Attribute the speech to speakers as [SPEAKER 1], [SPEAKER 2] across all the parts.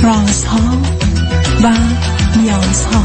[SPEAKER 1] رازها و نیازها.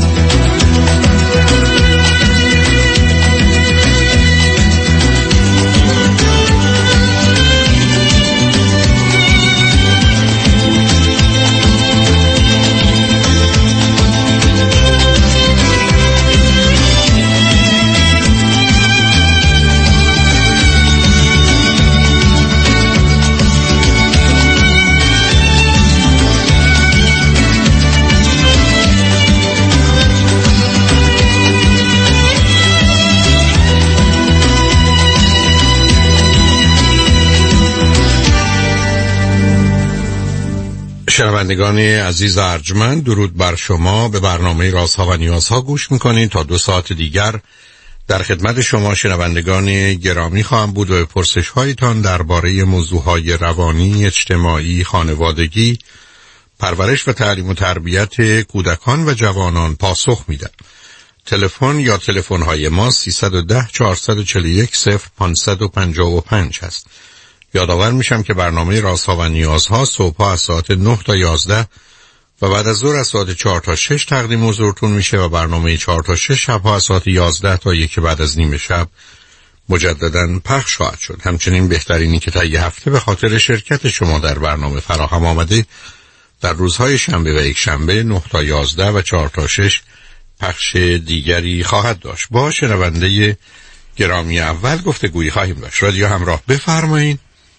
[SPEAKER 2] شنوندگان عزیز ارجمند، درود بر شما. به برنامه رازها و نیازها گوش میکنید. تا 2 ساعت دیگر در خدمت شما شنوندگان گرامی خواهم بود و به پرسش هایتان درباره موضوعهای روانی، اجتماعی، خانوادگی، پرورش و تعلیم و تربیت کودکان و جوانان پاسخ میدم. تلفن یا تلفن های ما 310 441 0555 هست. یادآور میشم که برنامه رازها و نیازها صبح‌ها از ساعت 9 تا 11 و بعد از ظهر از ساعت 4 تا 6 تقدیم حضورتون میشه و برنامه 4 تا 6 شب‌ها از ساعت 11 تا 1 بعد از نیم شب مجدداً پخش خواهد شد. همچنین بهترینی که تا یه هفته به خاطر شرکت شما در برنامه فراهم آمده در روزهای شنبه و یک شنبه 9 تا 11 و 4 تا 6 پخش دیگری خواهد داشت. با شنونده گرامی اول گفتگویی خواهیم داشت. رادیو همراه، بفرمایید.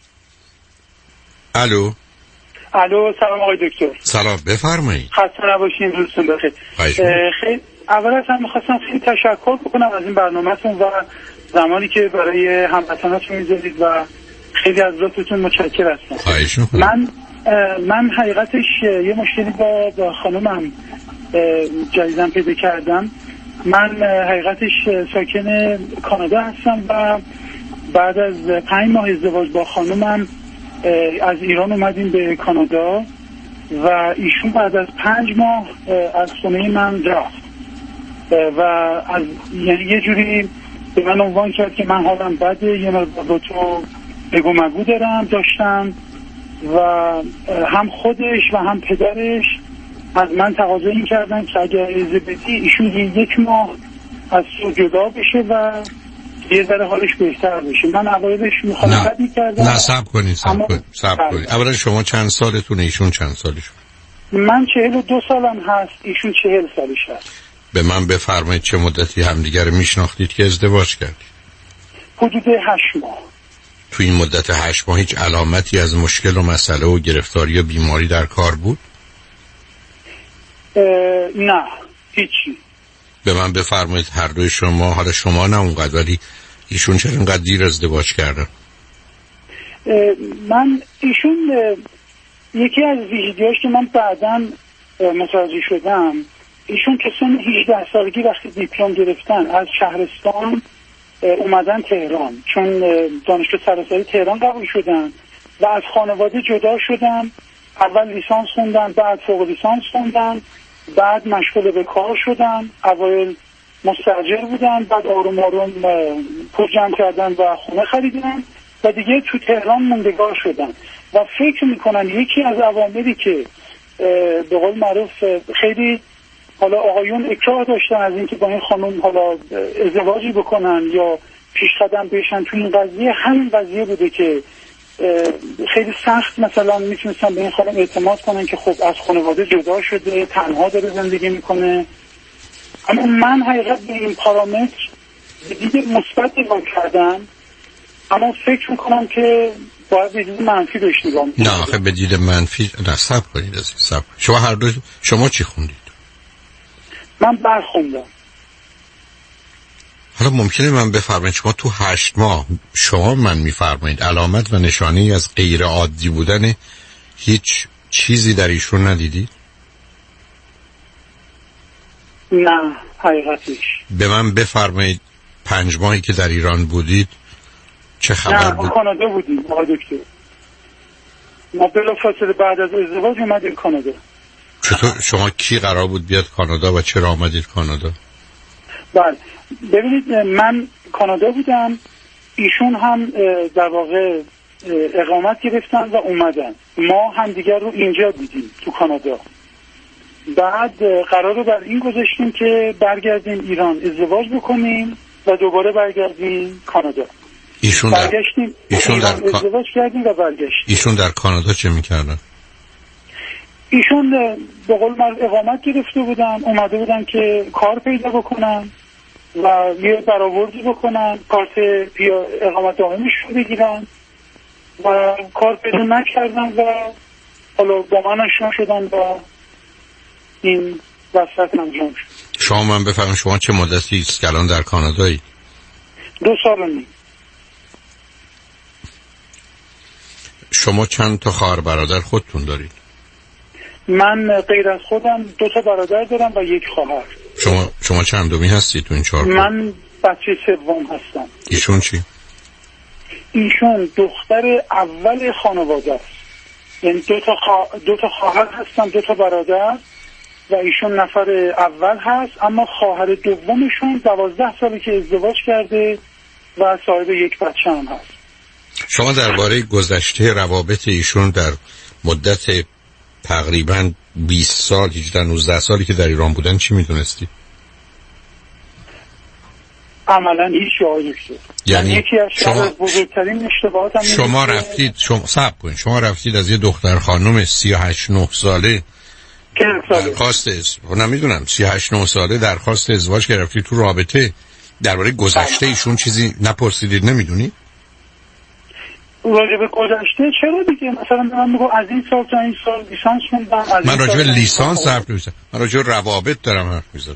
[SPEAKER 2] الو.
[SPEAKER 3] سلام آقای دکتر.
[SPEAKER 2] سلام، بفرمایید.
[SPEAKER 3] خسته نباشین، روزتون بخیر. خیلی اول از همه می‌خواستم خیلی تشکر بکنم از این برنامه‌تون و زمانی که برای هموطناتون می‌ذارید و خیلی از لطفتون متشکر هستم.
[SPEAKER 2] خواهش می‌کنم.
[SPEAKER 3] من حقیقتش یه مشکلی با خانومم جدیداً پیدا کردم. من حقیقتش ساکن کانادا هستم و بعد از 5 ماه ازدواج با خانومم از ایران اومدیم به کانادا و ایشون بعد از 5 ماه از خونه من رفت و از یعنی یه جوری به من عنوان کرد که من حالم بده، یه مقدار با تو بگو مگو داشتم و هم خودش و هم پدرش از من تقاضا این کردن که اگر اجازه بدی ایشون 1 ماه از تو جدا بشه و یه ذره حالش بهتر بشه. من اوایلش مخالفت می‌کردم.
[SPEAKER 2] نه صبر کنید. اولا شما چند سالتونه، ایشون چند سالشون؟
[SPEAKER 3] من 42 سالم هست، ایشون 40 سالش هست.
[SPEAKER 2] به من بفرمایید چه مدتی همدیگر میشناختید که ازدواج کردید؟
[SPEAKER 3] حدود 8 ماه.
[SPEAKER 2] تو این مدت 8 ماه هیچ علامتی از مشکل و مسئله و گرفتاری و بیماری در کار بود؟
[SPEAKER 3] نه، هیچی.
[SPEAKER 2] به من بفرمایید هر دوی شما، حالا شما نه اونقدر ولی ایشون چرا اینقدر دیر ازدواج کردن؟
[SPEAKER 3] ایشون یکی از ویژگی‌هاش که من بعداً متوجه شدم، ایشون که سن 18 سالگی وقتی دیپلم گرفتن از شهرستان اومدن تهران، چون دانشگاه سراسری تهران قبول شدن و از خانواده جدا شدن. اول لیسانس خوندن، بعد فوق لیسانس خوندن، بعد مشغول به کار شدن. اوایل مستاجر بودن، بعد آروم آروم پول جمع کردن و خونه خریدن و دیگه تو تهران موندگار شدن و فکر میکنن یکی از عواملی که به قول معروف خیلی حالا آقایون اکراه داشتن از اینکه با این خانم حالا ازدواجی بکنن یا پیش قدم بشن تو این قضیه، همین قضیه بوده که خیلی سخت مثلا میتونستن به این خانم اعتماد کنن که خب از خانواده جدا شده، تنها داره زندگی میکنه. اما من حقیقت به این پارامتر به دید مثبت نگاه کردم، اما فکر میکنم که باید به دید منفی بهش نگاه میکنم.
[SPEAKER 2] نه آخه به دید منفی نه، صبر کنید عزیز، صبر. شما هر دو شما چی خوندید؟
[SPEAKER 3] من برخوندم.
[SPEAKER 2] حالا ممکنه من بفرمایید شما تو 8 ماه شما من میفرمایید علامت و نشانه‌ای از غیر عادی بودن هیچ چیزی در ایشون ندیدید؟
[SPEAKER 3] نه حقیقتش.
[SPEAKER 2] به من بفرمایید 5 ماهی که در ایران بودید چه خبر بود؟
[SPEAKER 3] نه کانادا بودیم آقای دکتر. ما بلافاصله بعد از ازدواج اومدیم کانادا.
[SPEAKER 2] چطور شما کی قرار بود بیاد کانادا و چرا آمدید کانادا؟
[SPEAKER 3] بله ببینید من کانادا بودم، ایشون هم در واقع اقامت گرفتن و اومدن. ما همدیگر رو اینجا دیدیم تو کانادا. بعد قرار رو بر این گذاشتیم که برگردیم ایران ازدواج بکنیم و دوباره برگردیم کانادا.
[SPEAKER 2] ایشون در
[SPEAKER 3] ازدواج کردیم و برگشتیم.
[SPEAKER 2] ایشون در کانادا چه میکردن؟
[SPEAKER 3] ایشون به قول من اقامت گرفته بودن، اومده بودن که کار پیدا بکنن و یه برآوردی بکنن، کارت اقامت دائمیش رو بگیرن و کار پیدا نکردن و حالا با من آشنا شدن و این وسط انجام شد.
[SPEAKER 2] شما من بفهمم شما چه مدتی است که الان در کانادایی؟
[SPEAKER 3] 2 سال و نیم.
[SPEAKER 2] شما چند تا خواهر برادر خودتون دارید؟
[SPEAKER 3] من غیر از خودم 2 تا برادر دارم و 1 خواهر.
[SPEAKER 2] شما چندمی هستی تو این 4 تا؟
[SPEAKER 3] من بچه سوم هستم.
[SPEAKER 2] ایشون چی؟
[SPEAKER 3] ایشون دختر اول خانواده است. یعنی 2 تا خواهر هستن، 2 تا برادر و ایشون نفر اول هست، اما خواهر دومشون 12 ساله که ازدواج کرده و صاحب 1 بچه هم هست.
[SPEAKER 2] شما درباره گذشته روابط ایشون در مدت تقریباً 20 سال 18-19 سالی که در ایران بودن چی میدونستی؟
[SPEAKER 3] عملاً هیچ آقای دکتر.
[SPEAKER 2] یعنی
[SPEAKER 3] یکی از بزرگترین اشتباهات هم
[SPEAKER 2] شما رفتید شما رفتید از یه دختر خانم 38-9 ساله درخواست نمیدونم 38-9 ساله درخواست ازدواج که رفتید تو رابطه، درباره گذشته ایشون چیزی نپرسیدید؟ نمیدونی؟
[SPEAKER 3] راجع به گذشته چرا دیگه؟ مثلا من میگم از این سال تا این سال لیسانس خوندم.
[SPEAKER 2] من راجع به لیسانس حرف نمیزنم، من راجع به روابط دارم حرف میزنم.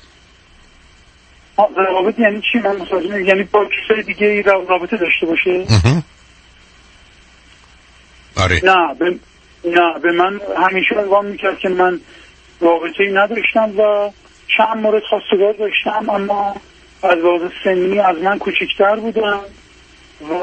[SPEAKER 3] روابط یعنی چی؟ من متوجه یعنی با کسای دیگه رابطه داشته باشه؟
[SPEAKER 2] آره.
[SPEAKER 3] نه به من همیشه عنوان میکرد که من رابطه‌ای نداشتم و چند مورد خواستگار داشتم، اما از لحاظ سنی از من کوچکتر بودن و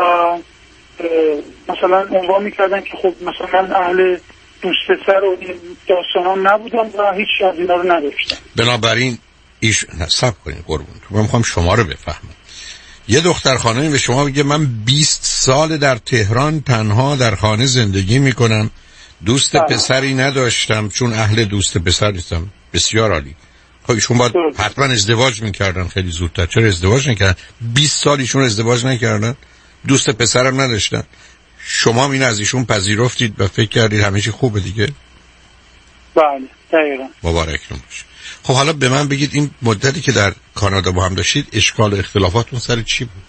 [SPEAKER 3] مثلا عنوان میکردن که خب مثلا من اهل دوست پسر و این داستانام نبودم و هیچ از اینا رو نداشتم.
[SPEAKER 2] بنابراین صبر کنید قربون، من میخوام شما رو بفهمم. یه دختر خانمی به شما بگه من 20 سال در تهران تنها در خانه زندگی میکنم، دوست پسری نداشتم چون اهل دوست پسر نیستم. بسیار عالی. خب ایشون باید حتما ازدواج میکردن خیلی زودتر. چرا ازدواج نکردن؟ 20 سال ایشون ازدواج نکردن، دوست پسرم نداشتن. شما این از ایشون پذیرفتید و فکر کردید همه چی خوبه دیگه؟
[SPEAKER 3] بله دقیقاً.
[SPEAKER 2] مبارکتون باشه. خب حالا به من بگید این مدتی که در کانادا با هم داشتید اشکال و اختلافاتون سر چی بود؟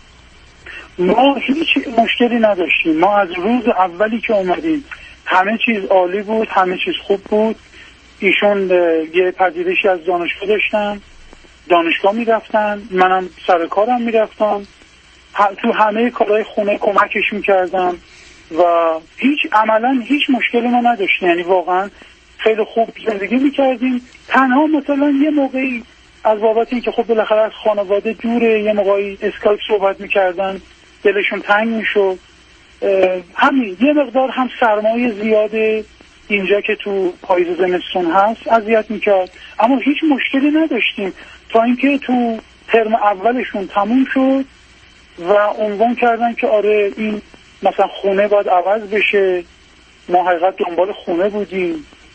[SPEAKER 3] ما هیچ مشکلی نداشتیم. ما از روز اولی که اومدیم همه چیز عالی بود، همه چیز خوب بود. ایشون یه پذیرشی از دانشگاه داشتن، دانشگاه میرفتن، منم سر کارم میرفتم، تو همه کارهای خونه کمکش میکردم و عملا هیچ مشکلی ما نداشتیم. یعنی واقعا خیلی خوب زندگی میکردیم. تنها مثلا یه موقعی از بابت اینکه خب بالاخره از خانواده دوره، یه موقعی اسکایپ صحبت میکردن دلشون تنگ میشد، همین یه مقدار هم سرمایه زیاده اینجا که تو پاییز زمستون هست اذیت میکرد، اما هیچ مشکلی نداشتیم تا اینکه تو ترم اولشون تموم شد و عنوان کردن که آره این مثلا خونه باید عوض بشه. ما حقیقت دنبال خونه بودیم،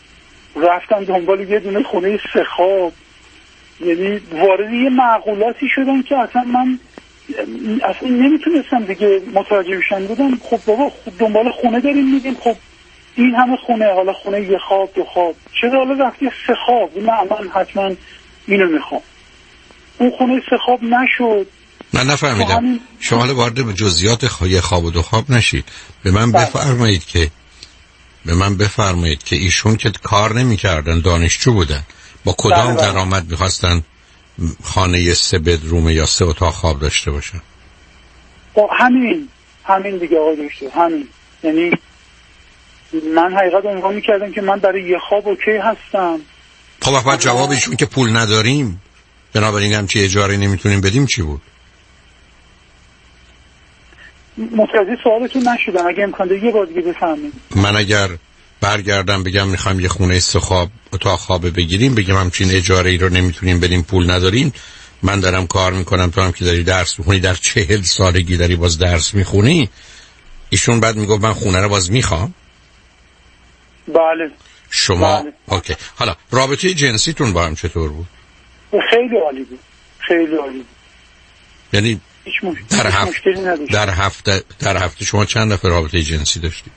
[SPEAKER 3] رفتم دنبال یه دونه خونه 3 خواب. یعنی وارد یه معقولاتی شدن که اصلا من اصلا نمیتونستم دیگه متوجه بشم. بودم خب بابا دنبال خونه داریم میدیم، خب این همه خونه، حالا خونه 1 خواب 2 خواب، چرا حالا رفتی 3 خواب؟ من حتما اینو میخوام. اون خونه 3 خواب نشد.
[SPEAKER 2] من نفهمیدم. شما حالا وارد به جزئیات 1 خواب و 2 خواب نشید. به من بفرمایید که ایشون که کار نمی‌کردن، دانشجو بودن، با کدام درآمد می‌خواستن خانه 3 بدروم یا 3 اتاق خواب داشته باشن؟
[SPEAKER 3] با همین دیگه آقای دکتر، همین. یعنی من حقیقت عنوان می‌کردم که من برای 1 خواب اوکی هستم.
[SPEAKER 2] خب بعد جوابشون که پول نداریم، بنابراین هم چی اجاره نمیتونیم بدیم چی بود؟
[SPEAKER 3] متوجه سوالتون نشدم، اگه امکان داره یه بار دیگه بفهمید.
[SPEAKER 2] من اگر برگردم بگم میخوایم یه خونه 3 خواب اتاق خوابه بگیریم، بگم همچین اجاره ای رو نمیتونیم بدیم، پول نداریم، من دارم کار میکنم، تو هم که داری درس میخونی، در 40 سالگی داری باز درس میخونی، ایشون بعد میگفت من خونه رو باز میخوام؟
[SPEAKER 3] بله.
[SPEAKER 2] شما
[SPEAKER 3] بله.
[SPEAKER 2] اوکی. حالا رابطه جنسیتون با هم چطور بود؟
[SPEAKER 3] خیلی عالی بود، خیلی عالی بود.
[SPEAKER 2] یعنی در هفته شما چند دفعه رابطه جنسی داشتید؟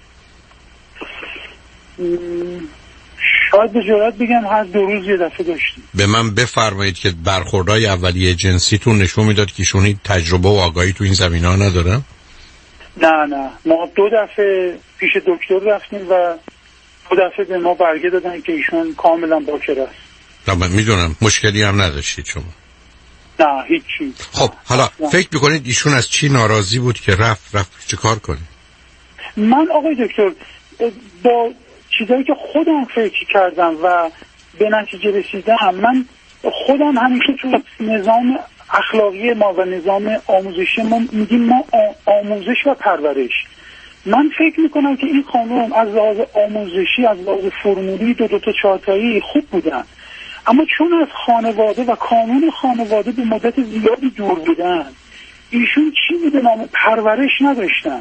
[SPEAKER 3] شاید به جرات بگم هر 2 روز یه دفعه داشتیم.
[SPEAKER 2] به من بفرمایید که برخوردهای اولیه جنسیتون نشون میداد که ایشون هیچ تجربه و آگاهی تو این زمینه‌ها نداره؟
[SPEAKER 3] نه ما 2 دفعه پیش دکتر رفتیم و 2 دفعه به ما برگه دادن که ایشون کاملا باکره است.
[SPEAKER 2] نه من میدونم مشکلی هم نداشتید شما.
[SPEAKER 3] نه هیچی.
[SPEAKER 2] خب حالا فکر میکنید ایشون از چی ناراضی بود که رفت چه کار کنه؟
[SPEAKER 3] من آقای دکتر با چیزایی که خودم فکر کردم و به نتیجه رسیدم، من خودم همیشه تو نظام اخلاقی ما و نظام آموزشی ما میگیم ما آموزش و پرورش. من فکر میکنم که این خانم از لحاظ آموزشی، از لحاظ فرمولی 2 تا 4 تایی خوب بودن، اما چون از خانواده و کانون خانواده به مدت زیادی دور بودن، ایشون چیزی به نام پرورش نداشتن.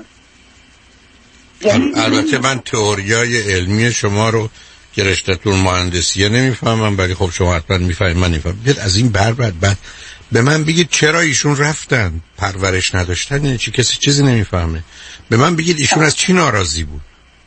[SPEAKER 2] البته من تئوریای علمی شما رو که رشته‌تون مهندسیه نمیفهمم، ولی خب شما حتما میفهمید من نمیفهمم. بیاد از این بعد به من بگید چرا ایشون رفتن؟ پرورش نداشتن یعنی چی؟ کسی چیزی نمیفهمه. به من بگید ایشون از چی ناراضی بود؟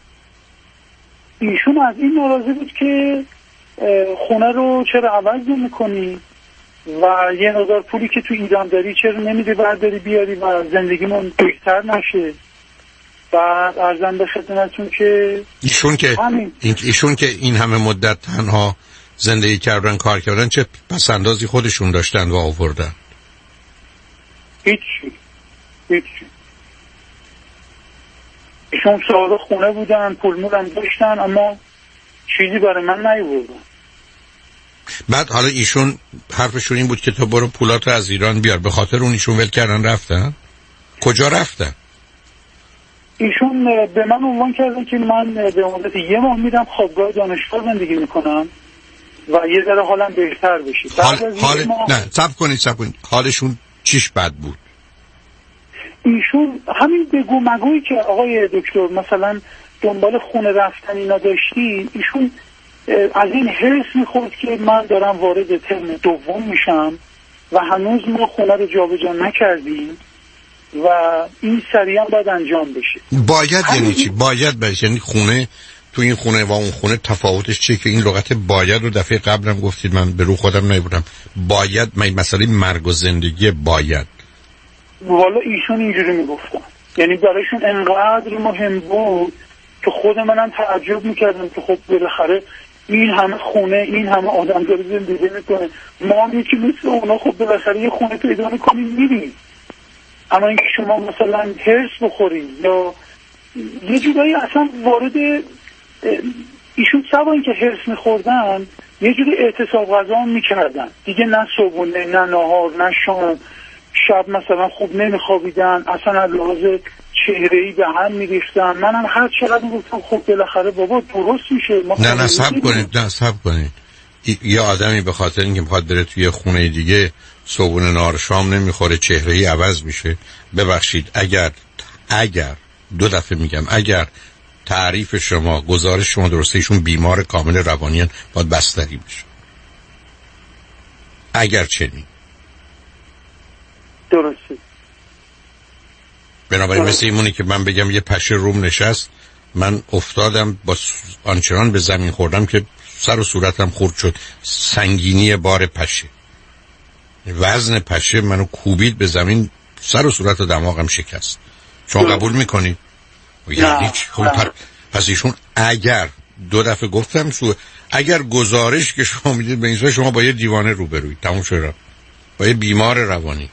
[SPEAKER 3] ایشون از این ناراضی بود که خونه رو چرا عوض نمی‌کنی و یه مقدار پولی که تو ایران داری چرا نمیدی برداری بیاری و زندگیمون بهتر نشه. بعد عرضم به خدمتتون که ایشون که این همه مدت
[SPEAKER 2] تنها زندگی کردن، کار کردن، چه پس اندازی خودشون داشتن و آوردن؟
[SPEAKER 3] هیچی. ایشون صاحب خونه بودن، پول مولم داشتن، اما چیزی برای من نیاوردن.
[SPEAKER 2] بعد حالا ایشون حرفشون این بود که تو برو پولات از ایران بیار، به خاطر اون ایشون ول کردن رفتن؟ کجا رفتن؟
[SPEAKER 3] ایشون به من عنوان کردن که من به مدت 1 ماه میرم خوابگاه دانشگاه زندگی میکنم و یه ذره حالم بهتر بشه.
[SPEAKER 2] نه صبر کنید حالشون چیش بد بود؟
[SPEAKER 3] ایشون همین بگو مگویی که آقای دکتر مثلا دنبال خونه رفتن اینا داشتی، ایشون از این حرص میخورد که من دارم وارد ترم 2 میشم و هنوز ما خونه رو جابجا نکردیم و این سریعا باید انجام بشه.
[SPEAKER 2] باید یعنی چی؟ باید بشه یعنی خونه، تو این خونه و اون خونه تفاوتش چیه که این لغت باید رو دفعه قبلم گفتید من به رو خودم نمیبودم. باید مسئله مرگ و زندگی باید.
[SPEAKER 3] والا ایشون اینجوری میگفتن، یعنی برایشون انقدر مهم بود که خود منم تعجب میکردم که خب بالاخره این همه خونه، این همه آدم داره زندگی میکنه، ما هم یکی مثل اونا خب بالاخره یه خونه پیدا میکنیم میریم. اما اینکه شما مثلا هرس بخورید یا یه جورایی اصلا وارد ایشون سوا اینکه هرس میخوردن یه جوری اعتصاب غذا میکردن دیگه، نه صبحونه نه نهار نه شام، شب مثلا خوب نمیخوابیدن، اصلا از لحاظ چهره‌ای به هم میریختن. منم هر چقدر گفتم خب بالاخره بابا درست میشه.
[SPEAKER 2] نه صبر کنید یه آدمی به خاطر اینکه میخواد بره توی خونه دیگه صبحونه نهار شام نمیخوره چهره‌ای عوض میشه؟ ببخشید اگر 2 دفعه میگم اگر تعریف شما، گزارش شما درسته، ایشون بیمار کامل روانیان، باید بستری بشه. اگر چنین
[SPEAKER 3] درسته.
[SPEAKER 2] بنابراین مثل ایمونی که من بگم یه پشه روم نشست، من افتادم با آنچنان به زمین خوردم که سر و صورتم خورد شد. سنگینی بار پشه، وزن پشه منو کوبید به زمین، سر و صورت و دماغم شکست. شما قبول میکنید؟ یعنی پس ایشون اگر 2 دفعه گفتم اگر گزارش که شما میدید به این شما با یه دیوانه روبروید، تموم شد، با یه بیمار روانی.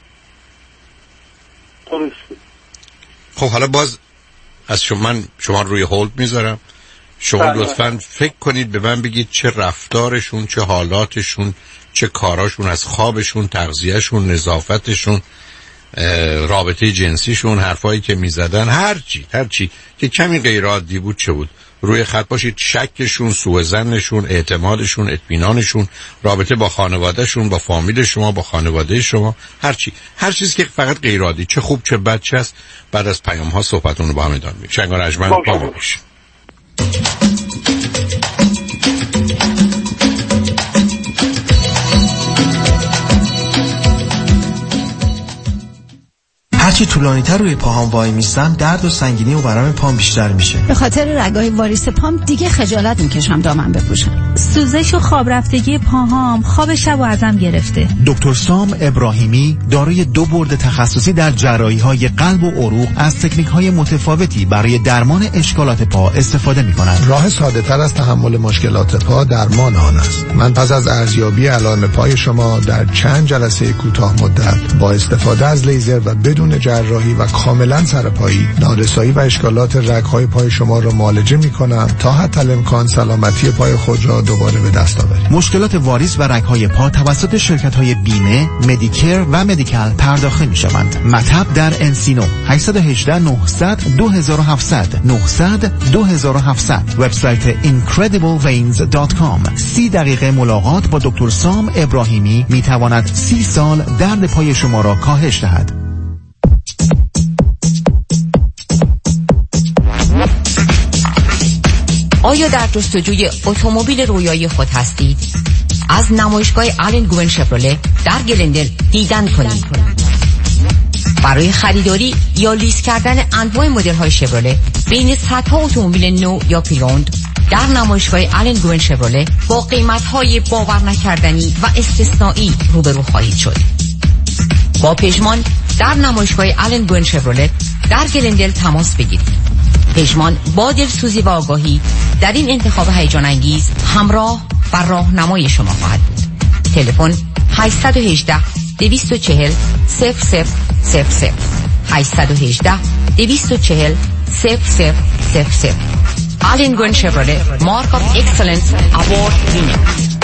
[SPEAKER 2] خب حالا باز از شما روی هولد میذارم، شما لطفاً فکر کنید به من بگید چه رفتارشون، چه حالاتشون، چه کاراشون، از خوابشون، تغذیهشون، نظافتشون رابطه جنسیشون، حرفایی که میزدن، هرچی که کمی غیر عادی بود چه بود، روی خط باشید. شکشون، سوء ظنشون، اعتمادشون، اطمینانشون، رابطه با خانوادهشون، با فامیل شما، با خانواده شما، هر چیزی که فقط غیر عادی، چه خوب چه بد چه است. بعد از پیام ها صحبتون رو با هم ادامه میدیم. شنگار اجمن با ما باشید.
[SPEAKER 4] هرچی طولانی‌تر روی پاهام وای میستم درد و سنگینی و ورم پام بیشتر میشه.
[SPEAKER 5] به خاطر رگای واریس پام دیگه خجالت میکشم دامن بپوشم. سوزش و خواب رفتگی پاهام خواب شب و ازم گرفته.
[SPEAKER 6] دکتر سام ابراهیمی دارای 2 بورد تخصصی در جراحی‌های قلب و عروق از تکنیک‌های متفاوتی برای درمان اشکالات پا استفاده می‌کنند.
[SPEAKER 7] راه ساده‌تر از تحمل مشکلات پا درمان آن است. من پس از ارزیابی علائم پای شما در چند جلسه کوتاه مدت با استفاده از لیزر و بدون جراحی و کاملا سرپایی، نارسایی و اشکالات رگ‌های پای شما را معالجه می‌کنم تا حتی الامکان سلامتی پای خود را دوباره به دست آورید.
[SPEAKER 6] مشکلات واریس و رگ‌های پا توسط شرکت‌های بیمه، مدیکر و مدیکال پرداخت می‌شوند. مطب در انسینو 818 900 2700 900 2700. وبسایت incredibleveins.com. 30 دقیقه ملاقات با دکتر سام ابراهیمی می‌تواند 30 سال درد پای شما را کاهش دهد.
[SPEAKER 8] آیا در جستجوی اتومبیل رویایی خود هستید؟ از نمایشگاه آلن گوین شفرله در گلندل دیدن کنید. برای خریداری یا لیز کردن انواع مدل‌های شفرله بین صدها اتومبیل نو یا پریوند در نمایشگاه آلن گوین شفرله با قیمت‌های باور نکردنی و استثنایی روبرو خواهید شد. با پژمان در نمایشگاه آلن گوین شفرله در گلندل تماس بگیرید. پژمان با دلسوزی و آگاهی در این انتخاب هیجان انگیز همراه و راهنمای شما خواهد بود. تلفن 818 240 0000 818 240 0000. آلن گوین شفرله مارک آف اکسلنس اوارد وینر.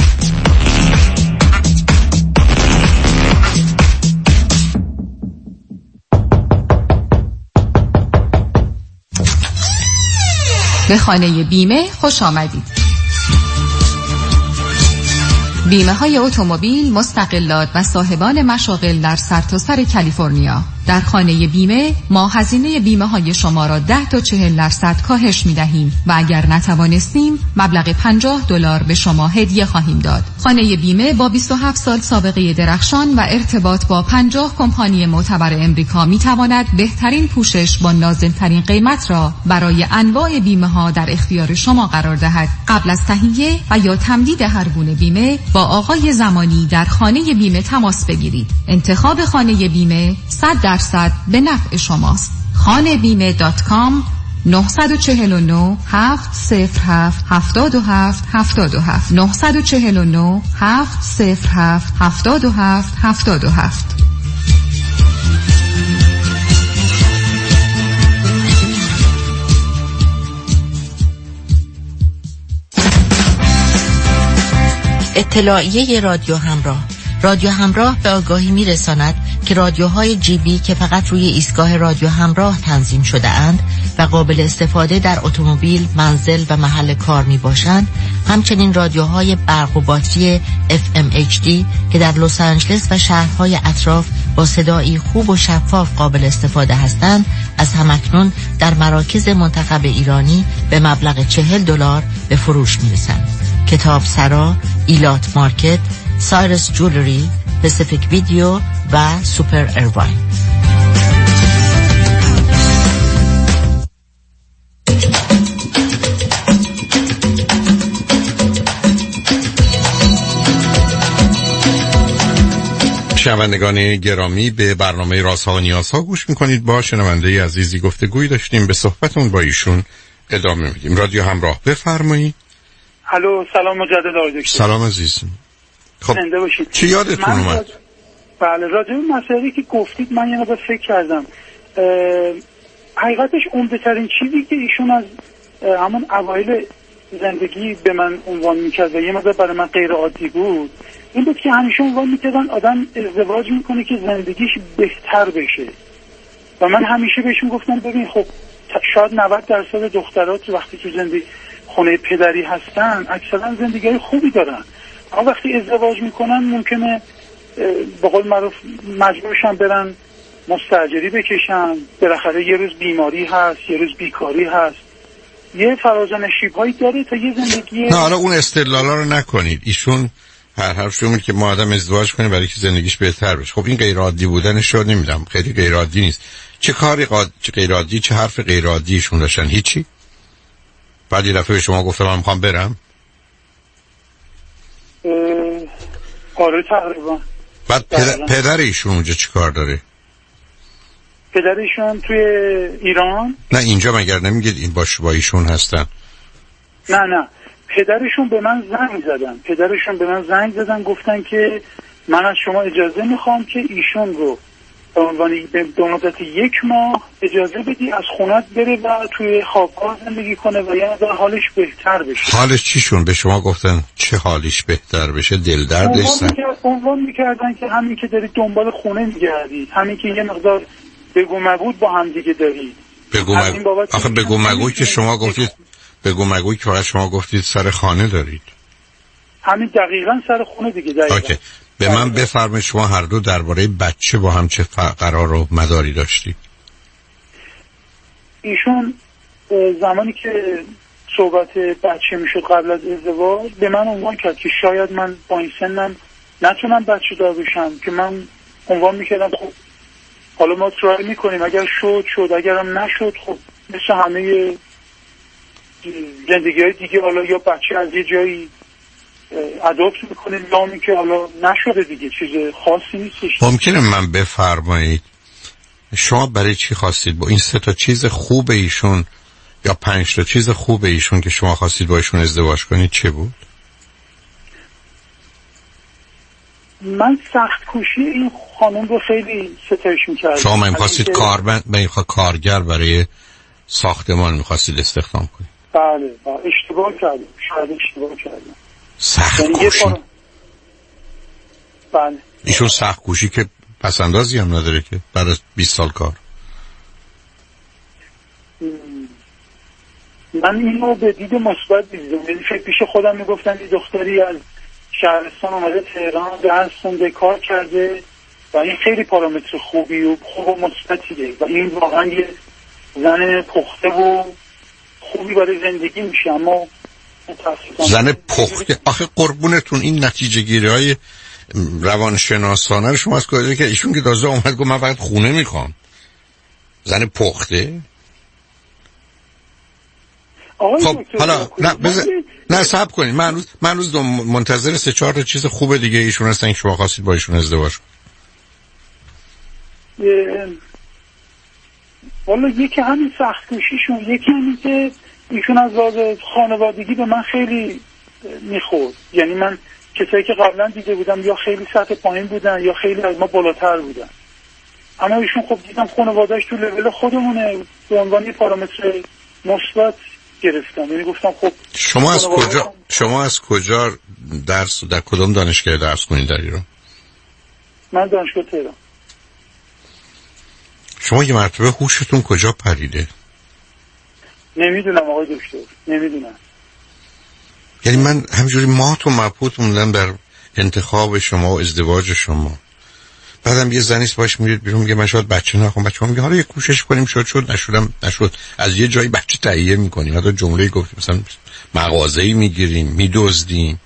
[SPEAKER 9] به خانه بیمه خوش آمدید. بیمه های اتومبیل، مستقلات و صاحبان مشاغل در سرتاسر کالیفرنیا. در خانه بیمه ما هزینه بیمه های شما را 10 تا 40% کاهش می دهیم و اگر نتوانستیم مبلغ $50 به شما هدیه خواهیم داد. خانه بیمه با 27 سال سابقه درخشان و ارتباط با 50 کمپانی معتبر امریکا می تواند بهترین پوشش با نازل‌ترین قیمت را برای انواع بیمه ها در اختیار شما قرار دهد. قبل از تهیه و یا تمدید هر گونه بیمه با آقای زمانی در خانه بیمه تماس بگیرید. انتخاب خانه بیمه 100% به نفع شماست. khanebime.com 949 707 77 77 949 707 77 77.
[SPEAKER 8] اطلاعیه رادیو همراه. رادیو همراه به آگاهی می‌رساند که رادیوهای جیبی که فقط روی ایستگاه رادیو همراه تنظیم شده اند و قابل استفاده در اتومبیل، منزل و محل کار میباشند، همچنین رادیوهای برق و باتری FMHD که در لس آنجلس و شهرهای اطراف با صدایی خوب و شفاف قابل استفاده هستند، از همکنون در مراکز منتخب ایرانی به مبلغ $40 به فروش میرسند. کتاب سرا، ایلات مارکت، سایرس جولری، پسیفیک ویدیو و سوپر ایرواین.
[SPEAKER 2] شنوندگان گرامی، به برنامه رازها و نیازها گوش میکنید. با شنونده عزیزی گفتگویی داشتیم، به صحبتون با ایشون ادامه میدیم. رادیو همراه، بفرمایید.
[SPEAKER 3] الو، سلام مجدد آقای دکتر.
[SPEAKER 2] سلام عزیز. خب
[SPEAKER 3] زنده باشید.
[SPEAKER 2] چی یادتون اومد؟
[SPEAKER 3] بله، راجع به مسائلی که گفتید من یه مقدار فکر کردم. حقیقتش عمده ترین چیزی که ایشون از همون اوایل زندگی به من عنوان میکرد و یه مقدار برای من غیر عادی بود، این بود که همیشه عنوان میکردن آدم ازدواج میکنه که زندگیش بهتر بشه و من همیشه بهشون گفتم ببین خب شاید 90% دخترات وقتی تو زندگی خونه پدری هستن اکثرا زندگی خوبی دارن، اما وقتی ازدواج میکنن ممکنه به قول معروف مجبورشن برن مستاجری بکشن، بالاخره یه روز بیماری هست، یه روز بیکاری هست، یه فراز و نشیب‌هایی داره تا یه زندگی.
[SPEAKER 2] نه حالا اون استدلالا رو نکنید. ایشون هر حرفشون میگه که ما آدم ازدواج کنیم برای که زندگیش بهتر بشه. خب این غیر عادی بودنش رو نمیدونم، خیلی غیر عادی نیست. چه کاری چه غیر عادی، چه حرف غیر عادیشون داشتن؟ هیچی. بعد یه دفعه به شما گفتم من میخوام برم.
[SPEAKER 3] آره تقریبا.
[SPEAKER 2] بعد پدر ایشون اونجا چی کار داره؟
[SPEAKER 3] پدرشون توی ایران؟
[SPEAKER 2] نه اینجا مگر نمیگید این با ایشون هستن؟
[SPEAKER 3] نه پدرشون به من زنگ زدن گفتن که من از شما اجازه میخوام که ایشون رو به عنوان به مدت 1 ماه اجازه بدی از خونت بره و توی خوابگاه زندگی کنه و یه مقدار حالش بهتر بشه.
[SPEAKER 2] حالش چیشون به شما گفتن چه حالش بهتر بشه؟ دل دردش
[SPEAKER 3] عنوان میکردن که همین که داری دنبال خونه میگردی، همین که یه مقدار بگو مگوی با هم دیگه دارید.
[SPEAKER 2] آخه بگو مگوی که شما گفتید، بگو مگوی که شما گفتید سر خانه دارید.
[SPEAKER 3] همین دقیقاً سر خونه دیگه. دقیقاً.
[SPEAKER 2] اوکی. به من بفرمایید شما هر دو درباره بچه با هم چه قرار و مداری داشتید؟
[SPEAKER 3] ایشون زمانی که صحبت بچه میشد قبل از ازدواج به من عنوان کرد که شاید من با این سنم نتونم بچه دار بشم، که من عنوان میکردم خب حالا ما ترای میکنیم، اگر شد اگرم نشد خب مثل همه زندگی های دیگه حالا یا بچه از یه جایی اداپت میکنه یا که حالا نشده دیگه، چیز خاصی نیستش.
[SPEAKER 2] ممکنه من بفرمایید شما برای چی خواستید با این 3 چیز خوب ایشون یا 5 چیز خوب ایشون که شما خواستید با ایشون ازدواج کنید چه بود؟
[SPEAKER 3] من سخت کوشی این خانم رو خیلی ستایش میکردم.
[SPEAKER 2] شما میخواستید کارگر برای ساختمان میخواستید استخدام کنید؟
[SPEAKER 3] بله اشتباه کردم، شاید اشتباه کردم.
[SPEAKER 2] سخت کوشی؟
[SPEAKER 3] بله.
[SPEAKER 2] ایشون سخت کوشی که پسندازی هم نداره که بعد از 20 سال کار.
[SPEAKER 3] من اینو به دید مثبت دیدم، یعنی فکر پیش خودم میگفتم یه دختری از شهرستان اومده تهران درس خونده کار کرده و این خیلی پارامتر خوبی و خوب و مثبتیه و این واقعا یه زن پخته و خوبی برای زندگی میشه. اما
[SPEAKER 2] زن پخته آخه قربونتون این نتیجه گیری های روانشناسانه رو شما از کجا که ایشون که تازه اومد گفت من فقط خونه میخوام. زن پخته؟ خب حالا نه صبر کنید، من هنوز منتظر 3-4 چیز خوب دیگه ایشون هستن که شما خواستید با ایشون ازدواج کنید.
[SPEAKER 3] والا یکی همین سخت کوشیشون، یکی همین که ایشون از لحاظ خانوادگی به من خیلی میخورد. یعنی من کسایی که قبلا دیده بودم یا خیلی سطح پایین بودن یا خیلی از ما بالاتر بودن، اما ایشون خب دیدم خانواده‌اش تو لول خودمونه، به عنوان پارامتر مثبت گرفتم. یعنی گفتم خب شما از کجا
[SPEAKER 2] درس در کدوم دانشگاه درس کنید در ایران؟
[SPEAKER 3] من دانشگاه تهران.
[SPEAKER 2] شما یه مرتبه هوشتون کجا پریده؟
[SPEAKER 3] نمیدونم آقای دکتر، نمیدونم.
[SPEAKER 2] یعنی من همجوری مات و مبهوت موندم در انتخاب شما و ازدواج شما. بعدم یه زنیست باش میرید بیرون میگه من شاید بچه نخوام، بچه‌ها میگه حالا یه کوشش کنیم شد نشد. از یه جایی بچه تهیه میکنیم. حتی جمله‌ای گفت مثلا مغازه‌ای میگیریم میدزدیم.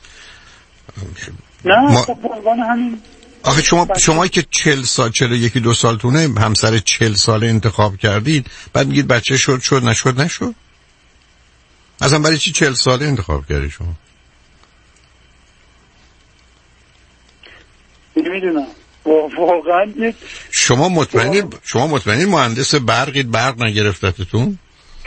[SPEAKER 3] نه خب عنوان همین.
[SPEAKER 2] آخه شما که 40 سال 41-2 سالتونه همسر 40 ساله انتخاب کردید بعد میگید بچه شد نشد. اصلا برای چی 40 ساله انتخاب کردی شما؟
[SPEAKER 3] نمیدونم واقعا.
[SPEAKER 2] شما مطمئنید مهندس برقید برق نگرفتتون؟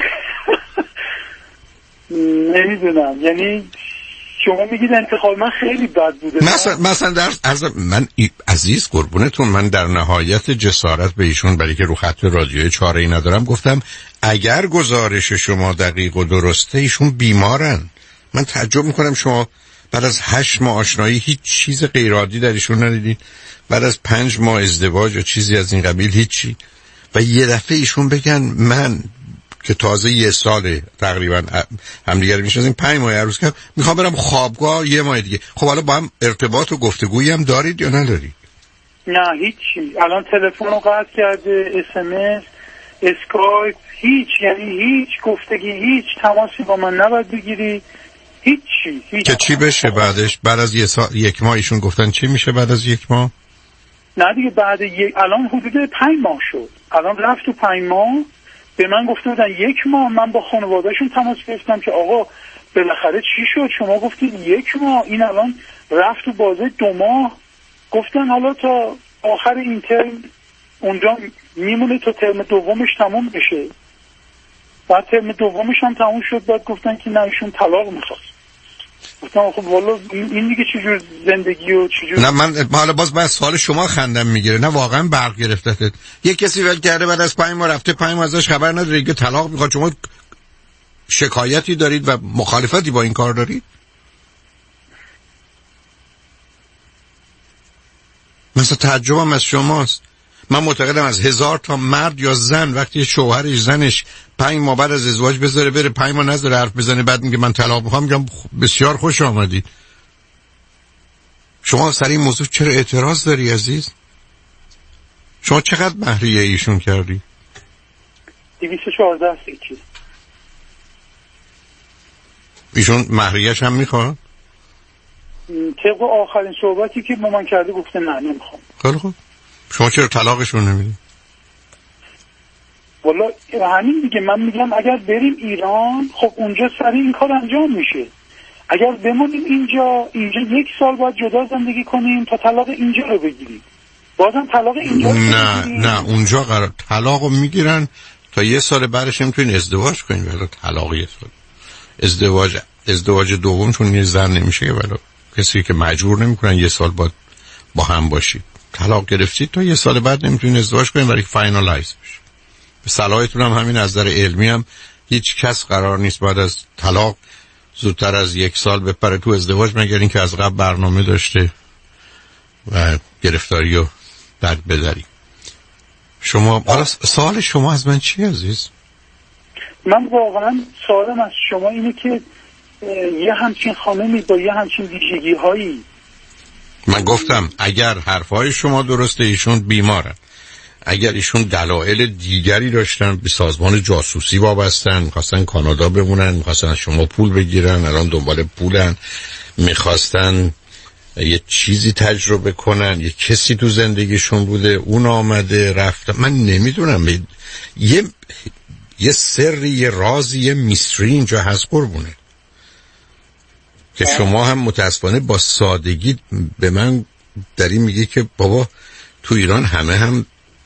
[SPEAKER 3] نمیدونم، یعنی شما میگید انتخاب من خیلی بد بوده.
[SPEAKER 2] مثلا من عزیز قربونتون، من در نهایت جسارت به ایشون برای که رو خط رادیوی چاره‌ای ندارم گفتم اگر گزارش شما دقیق و درسته ایشون بیمارن. من تعجب میکنم شما بعد از 8 ماه آشنایی هیچ چیز غیر عادی در ایشون ندیدین؟ بعد از 5 ماه ازدواج یا چیزی از این قبیل هیچی؟ و یه دفعه ایشون بگن من که تازه 1 ساله تقریبا همدیگه رو میشناسیم، 5 ماه عروس کرد، میخوام برم خوابگاه 1 ماه دیگه. خب حالا با هم ارتباط و گفتگویی هم دارید یا ندارید؟
[SPEAKER 3] نه هیچی. الان تلفن رو قطع کرده، SMS، اسکایپ، یعنی هیچ گفتگی، هیچ تماسی با من نباید بگیری، هیچ.
[SPEAKER 2] که چی بشه بعدش؟ بعد از 1 ماه ایشون گفتن چی میشه بعد از 1 ماه؟
[SPEAKER 3] نه دیگه بعد الان حدود 5 ماه شد. الان رفت تو 5 ماه به من گفته بودن 1 ماه. من با خانوادهشون تماس گرفتم که آقا بالاخره چی شد؟ شما گفتید 1 ماه، این الان رفت تو بازه 2 ماه. گفتن حالا تا آخر این ترم اونجا میمونه تا ترم دومش تموم بشه. بعد ترم دومش هم تموم شد، بعد گفتن که نه ایشون طلاق میخواست. گفتم خب والا این دیگه چجور زندگی و چجور.
[SPEAKER 2] نه من حالا باز بعد سوال شما خندم میگیره. نه واقعا برق گرفتت. یک کسی ول کرده بعد از 5 ماه رفته 5 ماه ازش خبر نداره که طلاق میخواد، شما شکایتی دارید و مخالفتی با این کار دارید؟ مثلا تعجبم از شماست. من معتقدم از 1000 تا مرد یا زن وقتی شوهرش زنش 5 ماه بعد از ازدواج بذاره بره 5 ماه نذاره حرف بزنه بعد میگه من طلاق میخوام، میگم بسیار خوش آمدید. شما سر این موضوع چرا اعتراض داری عزیز؟ شما چقدر مهریه ایشون کردی؟
[SPEAKER 3] 214 سیکی.
[SPEAKER 2] ایشون مهریه‌اش هم میخواد؟
[SPEAKER 3] طبق آخرین صحبتی که با من کرده گفته نه نمیخوام.
[SPEAKER 2] خیلی خوب. شما چرا طلاقشون نمیدید؟
[SPEAKER 3] والا همین دیگه. من میگم اگر بریم ایران خب اونجا سریع این کار انجام میشه. اگر بمونیم اینجا 1 سال باید جدا زندگی کنیم تا طلاق اینجا رو بگیریم. بازم طلاق اینجا
[SPEAKER 2] نه اونجا قرار طلاق رو میگیرن تا 1 سال بعدش میتونین ازدواج کنین. ولی طلاق 1 سال ازدواج دوم چون یه زن نمیشه، ولی کسی که مجبور نمیکنن 1 سال با هم باشید. طلاق گرفتید تا 1 سال بعد نمیتونین ازدواج کنین ولی فاینالایز بشه. به صلاحتون هم همین. از نظر علمی هم هیچ کس قرار نیست بعد از طلاق زودتر از 1 سال بپره تو ازدواج مگر اینکه از قبل برنامه داشته و گرفتاری رو درک بداری. شما حالا سوال شما از من چی عزیز؟
[SPEAKER 3] من واقعا سوالم از شما اینه که یه همچین خانمی با یه همچین ویژگی هایی،
[SPEAKER 2] من گفتم اگر حرفای شما درسته ایشون بیمارن، اگر ایشون دلایل دیگری داشتن، به سازمان جاسوسی وابستن، میخواستن کانادا بمونن، میخواستن از شما پول بگیرن، الان دنبال پولن، میخواستن یه چیزی تجربه کنن، یه کسی تو زندگیشون بوده اون آمده رفته، من نمیدونم، یه سری، یه رازی، یه میستری اینجا هست قربونه که شما هم متاسفانه با سادگی به من داری میگی که بابا تو ایران همه هم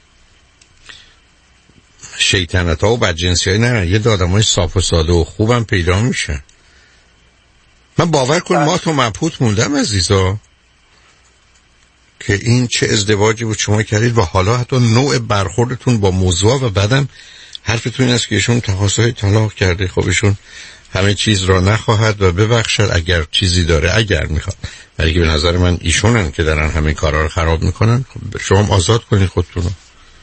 [SPEAKER 2] شیطنت ها و بدجنسی های نه، یه آدم های صاف و ساده و خوبم پیدا میشن. من باور کن ما تو مبهوت موندم عزیزا که این چه ازدواجی بود شما کردید و حالا حتی نوع برخوردتون با موضوع و بعدم حرفتون این است که ایشون تقاضای طلاق کرده. خب ایشون همه چیز را نخواهد و ببخشد اگر چیزی داره، اگر میخواد، ولی که به نظر من ایشونن که دارن همه کارا رو خراب میکنن. خب شما آزاد کنید خودتون رو.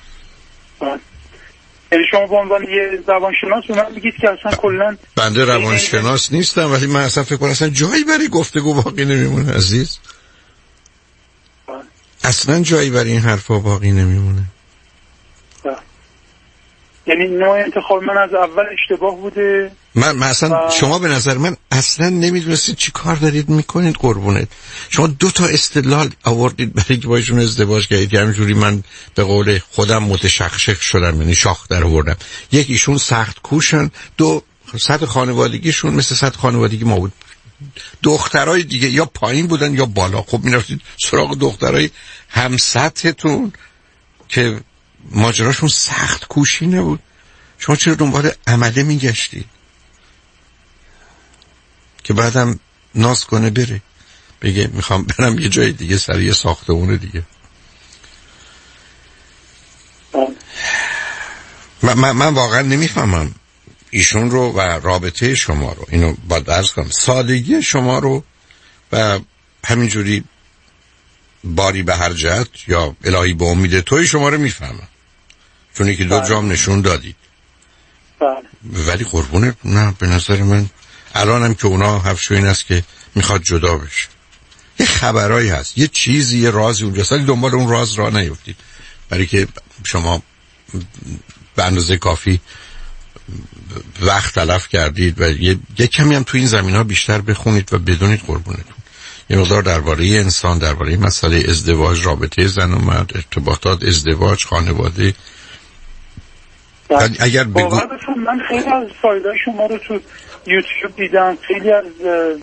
[SPEAKER 3] یعنی شما به عنوان یه روانشناس به من میگید که اصلا کلا
[SPEAKER 2] بنده روانشناس نیستم ولی من اصلا فکر کنم اصلا جایی برای گفتگو باقی نمیمونه عزیز. اصلا جایی برای این حرفا باقی نمیمونه.
[SPEAKER 3] یعنی نوع انتخاب من از اول اشتباه بوده.
[SPEAKER 2] من اصلا شما به نظر من اصلا نمیدونستید چی کار دارید میکنید قربونت. شما 2 تا استدلال آوردید برای که باشون ازدواج کردید که همینجوری من به قول خودم متشخشق شدم، یعنی شاخ در آوردم. یکیشون سخت کوشن، 2 سطح خانوادگیشون مثل سطح خانوادگی ما بود. دخترای دیگه یا پایین بودن یا بالا. خب میرفتید سراغ دخترای هم سطحتون که ماجراشون سخت کوشی نبود. شما چرا دنبال عمله میگشتید که بعدم ناز کنه بره بگه میخوام برم یه جای دیگه سر یه ساختمون دیگه؟ من واقعا نمیفهمم ایشون رو و رابطه شما رو. اینو باید عرض کنم، سادگی شما رو و همینجوری باری به هر جهت یا الهی به امید توی شما رو میفهمم، چون که 2 جام نشون دادید. ولی قربونه نه، به نظر من الانم که اونا حرفشو این است که میخواد جدا بشه. یه خبرایی هست، یه چیزی، یه رازی اونجاست، ولی دنبال اون راز راه نیفتید، برای که شما به اندازه کافی وقت تلف کردید و یه کمی هم تو این زمین‌ها بیشتر بخونید و بدونید قربونتون. یه مقدار درباره انسان، درباره مسئله ازدواج، رابطه زن و مرد، ارتباطات، ازدواج، خانواده. اگر بگو
[SPEAKER 3] من خیلی از فایل‌های شما رو تو یوتیوب دیدم، خیلی از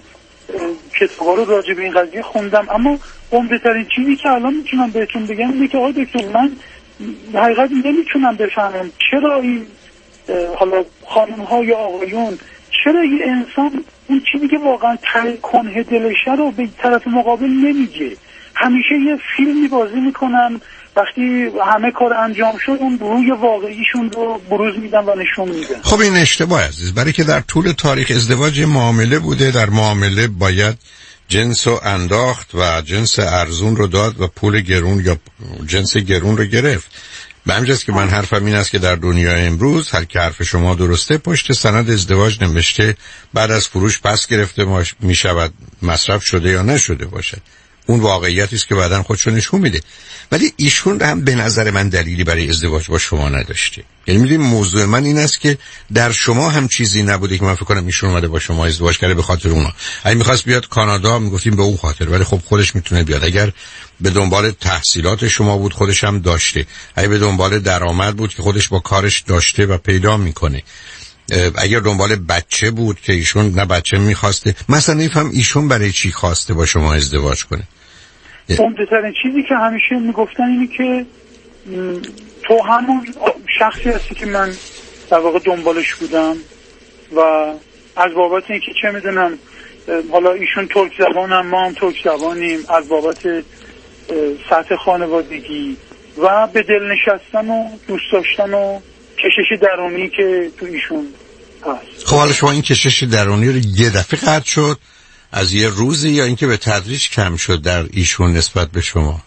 [SPEAKER 3] کتابا رو راجع به این قضیه خوندم، اما عمده‌ترین چیزی که الان میتونم بهتون بگم اینه که آقای دکتر، من حقیقت نمیتونم بفهمم چرا این حالا خانم‌ها یا آقایون، چرا این انسان اون چیزی که واقعا کنه دلشه رو به طرف مقابل نمیگه. همیشه یه فیلمی بازی میکنن، وقتی همه کار انجام شد اون روی واقعیشون رو بروز میدن و نشون میدن.
[SPEAKER 2] خب این اشتباه عزیز، برای که در طول تاریخ ازدواج معامله بوده، در معامله باید جنس رو انداخت و جنس ارزون رو داد و پول گرون یا جنس گرون رو گرفت. به همجاست که من حرفم این است که در دنیای امروز هر که حرف شما درسته، پشت سند ازدواج نوشته بعد از فروش پس گرفته می شود، مصرف شده یا نشده باشه. اون واقعیتی است که بعداً خودشو نشون میده. ولی ایشون هم به نظر من دلیلی برای ازدواج با شما نداشته. یعنی میدونی موضوع من این است که در شما هم چیزی نبوده که من فکر کنم ایشون اومده با شما ازدواج کرده به خاطر اونا. اگه می‌خواست بیاد کانادا میگفتیم به اون خاطر، ولی خب خودش میتونه بیاد. اگر به دنبال تحصیلات شما بود خودش هم داشته، اگه به دنبال درآمد بود که خودش با کارش داشته و پیدا میکنه، اگر دنبال بچه بود که ایشون نه بچه میخواسته. مثلا نمیفهم ایشون برای چی خواسته با شما ازدواج کنه.
[SPEAKER 3] عمده‌ترین چیزی که همیشه میگفتن اینه که تو همون شخصی هستی که من در واقع دنبالش بودم و از بابت اینکه چه میدونم حالا ایشون ترک زبانم، ما هم ترک زبانیم، از بابت سطح خانوادگی و به دل نشستن و دوست داشتن و کشش درونی که تو ایشون هست.
[SPEAKER 2] خب حالا شما این کشش درونی رو یه دفعه قطع شد از یه روزی یا اینکه به تدریج کم شد در ایشون نسبت به شما؟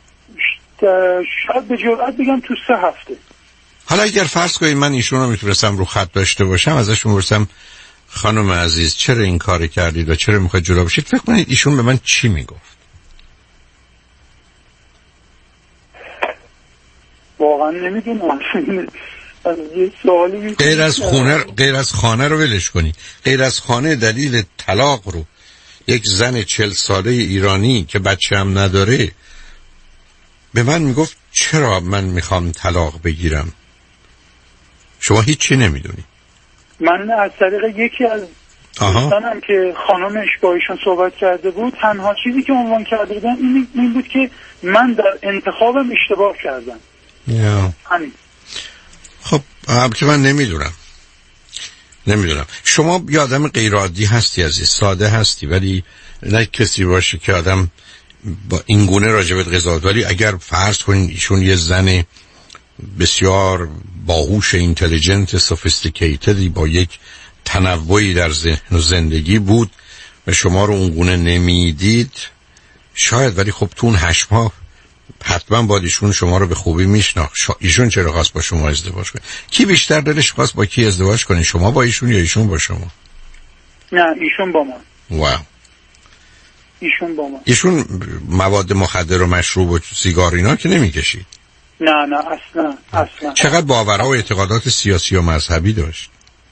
[SPEAKER 3] شاید به جرئت بگم تو 3 هفته.
[SPEAKER 2] حالا اگر فرض کنید من ایشون رو میتونستم رو خط داشته باشم، ازشون پرسم خانم عزیز چرا این کار کردید و چرا میخواید جدا بشید، فکر کنید ایشون به من چی میگفت؟
[SPEAKER 3] واقعا نمیدونم. یه سوالی
[SPEAKER 2] غیر از خانه رو ولش کنی. غیر از خانه دلیل طلاق رو یک زن 40 ساله ایرانی که بچه هم نداره به من میگفت چرا من میخوام طلاق بگیرم. شما هیچی نمیدونی.
[SPEAKER 3] من از طریق یکی از دوستانم که خانمش با ایشون صحبت کرده بود، تنها چیزی که عنوان کرده بودن این بود که من در انتخابم اشتباه کردم. همین.
[SPEAKER 2] خب که من نمیدونم. شما یه آدم غیر عادی هستی عزیز، ساده هستی، ولی نه کسی باشه که آدم با این گونه راجبت قضاوت. ولی اگر فرض کنین ایشون یه زن بسیار باهوش، اینتلیجنت، سوفیستیکیتدی با یک تنوعی در ذهن و زندگی بود و شما رو اون گونه نمیدید شاید، ولی خب تو اون 8 ماه حتما باید ایشون شما رو به خوبی میشناخت. ایشون چرا خواست با شما ازدواج کنه؟ کی بیشتر دلش خواست با کی ازدواج کنه؟ شما با ایشون یا ایشون با شما؟
[SPEAKER 3] نه ایشون با من.
[SPEAKER 2] واو.
[SPEAKER 3] ایشون با من.
[SPEAKER 2] ایشون مواد مخدر و مشروب و سیگار اینا که نمیکشید؟
[SPEAKER 3] نه اصلا.
[SPEAKER 2] چقدر باورها و اعتقادات سیاسی و مذهبی داشت؟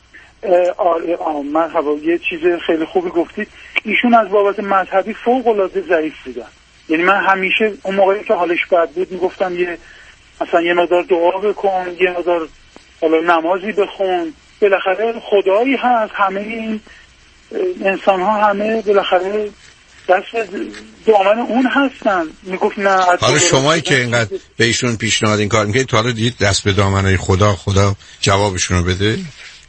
[SPEAKER 3] مرحبا، یه چیز خیلی خوبی گفتید. ایشون از بابت مذهبی فوق العاده ضعیف بودن. یعنی من همیشه اون موقعی که حالش بد بود میگفتم مثلا یه مقدار دعا بکن، یه مقدار حالا نمازی بخون، بالاخره خدایی هست، همه این انسان ها همه بالاخره دست دامن اون هستن. میگفت نه.
[SPEAKER 2] حالا شمایی که اینقدر به ایشون پیشنهاد این کار میکنید، تا حالا دید دست به دامنه خدا جوابشون رو بده؟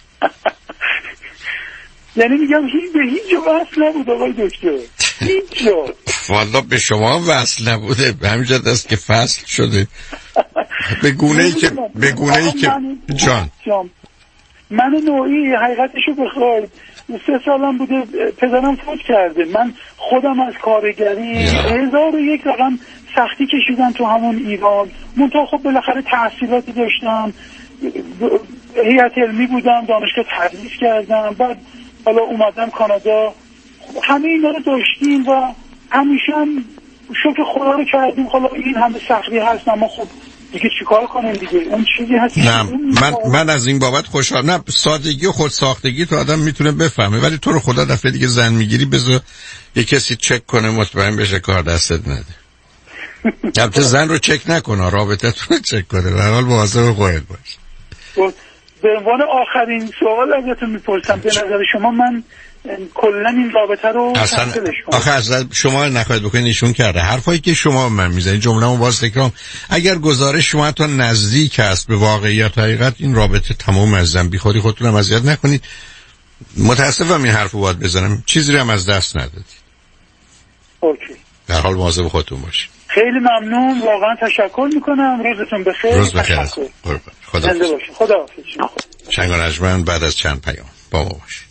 [SPEAKER 3] یعنی میگم به هیچ جا وصل نبود آقای دکتر، هیچ جا.
[SPEAKER 2] والا به شما وصل نبوده، به همین جد است که فصل شده. به گونه ای که جان
[SPEAKER 3] من نوعی حقیقتشو بخواید 3 سالم بوده پدرم فوت کرده. من خودم از کارگری 1001 رقم سختی کشیدم تو همون ایران. منتها خب بالاخره تحصیلاتی داشتم، هیئت علمی بودم، دانشگاه تدریس کردم، بعد حالا اومدم کانادا. همه اینا رو داشتیم و همیشه هم شکر خدا رو کردیم. حالا این همه سختی هست، اما خب دیگه چیکار کنیم دیگه، اون چیزی هست.
[SPEAKER 2] نه من از این بابت خوشحال. نه سادگی و خودساختگی تو آدم میتونه بفهمه، ولی تو رو خدا دفعه دیگه زن میگیری بذار یه کسی چک کنه، مطمئن بشه کار دستت نده. البته زن رو چک نکنه، رابطتون رو چک کنه. به هر حال مواظب خودت باش.
[SPEAKER 3] به عنوان آخرین سوال ازتون میپرسم، به نظر شما من کلا این رابطه رو
[SPEAKER 2] اصلا آخه از شما نخواهید بکنید ایشون کرده. حرفایی که شما من میزنید جمله‌مو باز تکرار، اگر گزارش شما تا نزدیک است به واقعیت حقیقت، این رابطه تمام عزیزم، بی خودی خودتون هم اذیت نکنید. متاسفم این حرفو باید بزنم، چیزی رو هم از دست ندادید.
[SPEAKER 3] اوکی.
[SPEAKER 2] در حال مواظب خودتون باشید.
[SPEAKER 3] خیلی ممنون، واقعا تشکر میکنم. روزتون بخیر.
[SPEAKER 2] روز بخیر. خدا
[SPEAKER 3] حافظ.
[SPEAKER 2] شنگ و نجمن بعد از چند پیام با ما باشید.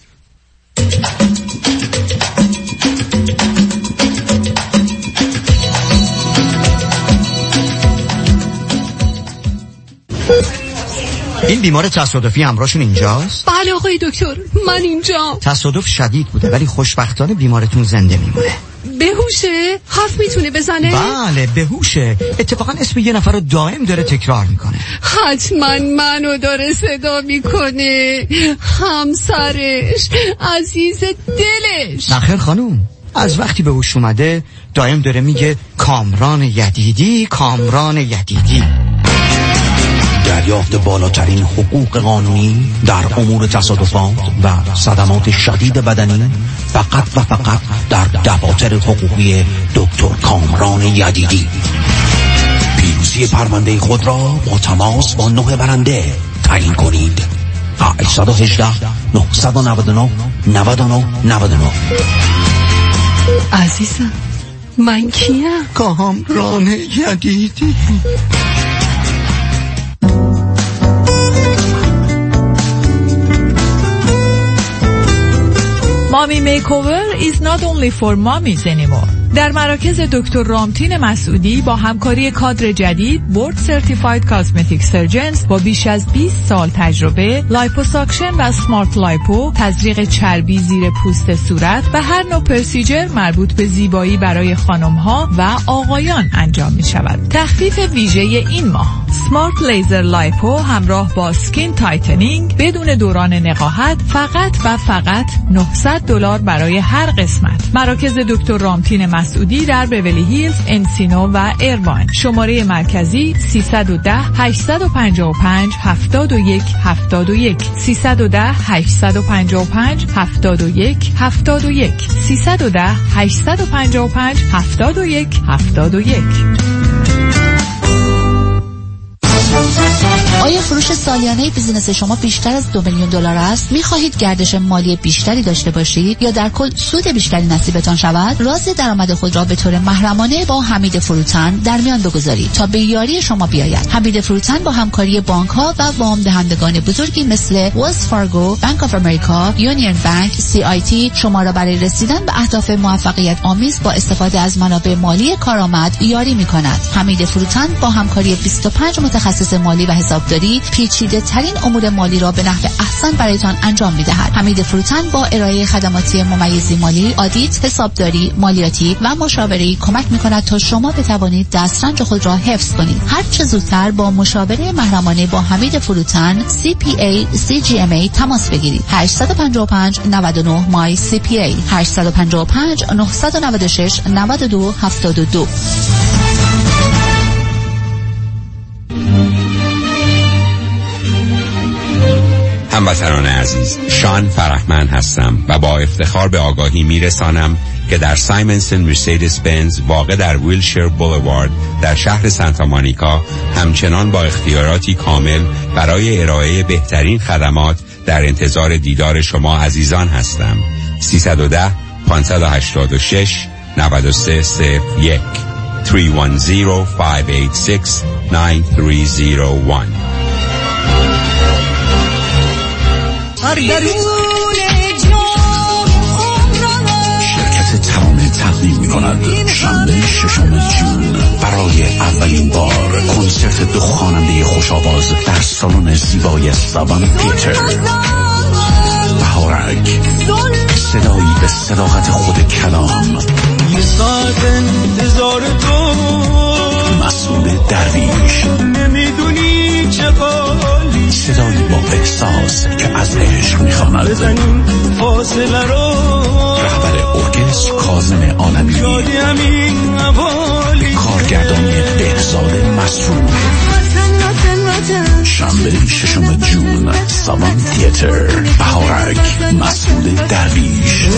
[SPEAKER 10] این بیمار تصادفی همراهشون اینجاست؟
[SPEAKER 11] بله آقای دکتر، من اینجا.
[SPEAKER 10] تصادف شدید بوده ولی خوشبختانه بیمارتون زنده میمونه.
[SPEAKER 11] بهوشه؟ حرف میتونه بزنه؟
[SPEAKER 10] بله بهوشه. اتفاقا اسم یه نفر رو دائم داره تکرار میکنه.
[SPEAKER 11] حتما منو داره صدا میکنه، همسرش، عزیز دلش.
[SPEAKER 10] نخیر خانوم، از وقتی به هوش اومده دائم داره میگه کامران یدیدی، کامران یدیدی.
[SPEAKER 12] دریافت بالاترین حقوق قانونی در امور تصادفات و صدمات شدید بدنی فقط و فقط در دفاتر حقوقی دکتر کامران یدیدی. پیروزی پرونده خود را با تماس با 9 برنده تعیین کنید. 818 999 99 99.
[SPEAKER 11] عزیزم من کیم؟
[SPEAKER 10] کامران یدیدی.
[SPEAKER 13] Mommy Makeover is not only for mommies anymore. در مراکز دکتر رامتین مسعودی با همکاری کادر جدید بورد سرتیفاید کاسمتیک سرجنز با بیش از 20 سال تجربه، لایپوساکشن و سمارت لایپو، تزریق چربی زیر پوست صورت و هر نوع پرسیجر مربوط به زیبایی برای خانم‌ها و آقایان انجام می شود. تخفیف ویژه این ماه سمارت لیزر لایپو همراه با سکین تایتنینگ بدون دوران نقاهت فقط و فقط $900 برای هر قسمت. مراکز دکتر رامتین مسعودی در بیولی هیلز، انسینو و ایرواین. شماره مرکزی 310 855 71 71 310 855 71 71 310 855 71 71.
[SPEAKER 14] آیا فروش سالیانه بیزینس شما بیشتر از $2 میلیون است؟ می‌خواهید گردش مالی بیشتری داشته باشید یا در کل سود بیشتری نصیبتان شود؟ راز درآمد خود را به طور محرمانه با حمید فروتن در میان بگذارید تا به یاری شما بیاید. حمید فروتن با همکاری بانک‌ها و وام دهندگان بزرگی مثل ویلز فارگو، بانک آف امریکا، یونین بانک، CIT شما را برای رسیدن به اهداف موفقیت آمیز با استفاده از منابع مالی کارآمد یاری می‌کند. حمید فروتن با همکاری 25 متخصص مالی و حسابداری پیچیده ترین امور مالی را به نحو احسن برایتان انجام می‌دهد. حمید فروتن با ارائه خدماتی ممیزی مالی، آدیت، حسابداری، مالیاتی و مشاوره کمک می‌کند تا شما بتوانید دسترنج خود را حفظ کنید. هر چه زودتر با مشاوره محرمانه با حمید فروتن CPA CGMA تماس بگیرید. 855 99 مای CPA 855 996 92 72.
[SPEAKER 15] هموطنان عزیز، شان فرحمند هستم و با افتخار به آگاهی میرسانم که در سایمنسن مرسدس بنز واقع در ویلشیر بولوارد در شهر سانتا مونیکا همچنان با اختیاراتی کامل برای ارائه بهترین خدمات در انتظار دیدار شما عزیزان هستم. 310 586 9301 310 586 9301.
[SPEAKER 16] درون جان
[SPEAKER 12] برای اولین بار کنسرت دو خواننده خوش‌آواز در سالن زیبای ساوان تیاتر. بهارک، صدایی به صداقت خود کلام.
[SPEAKER 16] یه ساعت انتظار تو،
[SPEAKER 12] مسئول درویش،
[SPEAKER 16] نمیدونی چه قالی،
[SPEAKER 12] صدایی با احساس که از عشق میخواند.
[SPEAKER 16] بزنیم فاصله رو،
[SPEAKER 12] رهبر ارکستر کاظم عالمی،
[SPEAKER 16] شادی همین حوالی،
[SPEAKER 12] کارگردانی بهزاد مسعود. شنبه 6 جون ساوان تیاتر. بهارک، مسعود درویش.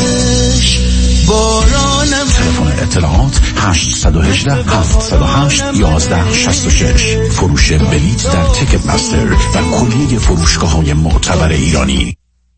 [SPEAKER 12] تلفن اطلاعات 818 708 1166. فروش بلیت در تیکت مستر و کلیه فروشگاه‌های معتبر ایرانی.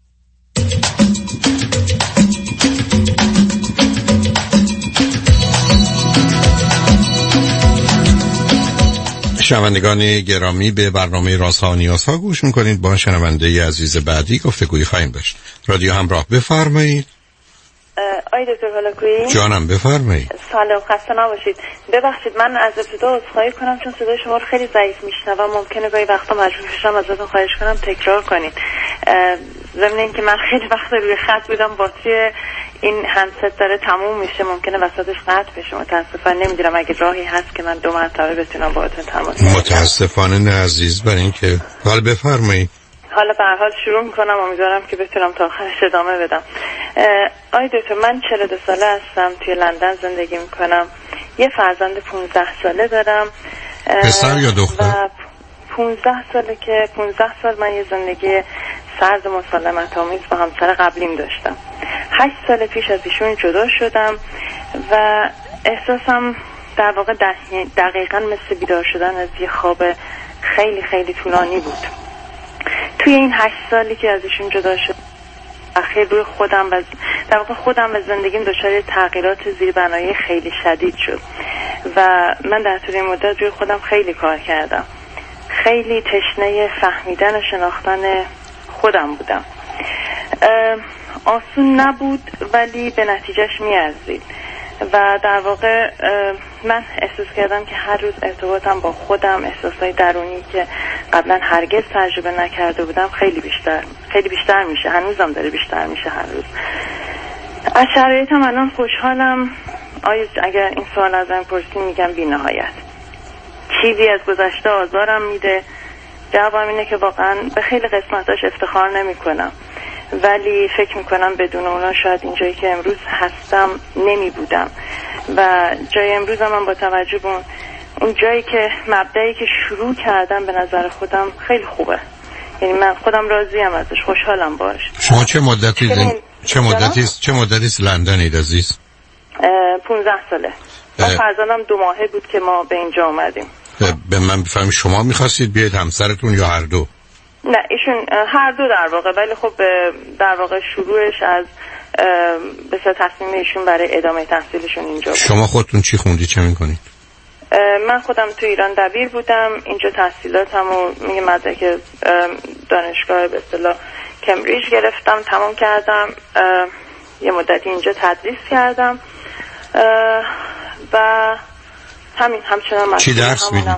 [SPEAKER 2] شنوندگان گرامی، به برنامه رازها و نیازها گوش میکنید. با شنونده عزیز بعدی گفتگوی خواهیم داشت. رادیو همراه، بفرمایید.
[SPEAKER 17] آی دکتر هلاکویی،
[SPEAKER 2] جانم بفرمایید.
[SPEAKER 17] سلام، خسته نباشید. ببخشید من از ابتدا عذرخواهی کنم چون صدای شما رو خیلی ضعیف میشنوم. ممکنه گاهی وقتا مجبور بشم ازتون خواهش کنم تکرار کنید. ضمن اینکه من خیلی وقت روی خط بودم، باتری این هندست داره تموم میشه، ممکنه وسطش قطع بشه. متاسفانه نمیدونم اگه راهی هست که من 2 مرتبه بتونم باهاتون تماس بگیرم.
[SPEAKER 2] متاسفانه نه عزیز، برای اینکه حال بفرمایید.
[SPEAKER 17] حالا به هر حال شروع میکنم، امیدوارم که بتونم تا آخرش ادامه بدم. آی دکتر، من 42 ساله هستم، توی لندن زندگی میکنم. یه فرزند 15 ساله دارم.
[SPEAKER 2] پسر یا دختر؟
[SPEAKER 17] و 15 ساله که 15 سال من یه زندگی سرد مسالمت آمیز با همسر قبلیم داشتم. 8 سال پیش از ایشون جدا شدم و احساسم در واقع دقیقاً مثل بیدار شدن از یه خواب خیلی خیلی طولانی بود. توی این 8 سالی که از ایشون جدا شد، اخیر روی خودم و در واقع خودم و زندگیم دچار تغییرات زیربنایی خیلی شدید شد و من در طول این مدت روی خودم خیلی کار کردم. خیلی تشنه فهمیدن و شناختن خودم بودم. آسون نبود ولی به نتیجهش میارزید و در واقع من احساس کردم که هر روز ارتباطم با خودم، احساسای درونی که قبلا هرگز تجربه نکرده بودم خیلی بیشتر میشه. هنوزم داره بیشتر میشه هر روز. از شرایطم الان خوشحالم. اگر این سوال ازم پرسی میگم بی نهایت. چیزی از گذشته آزارم میده. جوابم اینه که واقعا به خیلی قسمتاش افتخار نمی کنم، ولی فکر میکنم بدون اونا شاید اینجایی که امروز هستم نمی بودم و جای امروزم من با توجه به اون جایی که مبدأی که شروع کردم به نظر خودم خیلی خوبه. یعنی من خودم راضیم ازش، خوشحالم باش.
[SPEAKER 2] شما چه مدتی لندنید عزیز؟
[SPEAKER 17] 15 ساله. من فرزندم 2 ماهه بود که ما به اینجا اومدیم.
[SPEAKER 2] به من بفهمید شما میخواستید بیاید، همسرتون یا هر دو؟
[SPEAKER 17] نه ایشون هر دو در واقع، ولی خب در واقع شروعش از به تصمیم ایشون برای ادامه تحصیلشون اینجا بود.
[SPEAKER 2] شما خودتون چی خوندی، چه میکنید؟
[SPEAKER 17] من خودم تو ایران دبیر بودم، اینجا تحصیلاتمو میگه مدرک دانشگاه به اصطلاح کمبریج گرفتم، تمام کردم. یه مدتی اینجا تدریس کردم و همچنان
[SPEAKER 2] چی درس میدید؟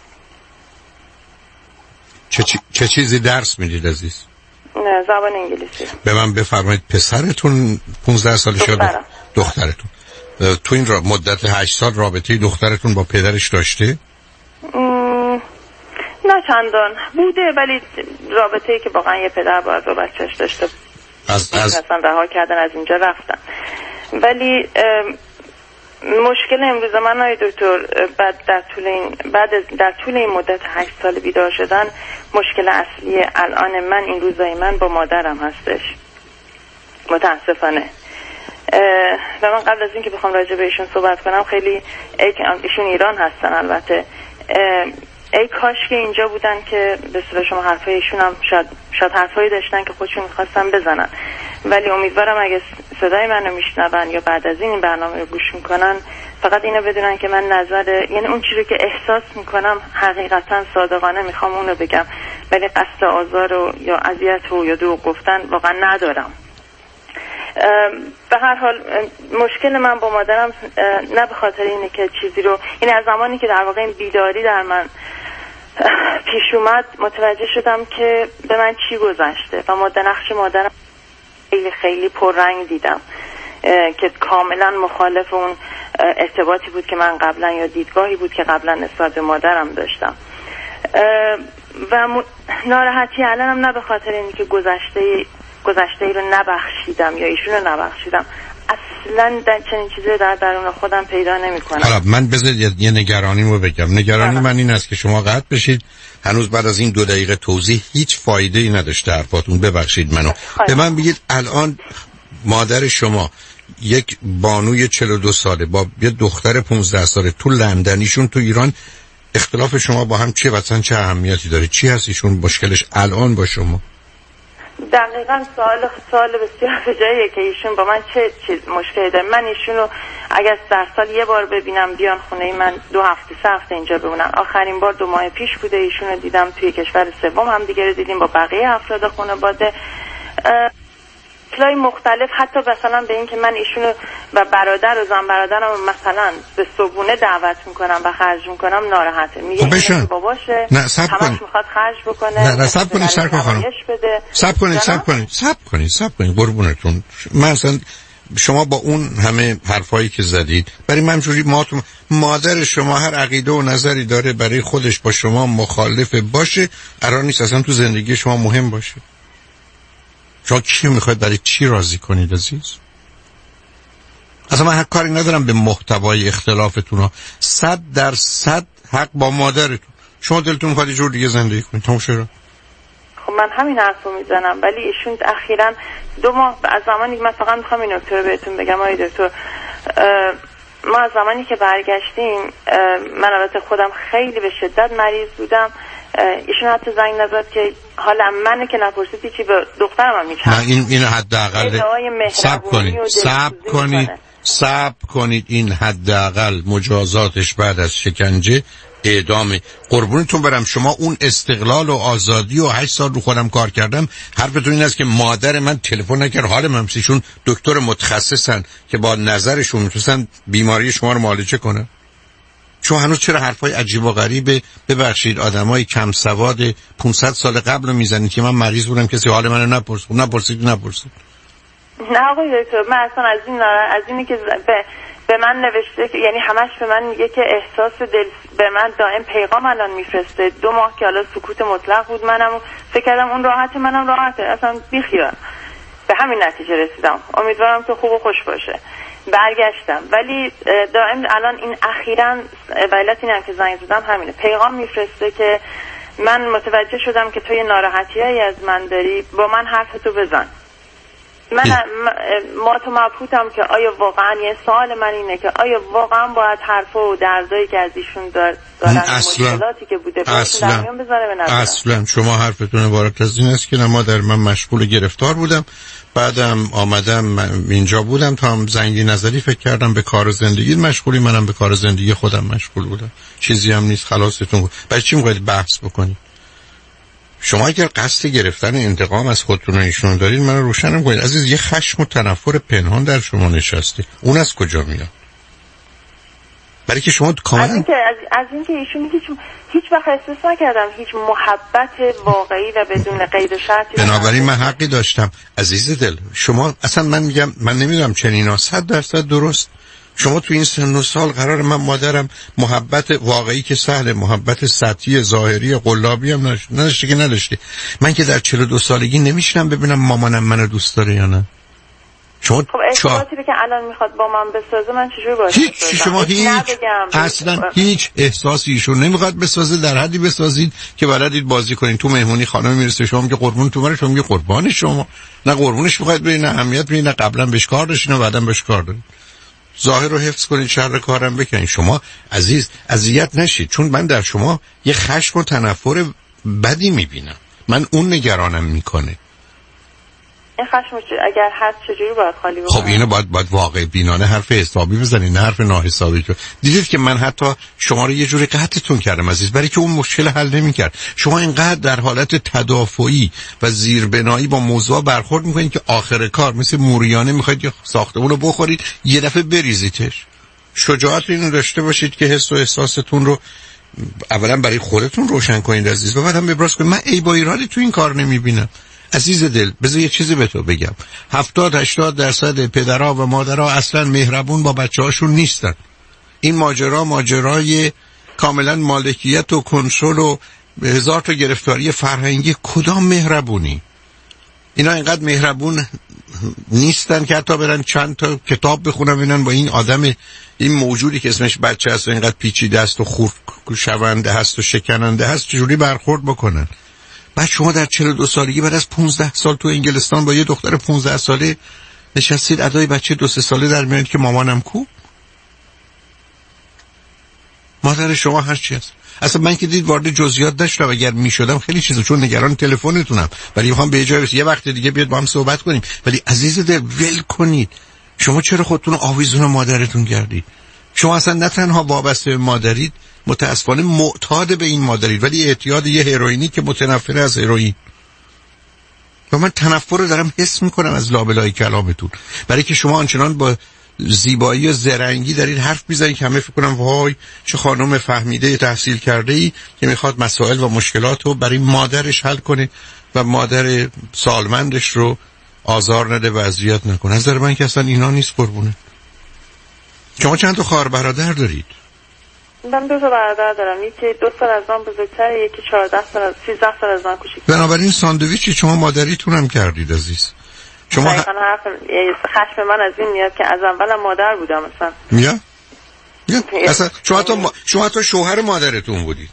[SPEAKER 2] چه چیزی درس میدید عزیز؟
[SPEAKER 17] نه، زبان انگلیسی.
[SPEAKER 2] به من بفرمایید پسرتون 15 سالشه یا دخترتون؟ تو این مدت 8 سال رابطه دخترتون با پدرش داشته؟
[SPEAKER 17] نه چندان بوده، ولی رابطه‌ای که واقعا یه پدر باید با بچهش داشته. اصلا رها کردن از اینجا رفتن. ولی مشکل امروز من آقای دکتر در طول این مدت 8 سال بیدار شدن، مشکل اصلی الان من این روزای من با مادرم هستش متاسفانه. و من قبل از این که بخوام راجع به ایشون صحبت کنم، خیلی ایشون ایران هستن البته، ای کاش که اینجا بودن که به اصطلاح شما حرفای ایشون هم شاید حرفایی داشتن که خودشون می‌خواستن بزنن، ولی امیدوارم اگه صدای منو میشنون یا بعد از این برنامه رو گوش میکنن فقط اینو بدونن که من یعنی اون چیزی که احساس میکنم حقیقتا صادقانه میخوام اونو بگم، ولی قصد آزار و یا اذیت و یا دروغ گفتن واقعا ندارم. به هر حال مشکل من با مادرم نه به خاطر اینه که چیزی رو، این از زمانی که در واقع این بیداری در من پیش اومد متوجه شدم که به من چی گذشته و نقش مادرم خیلی خیلی پررنگ دیدم که کاملا مخالف اون ارتباطی بود که من قبلا یا دیدگاهی بود که قبلا نسبت به مادرم داشتم و ناراحتی الانم نه به خاطر اینی که گذشته ای رو نبخشیدم یا ایشون رو نبخشیدم، اصلا چنین چیزی رو در درون خودم پیدا نمی‌کنم.
[SPEAKER 2] حالا من بذارید یه نگرانیمو بگم. نگرانی من این است که شما قطع بشید، هنوز بعد از این 2 دقیقه توضیح هیچ فایده‌ای نداشته حرفاتون. ببخشید منو. به من بگید الان مادر شما یک بانوی 42 ساله با یه دختر 15 ساله تو لندنیشون تو ایران، اختلاف شما با هم چیه؟ مثلا چه اهمیتی داره؟ چی هست ایشون مشکلش الان با شما؟
[SPEAKER 17] دقیقاً سوال بسیار بجاییه که ایشون با من چه مشکلی داره. من ایشونو اگر در سال یه بار ببینم بیان خونه من 2 هفته 3 هفته اینجا بمونن. آخرین بار 2 ماه پیش بوده ایشونو دیدم توی کشور سوم، هم دیگه رو دیدیم با بقیه افراد خانواده شکل‌های مختلف، حتی مثلا به این که من ایشونو و برادر و زن برادرم مثلا به صبحونه دعوت میکنم و خرج میکنم ناراحته، میگه که باباشه همش میخواد خرج بکنه.
[SPEAKER 2] نه صبر کنید سرکار خانم، صبر کنید قربونتون. من اصلا شما با اون همه حرفایی که زدید برای من جوری مادر شما هر عقیده و نظری داره برای خودش با شما مخالف باشه، قرار نیست اصلا تو زندگی شما مهم باشه. شما کی میخواید برای چی راضی کنید عزیز؟ اصلا من حق کاری ندارم به محتوای اختلافتون ها. 100% حق با مادرتون. شما دلتون میخواد یه جور دیگه زندگی کنید، تمام شد.
[SPEAKER 17] خب من همین حرفو میزنم، ولی ایشون اخیراً 2 ماه از زمانی که من فقط میخوام این نکته رو بهتون بگم آقای دکتر، ما از زمانی که برگشتیم، من البته خودم خیلی به شدت مریض بودم، ایشون حتی زنگ نزد که حالا منه که نپرسیدی چی به دخترم هم میچرد.
[SPEAKER 2] نه این حداقل صبر کنید این حداقل مجازاتش بعد از شکنجه اعدام. قربونتون برم، شما اون استقلال و آزادی و 8 سال رو خودم کار کردم، حرفتون این است که مادر من تلفن نکرد حال من ایشون دکتر متخصصن که با نظرشون میتونن بیماری شما رو معالجه کنن. شما هنوز چرا حرفای عجیب و غریبه؟ ببخشید آدمای کم سواد 500 سال قبل رو میزنید که من مریض بودم کسی حال منو نپرسید.
[SPEAKER 17] نه آقای دکتر، من اصلا از اینی که به من نوشته که یعنی همش به من میگه که احساس به من دائم پیغام الان میفرسته. 2 ماه که حالا سکوت مطلق بود، منم فکر کردم اون راحته، منم راحته، اصلا بیخیال. به همین نتیجه رسیدم. امیدوارم که خوب و خوش باشه. برگشتم، ولی دائم الان این اخیراً علت اینم که زنگ زدم همینه، پیغام میفرسته که من متوجه شدم که تو یه ناراحتیایی از من داری، با من حرفتو بزن. من مبهوتم که آیا واقعا، یه سوال من اینه که آیا واقعا باید حرفا و دردایی که از ایشون دارن مشکلاتی که بوده در میون بذاره به نظرم؟
[SPEAKER 2] اصلا شما حرفتون عبارت از این است که مادر من مشغول گرفتار بودم، بعدم آمدم اینجا بودم تا هم زنگی نظری فکر کردم به کار زندگی مشغولی، منم به کار زندگی خودم مشغول بودم، چیزی هم نیست، خلاصتون بود. برای چی میخواید بحث بکنید؟ شما اگر قصد گرفتن انتقام از خودتون ایشون دارید، من روشنم کنید عزیز، یه خشم و تنفر پنهان در شما نشسته. اون از کجا میاد؟ برای که شما کاملا
[SPEAKER 17] از اینکه ایشون هیچ وقت احساس نکردم هیچ محبت واقعی و بدون قید و شرطی.
[SPEAKER 2] بنابراین من حقی داشتم عزیز دل. شما اصلا من میگم من نمیدونم چنینا 100% درست. شما تو این سن و سال قرار من مادرم محبت واقعی که سهله، محبت سطحی ظاهری قلابی هم نداشته که نداشته. من که در 42 سالگی نمیشنم ببینم مامانم منو دوست داره یا نه. شما
[SPEAKER 17] خب ارتباطی که الان میخواد با من بسازه من چجوری باشه؟
[SPEAKER 2] شما اصلا هیچ احساسی ایشون نمیخواد بسازه، در حدی بسازید که بلدید بازی کنید. تو مهمونی خانم میرسه شما میگه قربون تو، شما میگه قربان شما، نه قربونش میخواید برید نه اهمیت بدید، نه قبلا بهش کار داشتین نه بعداً بهش کار دارید. ظاهر رو حفظ کنید، شر کارم بکنید. شما عزیز اذیت نشید، چون من در شما یه خشم و تنفر بدی میبینم. من اون نگرانم میکنه.
[SPEAKER 17] این خشم اگر هست چجوری باید خالی بکنم؟
[SPEAKER 2] خب اینو باید واقع بینانه حرف حسابی بزنید، نه حرف ناحسابی. دیدید که من حتی شما رو یه جوری قطعتون کردم عزیز، برای که اون مشکل حل نمی‌کرد. شما اینقدر در حالت تدافعی و زیربنایی با موضوع برخورد می‌کنید که آخر کار مثل موریانه می‌خواید یه ساختمون رو بخورید یه دفعه بریزیدش. شجاعت اینو داشته باشید که حس و احساستون رو اولا برای خودتون روشن کنید عزیز، و بعدم ابراز کنید. من عیب و ایرادی تو این کار نمی‌بینم عزیز دل. بذار یه چیزی به تو بگم، 70-80% پدرها و مادرها اصلا مهربون با بچه‌هاشون نیستن. این ماجرای کاملا مالکیت و کنترل و هزار تا گرفتاری فرهنگی، کدام مهربونی؟ اینا اینقدر مهربون نیستن که حتی برن چند تا کتاب بخونن ببینن با این آدم، این موجودی که اسمش بچه هست و اینقدر پیچیده است و خورشونده هست و شکننده هست چجوری برخورد بکنن. بعد شما در 42 سالگی بعد از 15 سال تو انگلستان با یه دختر 15 ساله نشستید ادای بچه 2-3 ساله در میارید که مامانم کو؟ مادر شما هر چی هست. اصلا من که دید وارد جزئیات نشدم، اگر میشدم خیلی چیزا، چون نگران تلفنتونم، ولی میخوام به جای یه وقت دیگه بیاد با هم صحبت کنیم. ولی عزیز دل ول کنید. شما چرا خودتون رو آویزون مادرتون کردید؟ شما اصلا نه تنها وابسته به مادرید، متاسفانه معتاد به این مادرید، ولی اعتیاد یه هروئینی که متنفر از هروئین. و من تنفر رو دارم حس میکنم از لابلای کلامتون، برای که شما آنچنان با زیبایی و زرنگی دارید حرف میزنید که همه فکر کنم وای چه خانم فهمیده تحصیل کرده ای که میخواد مسائل و مشکلات رو برای مادرش حل کنه و مادر سالمندش رو آزار نده و اذیت نکنه. از نظر من که اصلا اینا نیست قربونه. شما چند تا خواهر برادر دارید؟
[SPEAKER 17] من 2 تا برادر دارم، یکی 2 سال از من بزرگتره، یکی 13 سال از من کوچیک‌تره.
[SPEAKER 2] بنابراین ساندویچی شما مادریتون هم کردید عزیز. شما
[SPEAKER 17] خشم من از این میاد که از اولم مادر بودم اصلا.
[SPEAKER 2] میاد؟ اصلا شما حتی شوهر مادرتون بودید.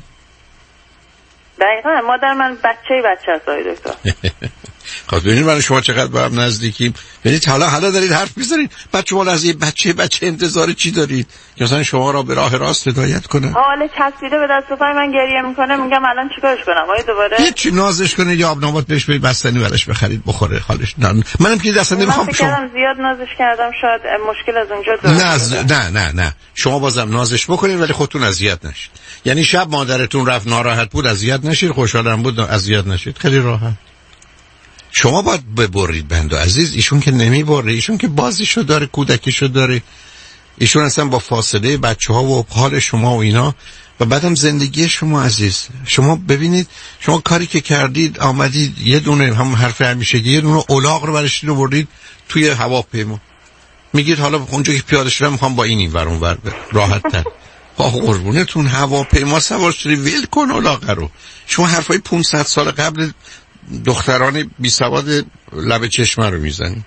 [SPEAKER 17] دقیقا مادر من بچه است آقای دکتر.
[SPEAKER 2] خب ببینید من شما چقدر با هم نزدیکیم. ببینید حالا دارید حرف میزنید، بعد شما از یه بچه انتظار چی دارید که مثلا شما را به راه راست هدایت کنه؟
[SPEAKER 17] حالا چسبیده به دست و پای من گریه میکنه، میگم الان چیکارش کنم؟ آیا دوباره
[SPEAKER 2] هیچ نازش کنید یا آب نبات بهش بدید، بستنی براش بخرید بخوره حالش. منم که دست نمیخوام
[SPEAKER 17] شما. من زیاد نازش کردم، شاید مشکل از اونجا
[SPEAKER 2] نه شما بازم نازش بکنید ولی خودتون اذیت نشید. یعنی شب مادرتون رفت ناراحت بود اذیت نشید، خوشحالم بود اذیت نشید. خیلی راحت. شما باید ببرید بندو عزیز. ایشون که نمیبره، ایشون که بازیشو داره، کودکیشو داره. ایشون اصلا با فاصله بچه‌ها و حال شما و اینا و بعدم زندگی شما عزیز. شما ببینید شما کاری که کردید، آمدید یه دونه هم حرف همیشگی، یه دونه الاغ رو برشتین و بردید توی هواپیما. میگید حالا اونجا که پیاده شدم میخوام با این ور اون ور راحت تر. قربونتون هواپیما سوار شدی، ول کن الاغ رو. شما حرفای 500 سال قبل دختران بی سواد لب چشمه رو میزنید.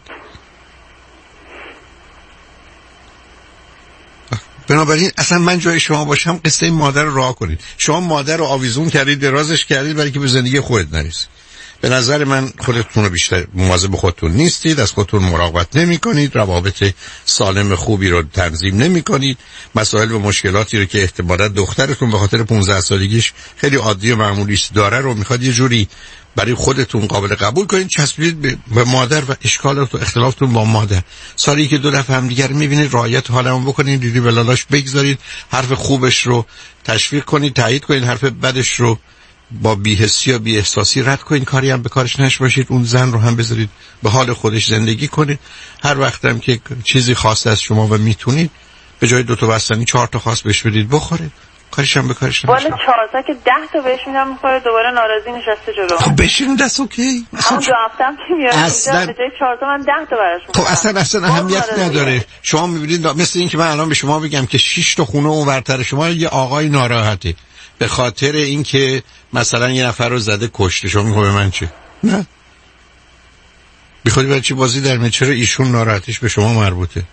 [SPEAKER 2] بنابراین اصلا من جای شما باشم قصه این مادر رو راه کنید. شما مادر رو آویزون کردید، درازش کردید برای که به زندگی خودت نرسید. به نظر من خودتون رو بیشتر مواظب خودتون نیستید، از خودتون مراقبت نمی کنید، روابط سالم خوبی رو تنظیم نمی کنید، مسائل و مشکلاتی رو که احتمالاً دخترتون به خاطر 15 سالگیش خیلی عادی و معمولی داره رو میخواد یه جوری برای خودتون قابل قبول کنید، چسبید به مادر و اشکالات و اختلافتون با مادر. سالی که 2 دفعه هم دیگر میبینید رعایت حالمون بکنید، دیدی بلالاش بگذارید، حرف خوبش رو تشویق کنید، تایید کنید، حرف بدش رو با بی‌حسی یا بی‌احساسی رد کنید، کاری هم به کارش نشباشید، اون زن رو هم بذارید به حال خودش زندگی کنید. هر وقت هم که چیزی خاص از شما و میتونید به جای 2 تا بستنی 4 تا خاص بهش بدید بخوره. کارش هم به کارش نمیشه.
[SPEAKER 17] والا 4 تا که 10 تا بهش میدم میخوره، دوباره ناراضی نشسته جلو.
[SPEAKER 2] خب بشین دست اوکی.
[SPEAKER 17] اما 2 هفتم که میاد اصلا به جای 4 تا من 10 تا براش میدم.
[SPEAKER 2] خب اصلا اهمیت نداره. شما میبینید مثل این که من الان به شما بگم که 6 تا خونه اونورتر شما یه آقای ناراحته به خاطر اینکه مثلا یه نفر رو زده کشته، شما میگه به من چه؟ نه. بخواد برای چی بازی در میاد؟ چرا ایشون ناراحتیش به شما مربوطه؟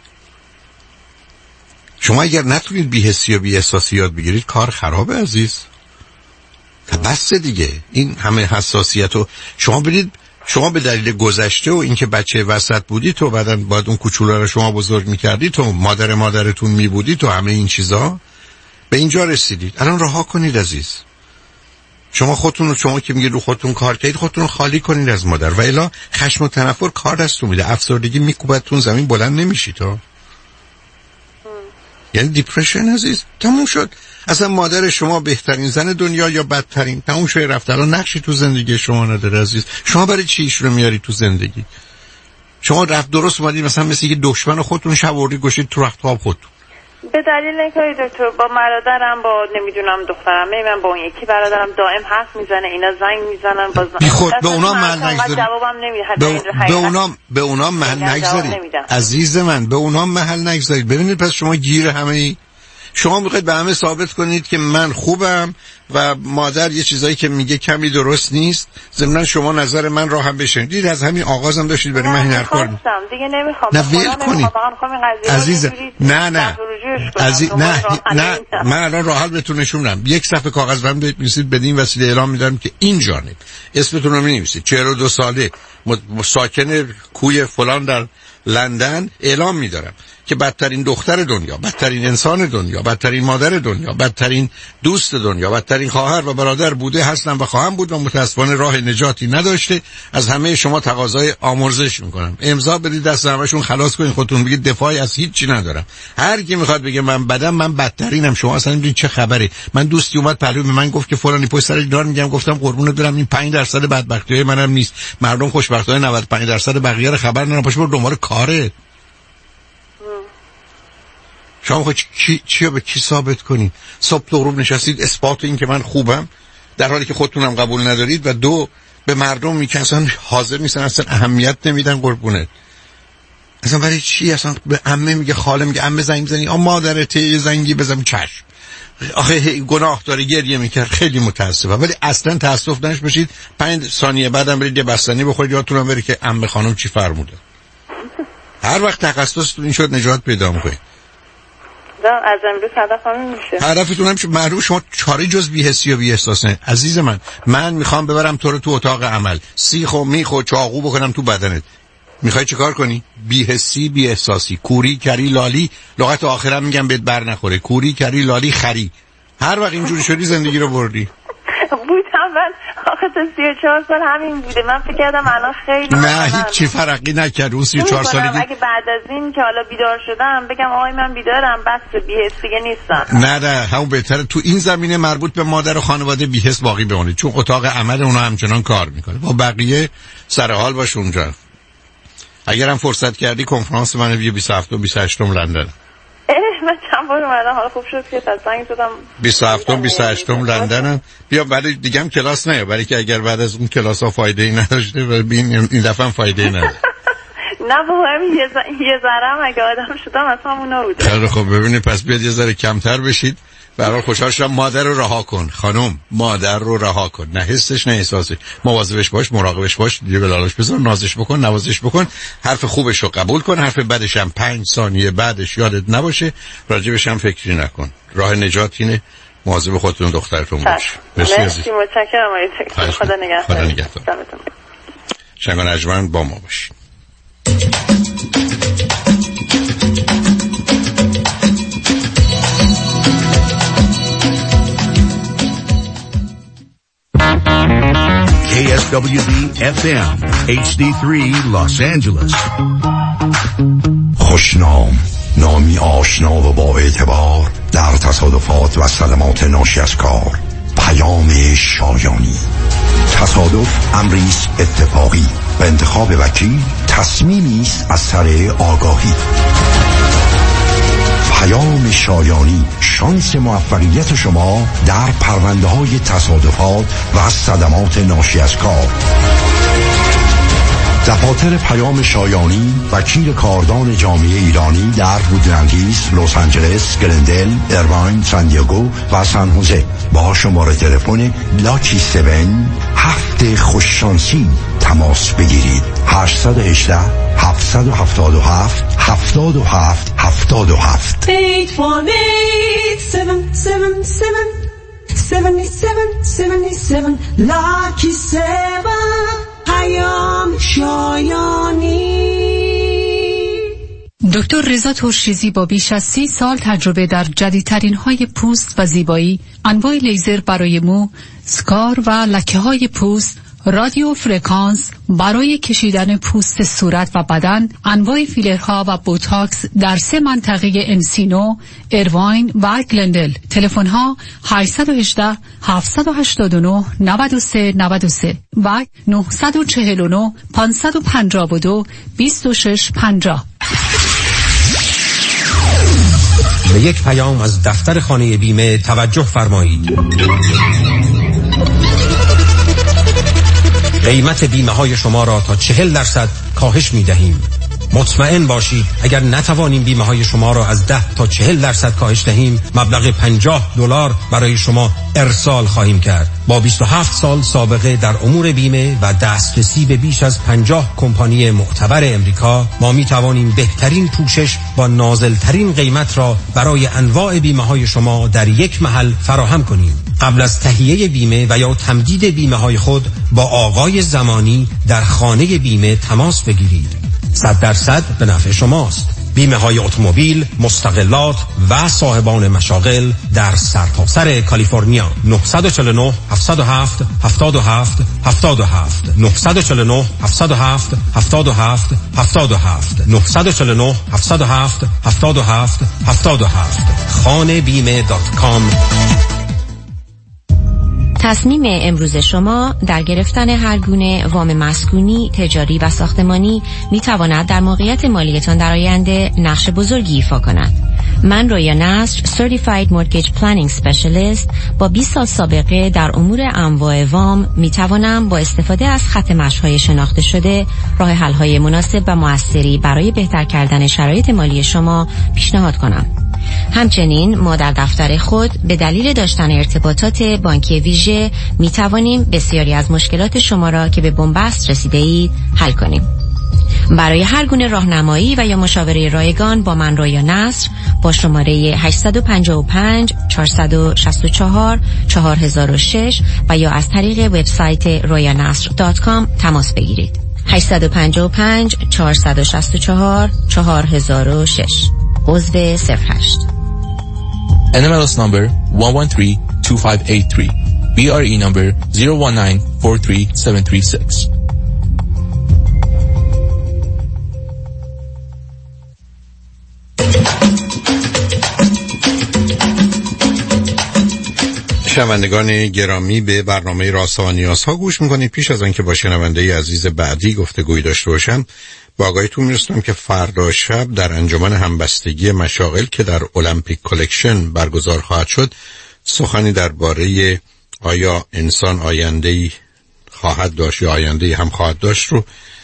[SPEAKER 2] شما اگر نتونید بی‌حسی و بی‌احساسی یاد بگیرید کار خرابه عزیز. بس دیگه این همه حساسیت رو شما بدید. شما به دلیل گذشته و اینکه بچه وسط بودی تو بعداً باید اون کوچولا رو شما بزرگ می‌کردی تو مادرتون می‌بودی تو همه این چیزا به اینجا رسیدید. الان رها کنید عزیز. شما که میگید رو خودتون کار کردید، خودتون خالی کنید از مادر و الا خشم و تنفر کار دستتون میده، افسردگی میکوبتون زمین، بلند نمیشید ها. یعنی دیپرشن عزیز تموم شد. اصلا مادر شما بهترین زن دنیا یا بدترین، تموم شد رفت. الان نقشی تو زندگی شما نداره عزیز. شما برای چی ایش رو میاری تو زندگی؟ شما رفت درست اومدید مثلا مثل که دشمن خودتون شوردی گوشید تو رخت خواب خودتون.
[SPEAKER 17] به دلیل اینکه دکتر با برادرم، با نمیدونم دخترم، من با اون یکی برادرم دائم حرف میزنه، اینا زنگ میزنن، باز
[SPEAKER 2] خود به اونا محل نگذارید.
[SPEAKER 17] جوابم نمیده.
[SPEAKER 2] به اونا محل نگذارید عزیز من، به اونا محل نگذارید. ببینید پس شما گیر همه ای، شما میخواید به همه ثابت کنید که من خوبم و مادر یه چیزایی که میگه کمی درست نیست. ضمن شما نظر من را هم بشنید. از همین آغازم داشتید برای من این هر کار
[SPEAKER 17] دیگه نمیخوام.
[SPEAKER 2] نه ول کنید عزیز. نه من الان راه حل بهتون نشون میدم. یک صفحه کاغذ برام بنویسید، بدین وسیله اعلام میدم که این جانب اسمتون رو مینویسید. 42 ساله ساکن کوی فلان در لندن، اعلام میدارم که بدترین دختر دنیا، بدترین انسان دنیا، بدترین مادر دنیا، بدترین دوست دنیا، بدترین خواهر و برادر بوده، هستم و خواهم بود و متاسفانه راه نجاتی نداشته. از همه شما تقاضای آمرزش میکنم. امضا بدید دست همشون خلاص کنید خودتون، بگید دفاعی از هیچ چی ندارم. هر کی میخواد بگه من بدم، من بدترینم. شما اصلا نمیدونید چه خبره. من دوستی اومد پلو به من گفت که فلانی پشت سر دار میگم، گفتم قربونت برم این 5% بدبختیای منم نیست. مردم خوشبختانه 95% بقیه رو خبر ندارن. پاشو برو دنبال کاره. شما خود چی به کی ثابت کنید؟ صبح تا غروب نشستید اثبات این که من خوبم، در حالی که خودتونم قبول ندارید. و دو، به مردم میگن اصلا حاضر نیستن، اصلا اهمیت نمیدن قربونت. اصلا برای چی؟ اصلا به عمه میگه، خاله میگه عمه زنگ بزنی، مادرت یه زنگی بزنم، چشم. آخه گناه داره، گریه میکرد، خیلی متاسفم. ولی اصلا تاسف نش بشید 5 ثانیه بعدم برید یه بستنی بخورید، یادتونم بره که عمه خانم چی فرموده. هر وقت تخصصتون این شد نجات پیدا میکنید.
[SPEAKER 17] از امروز هدفم میشه.
[SPEAKER 2] هدفتون هم معروف شما چاره جز بی‌حسی و بی‌احساس نه عزیز من میخوام ببرم تو رو تو اتاق عمل، سیخ و میخ و چاقو بکنم تو بدنت. میخوای چه کار کنی؟ بی‌حسی بی‌احساسی، کوری کری لالی، لغت آخرم میگم بهت بر نخوره، کوری کری لالی خری. هر وقت اینجوری شدی زندگی رو بردی.
[SPEAKER 17] بودم من آخه تا 34 سال همین بوده. من فکر کردم الان خیلی
[SPEAKER 2] نه هیچ چی فرقی نکرد. اون 34 سالگی
[SPEAKER 17] اگه بعد از این که حالا بیدار شدم بگم آقای من بیدارم، بس بی‌حس دیگه نیستم.
[SPEAKER 2] نه همون بهتره. تو این زمینه مربوط به مادر و خانواده بی‌حس باقی بمونید، چون اتاق عمل اونا همچنان کار میکنه. با بقیه سر حال باش اونجا. اگرم فرصت کردی کنفرانس من 27 و 28 لندن.
[SPEAKER 17] من چند بار اومدم، حالا خوب شد که زنگ زدم. 27
[SPEAKER 2] و 28 لندنم. بیا ولی دیگه هم کلاس نه، ولی که اگر بعد از اون کلاس ها فایده ای نداشته و این دفعه هم فایده ای نداره.
[SPEAKER 17] نه بابا یه ذره هم اگه آدم شدم اصلا اونا بود.
[SPEAKER 2] خیلی خب ببینید پس بیاد یه ذره کمتر بشید. برای خوشحال شدم. مادر رو رها کن خانم، مادر رو رها کن. نه حسش نه احساسش. مواظبش باش، مراقبش باش، دیگه بلاش بذار، نازش بکن، نوازش بکن، حرف خوبش رو قبول کن، حرف بدش هم 5 ثانیه بعدش یادت نباشه، راجبش هم فکری نکن. راه نجات اینه. مواظب خودتون و دخترتون باش.
[SPEAKER 17] مرسی متشکرم. خدا نگهدار.
[SPEAKER 2] شنگان اجمن با ما باشید.
[SPEAKER 18] KSWB FM HD3 Los Angeles. خوشنام، نامی آشنا و با اعتبار در تصادفات و صدمات ناشی از کار. پیام شایانی. تصادف امری است اتفاقی و انتخاب وکیل تصمیمی است از سر آگاهی. پیام شایانی، شانس موفقیت شما در پرونده‌های تصادفات و صدمات ناشی از کار. دفاتر پیام شایانی، وکیل کاردان جامعه ایرانی در وودلند هیلز، لس آنجلس، گلندل، ایرواین، سان دیگو و سان خوزه. با شماره تلفن لاکی 7 هفت خوششانسی تماس بگیرید. 818 777 77 77.
[SPEAKER 1] 818-777-7777 Lucky 7 پیام شایانی.
[SPEAKER 19] دکتر رضا ترشیزی با بیش از 30 سال تجربه در جدیدترین های پوست و زیبایی، انواع لیزر برای مو، اسکار و لکه های پوست، رادیو فرکانس برای کشیدن پوست صورت و بدن، انواع فیلرها و بوتاکس در 3 منطقه انسینو، ایرواین و گلندل. تلفن ها 818 789 93 93 و 949 552 26 50.
[SPEAKER 12] به یک پیام از دفتر خانه بیمه توجه فرمایید. قیمت بیمه های شما را تا 40% کاهش می دهیم. مطمئن باشید اگر نتوانیم بیمه های شما را از 10 تا 40% کاهش دهیم، مبلغ $50 برای شما ارسال خواهیم کرد. با 27 سال سابقه در امور بیمه و دسترسی به بیش از 50 کمپانی معتبر امریکا، ما می توانیم بهترین پوشش با نازلترین قیمت را برای انواع بیمه های شما در یک محل فراهم کنیم. قبل از تهیه بیمه و یا تمدید بیمه های خود با آقای زمانی در خانه بیمه تماس بگیرید. 100% به نفع شماست. بیمه های اتومبیل، مستقلات و صاحبان مشاغل در سرتاسر کالیفرنیا. 949 707 77 77 949 707 77 77 949 707 77 77 khanebime.com.
[SPEAKER 8] تصمیم امروز شما در گرفتن هر گونه وام مسکونی، تجاری و ساختمانی می تواند در موقعیت مالیتان در آینده نقش بزرگی ایفا کند. من رویا نصر، Certified Mortgage Planning Specialist با 20 سال سابقه در امور انواع وام می توانم با استفاده از خط مشی‌های شناخته شده راه حل‌های مناسب و موثری برای بهتر کردن شرایط مالی شما پیشنهاد کنم. همچنین ما در دفتر خود به دلیل داشتن ارتباطات بانکی ویژه می توانیم بسیاری از مشکلات شما را که به بنبست رسیده اید حل کنیم. برای هر گونه راهنمایی و یا مشاوره رایگان با من رویا نصر با شماره 855 464 4006 و یا از طریق وبسایت royanasr.com تماس بگیرید. 855 464 4006 عضو 08.
[SPEAKER 20] NMLS number 1132583. BRE number 01943736.
[SPEAKER 2] شنوندگان گرامی، به برنامه رازها و نیازها گوش میکنید. پیش از آنکه با شنونده عزیز بعدی گفتگویی داشته باشم، با آگاهیتون میرسونم که فردا شب در انجمن همبستگی مشاغل که در المپیک کلکشن برگزار خواهد شد، سخنی درباره آیا انسان آینده‌ای خواهد داشت یا آینده‌ای هم خواهد داشت رو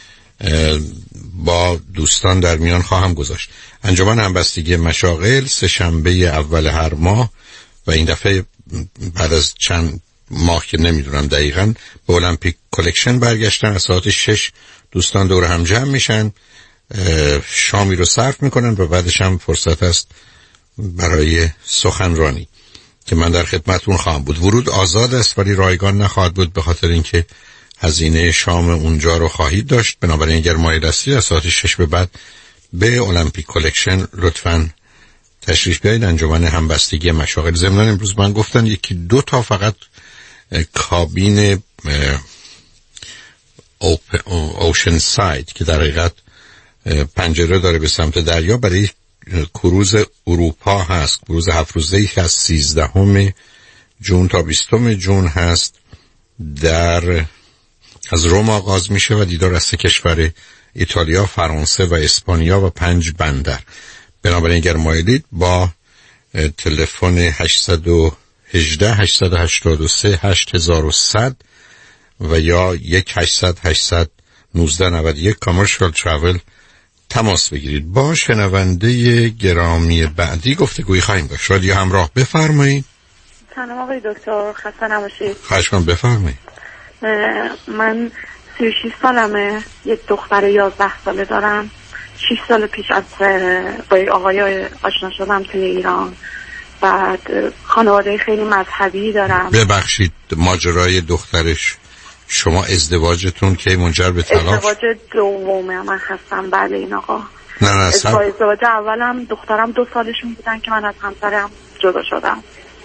[SPEAKER 2] با دوستان در میان خواهم گذاشت. انجمن همبستگی مشاغل سه‌شنبه اول هر ماه و این دفعه بعد از چند ماه که نمیدونم دقیقاً به المپیک کلکشن برگشتن. از ساعت 6 دوستان دور هم جمع میشن، شامی رو صرف میکنن و بعدش هم فرصت است برای سخنرانی که من در خدمتون خواهم بود. ورود آزاد است ولی رایگان نخواهد بود، به خاطر اینکه هزینه شام اونجا رو خواهید داشت. بنابراین اگر مایل هستید از ساعت 6 به بعد به المپیک کلکشن لطفاً تشریف بیارید. انجمن همبستگی مشاغل. ضمناً امروز من گفتن 1-2 تا فقط کابین اوشن ساید که در حقیقت پنجره داره به سمت دریا برای کروز اروپا هست. کروز 7 روزه‌ای که از 13 جون تا 20 جون هست، از روم آغاز میشه و دیدار از 3 کشور ایتالیا، فرانسه و اسپانیا و 5 بندر. بنابراین اگر مایلید با تلفن 818 883 8100 و یا 1-800-819-91 کامرشال تراول تماس بگیرید. با شنونده گرامی بعدی گفتگویی خواهیم داشت. رادیو همراه، بفرمایید.
[SPEAKER 17] سلام آقای دکتر، خسته نباشید.
[SPEAKER 2] خواهش می‌کنم، بفرمایید.
[SPEAKER 17] من 36 سالمه، یک دختر 11 ساله دارم. 6 سال پیش از با آقای آشنا شدم توی ایران. بعد خانواده خیلی مذهبی دارم.
[SPEAKER 2] ببخشید، ماجرای دخترش شما ازدواجتون که منجر به طلاق؟
[SPEAKER 17] ازدواج دومه من هستم. بله این آقا
[SPEAKER 2] نه
[SPEAKER 17] ازدواج اولم دخترم 2 سالشون بودن که من از همسرم جدا شدم.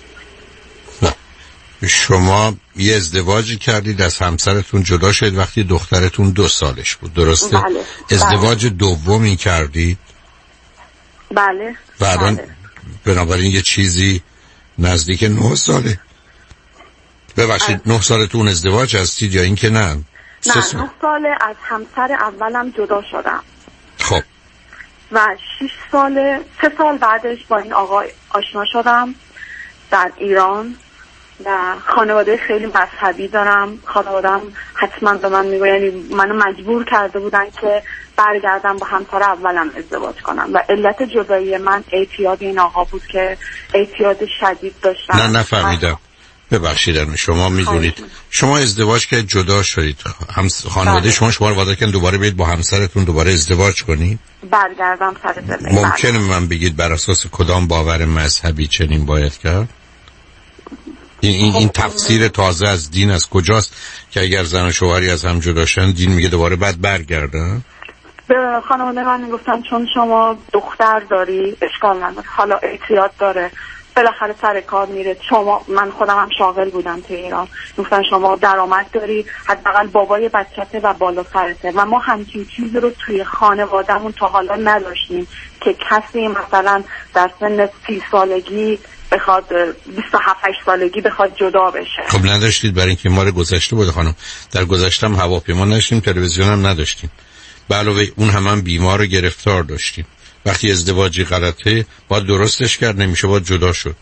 [SPEAKER 2] شما یه ازدواجی کردید، از همسرتون جدا شدید وقتی دخترتون 2 سالش بود، درسته؟
[SPEAKER 17] بله.
[SPEAKER 2] ازدواج دومی کردید؟
[SPEAKER 17] بله.
[SPEAKER 2] و الان بنابراین یه چیزی نزدیک 9 ساله. ببخشید 9 سالتون ازدواج هستید یا این که نه؟
[SPEAKER 17] 9 ساله از همسر اولم جدا شدم.
[SPEAKER 2] خب.
[SPEAKER 17] و 3 سال بعدش با این آقا آشنا شدم در ایران و خانواده خیلی مذهبی دارم. خانوادم حتما به من میگه، یعنی منو مجبور کرده بودن که برگردم با همسر اولم ازدواج کنم و علت جدایی من اعتیاد این آقا بود که اعتیاد شدید داشتم.
[SPEAKER 2] نه نفهمیدم. ببخشید شما میدونید شما ازدواج که جدا شدید، خانواده شما رو وادار کردن دوباره بیاید با همسرتون دوباره ازدواج کنید؟
[SPEAKER 17] برگردم سر زندگی.
[SPEAKER 2] ممکنه من بگید بر اساس کدام باور مذهبی چنین باید کرد؟ این تفسیر تازه از دین از کجاست که اگر زن و شوهری از هم جدا شدن دین میگه دوباره بعد برگردن؟
[SPEAKER 17] به خانواده من گفتن چون شما دختر داری اشکال نداره، حالا اعتیاد داره، بالاخره سر کار میره، شما من خودم هم شاغل بودم تو ایران، گفتن شما درآمد داری، حداقل بابای بچته و بالا سرته و ما همچین چیزی رو توی خانوادهمون تا حالا نداشتیم که کسی مثلا در سن 30 سالگی بخواد 27-8 سالگی بخواد جدا بشه.
[SPEAKER 2] خب نداشتید، برای اینکه مال گذشته بود خانم. در گذشته هم هواپیما نداشتیم، تلویزیون هم نداشتیم، به علاوه اون هم بیمار و گرفتار داشتیم. وقتی ازدواجی غلطه باید درستش کرد، نمیشه باید جدا شد.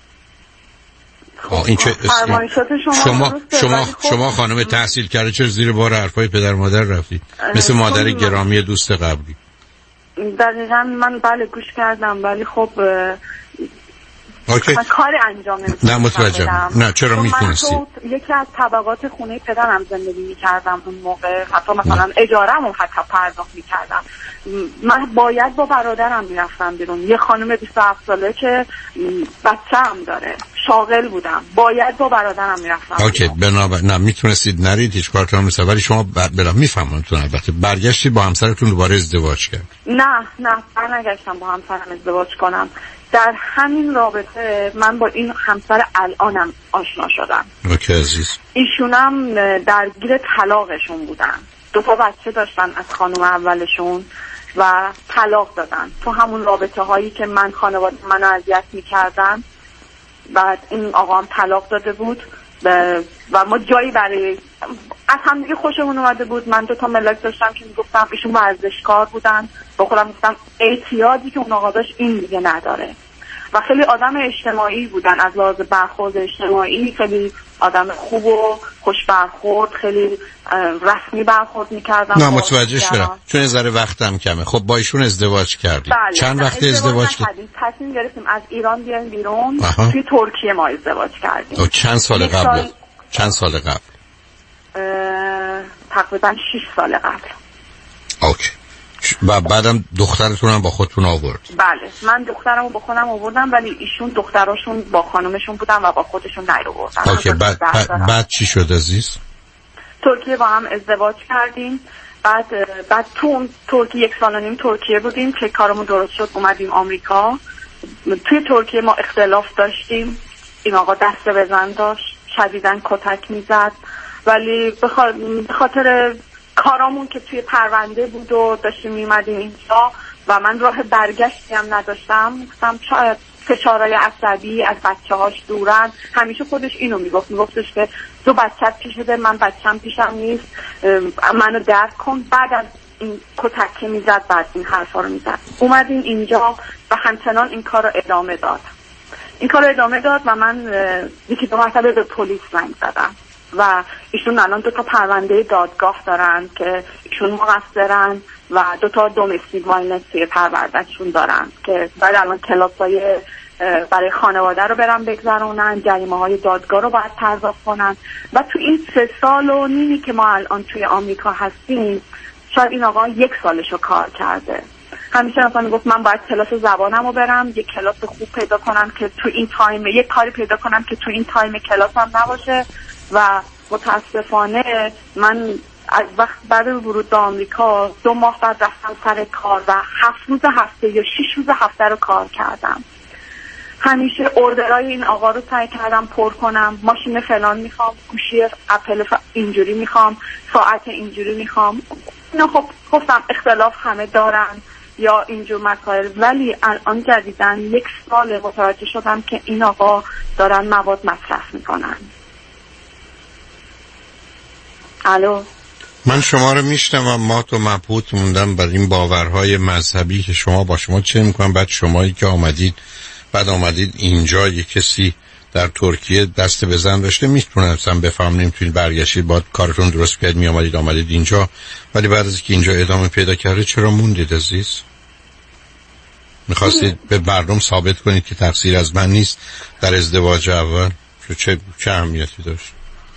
[SPEAKER 2] این چه شما خانم تحصیل کرده چرا زیر بار حرفای پدر مادر رفتید؟ مثل مادر گرامی دوست قبلی.
[SPEAKER 17] دقیقاً من بله گوش کردم، ولی خب من کاری انجام نمیدم.
[SPEAKER 2] نه متوجهم. نه چرا میتونستی؟
[SPEAKER 17] من یکی از طبقات خونه پدرم زندگی میکردم اون موقع، حتی مثلا اجاره‌مو حتی پرداخت میکردم. من باید با برادرم میرفتم بیرون، یه خانم 27 ساله که بچه‌ام داره، شاغل بودم، باید با برادرم میرفتم.
[SPEAKER 2] اوکی نه میتونستید نرید، هیچ کارتون هم ولی شما میفهمونتون البته برگشتید با همسرتون دوباره ازدواج کرد؟
[SPEAKER 17] نه برنگشتم با همسرم ازدواج کنم. در همین رابطه من با این همسر الانم آشنا شدم.
[SPEAKER 2] اوکی عزیز.
[SPEAKER 17] ایشونم درگیر طلاقشون بودن، 2 بچه داشتن از خانم اولشون و طلاق دادن تو همون رابطه هایی که خانواده منو اذیت میکردن. بعد این آقا هم طلاق داده بود و ما جایی برای از هم دیگه خوشمون اومده بود. من 2 ملاک داشتم که میگفتم ایشون ورزشکار بودن، با خودم گفتم اعتیادی که اون آقا داشت این دیگه نداره و خیلی آدم اجتماعی بودن، از لحاظ برخورد اجتماعی خیلی آدم خوب و خوش برخورد، خیلی رسمی برخورد میکردن.
[SPEAKER 2] نه متوجه شدم، چون یه ذره وقتم کمه. خب با ایشون ازدواج کردید؟
[SPEAKER 17] بله.
[SPEAKER 2] چند وقت ازدواج
[SPEAKER 17] کردید؟ تصمیم گرفتیم از ایران بیایم بیرون. توی ترکیه ما ازدواج کردیم.
[SPEAKER 2] چند سال قبل؟ چند سال قبل؟
[SPEAKER 17] تقریبا 6 سال قبل.
[SPEAKER 2] اوکی. و بعدم دخترتون هم با خودتون آورد؟
[SPEAKER 17] بله من دخترمو با خودم آوردم، ولی ایشون دختراشون با خانومشون بودن و با خودشون نیاوردن.
[SPEAKER 2] اوکی. بعد چی شد عزیز؟
[SPEAKER 17] ترکیه با هم ازدواج کردیم. بعد تو ترکیه 1 سال و نیم ترکیه بودیم که کارمون درست شد، اومدیم آمریکا. توی ترکیه ما اختلاف داشتیم، این آقا دست بزن داشت، شدیداً کتک میزد، ولی به خاطر کارامون که توی پرونده بود و داشتیم میمدیم اینجا و من راه برگشتی هم نداشتم، گفتم شاید فشارهای عصبی از بچه‌هاش دورن. همیشه خودش اینو میگفتش که تو بچت پیشته، من بچم پیشم نیست، منو درک کن. بعد از این کتک که میزد بعد این حرفا رو میزد. اومدیم اینجا و همچنان این کار رو ادامه داد و من 1-2 مرتبه به پلیس زنگ زدم و ایشون الان 2 پرونده دادگاه دارن که ایشون مقصرن و 2 دومستیک وایلنس توی پروندهشون دارن که بعد الان کلاسای برای خانواده رو برن بگذرونن، جریمه های دادگاه رو باید پرداخت کنن و تو این 3 سال و نیمی که ما الان توی آمریکا هستیم شاید این آقا 1 سالشو کار کرده. همیشه مثلا گفت من باید کلاس زبانم رو برم، یک کلاس خوب پیدا کنم که تو این تایم، یک کاری پیدا کنم که تو این تایم کلاسم نباشه و متاسفانه من از وقت بعد ورود به آمریکا 2 ماه بعد رفتم سر کار و 7 روز هفته یا 6 روز هفته رو کار کردم. همیشه اوردرای این آقا رو سعی کردم پر کنم. ماشین فلان میخوام، گوشی اپل اینجوری میخوام، ساعت اینجوری میخوام. اینا خب گفتم اختلاف همه دارن یا اینجور مسائل، ولی الان جدیدن 1 سال متوجه شدم که این آقا دارن مواد مصرف میکنن. الو،
[SPEAKER 2] من شما رو میشنوم، ما تو مبهوت موندم بر این باورهای مذهبی که شما با شما چه میکنن. بعد شمایی که آمدید اینجا یک کسی در ترکیه دست به زن داشته، میتونستم بفهم نمیتونید برگشتید با کارتون درست کرد آمدید اینجا، ولی بعد از که اینجا ادامه پیدا کرده چرا موندید عزیز؟ میخواستید به مردم ثابت کنید که تقصیر از من نیست در ازدواج اول؟ چه اهمیتی داشت؟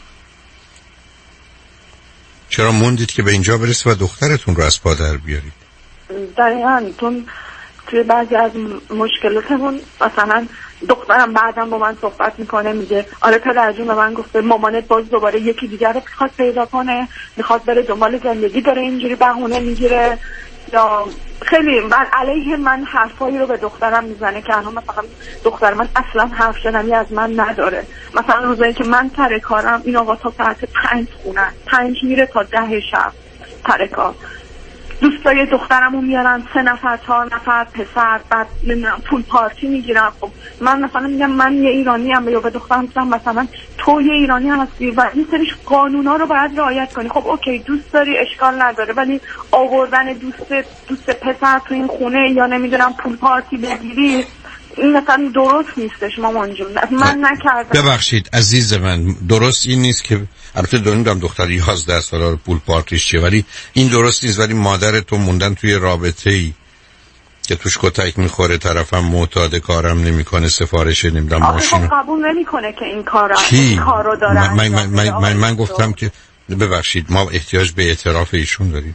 [SPEAKER 2] چرا موندید که به اینجا برسید و دخترتون رو از پا در بیارید؟
[SPEAKER 17] دقیقاً توی بعضی از مشکلاتمون مثلا دخترم بعداً با من صحبت میکنه، میگه آره پدر جون به من گفته مامانت باز دوباره یکی دیگر رو میخواد پیدا کنه، میخواد بره دنبال زندگی، داره اینجوری بهونه میگیره. یا خیلی علیه من حرفایی رو به دخترم میزنه که الان مثلا دختر من اصلا حرف شنمی از من نداره. مثلا روزایی که من سر کارم این آقا تا ساعت 5 خونن، 5 میره تا 10 شب سر کار. دوستای دخترمو میارن 3 نفر 4 نفر پسر، بعد نمیدونم پول پارتی میگیرن. خب من مثلا میگم من یه ایرانی ام یا به دخترم میگم مثلا تو یه ایرانی هستی و این سری قانونا رو باید رعایت کنی. خب اوکی دوست داری اشکال نداره، ولی آوردن دوست پسر تو این خونه یا نمیدونم پول پارتی بگیری این مثلا درست نیستش مامان جون. من نکردم.
[SPEAKER 2] ببخشید عزیز من، درست این نیست که البته دونیدم دختری 11 ساله پول پارتیش چیه، ولی این درست نیست. ولی مادر تو موندن توی رابطه‌ای که توش کتک میخوره، طرفم معتاد کارم نمیکنه، سفارش نمیدم ماشین
[SPEAKER 17] قبول نمیکنه که این کارو دارن.
[SPEAKER 2] من گفتم که ببخشید ما احتیاج به اعتراف ایشون داریم.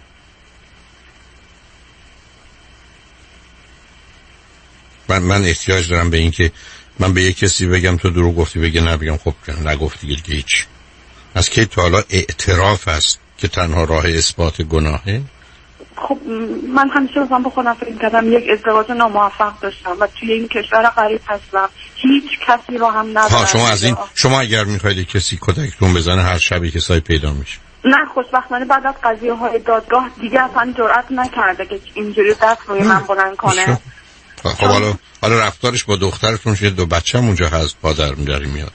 [SPEAKER 2] من احتیاج دارم به این که من به یک کسی بگم تو دروغ گفتی، بگه نه، بگم خب نگفتی دیگه هیچ. از کی تا حالا اعتراف است که تنها راه اثبات گناهه؟
[SPEAKER 17] خب من همیشه مثلا با خودم فکر کردم یک ازدواج ناموفق داشتم و توی این کشور غریب هستم، هیچ کسی رو هم ندارم.
[SPEAKER 2] شما اگر میخواید کسی کتکتون بزنه هر شبی کسایی پیدا میشه.
[SPEAKER 17] نه خوشبختانه بعد از قضیه های دادگاه دیگه اصلا جرئت نکرده که اینجوری دست روی من بلند کنه.
[SPEAKER 2] خب حالا رفتارش با دخترتون چه؟ 2 بچه‌م اونجا هست، پادر میاد.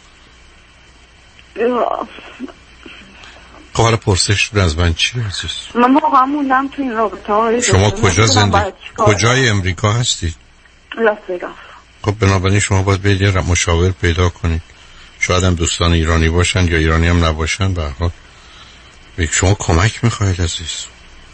[SPEAKER 2] خب حالا پرسش از من چی عزیز؟
[SPEAKER 17] من واقعا موندم تو این رابطه.
[SPEAKER 2] شما کجای امریکا هستید؟
[SPEAKER 17] لاس وگاس.
[SPEAKER 2] خب بنابراین شما باید برید یه مشاور پیدا کنید. شاید هم دوستان ایرانی باشن یا ایرانی هم نباشن، به هر حال شما کمک میخواید عزیز.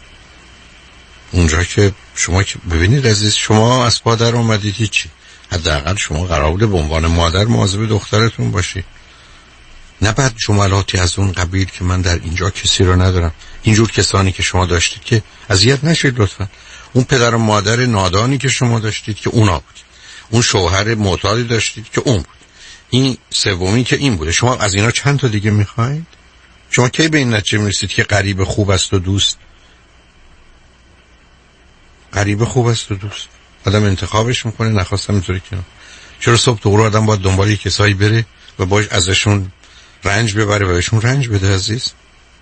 [SPEAKER 2] اونجا که شما که ببینید عزیز، شما از پادر اومدید هیچی، حداقل شما قرار بوده به عنوان مادر مواظب دخترتون باشید. نه بعد جملاتی از اون قبیل که من در اینجا کسی رو ندارم. اینجور کسانی که شما داشتید که اذیت نشید لطفا. اون پدر و مادر نادانی که شما داشتید که اونا بود، اون شوهر معتادی داشتید که اون بود، این سومی که این بوده. شما از اینا چند تا دیگه میخواید؟ شما کی به این نتیجه میرسید که غریب خوب است و دوست؟ غریب خوب است و دوست آدم انتخابش میکنه. نخواستم اینطوری کنم. چرا صبح تو غروب آدم باید دنبال کسایی بره و باش ازشون رنج ببره و بهشون رنج بده عزیز؟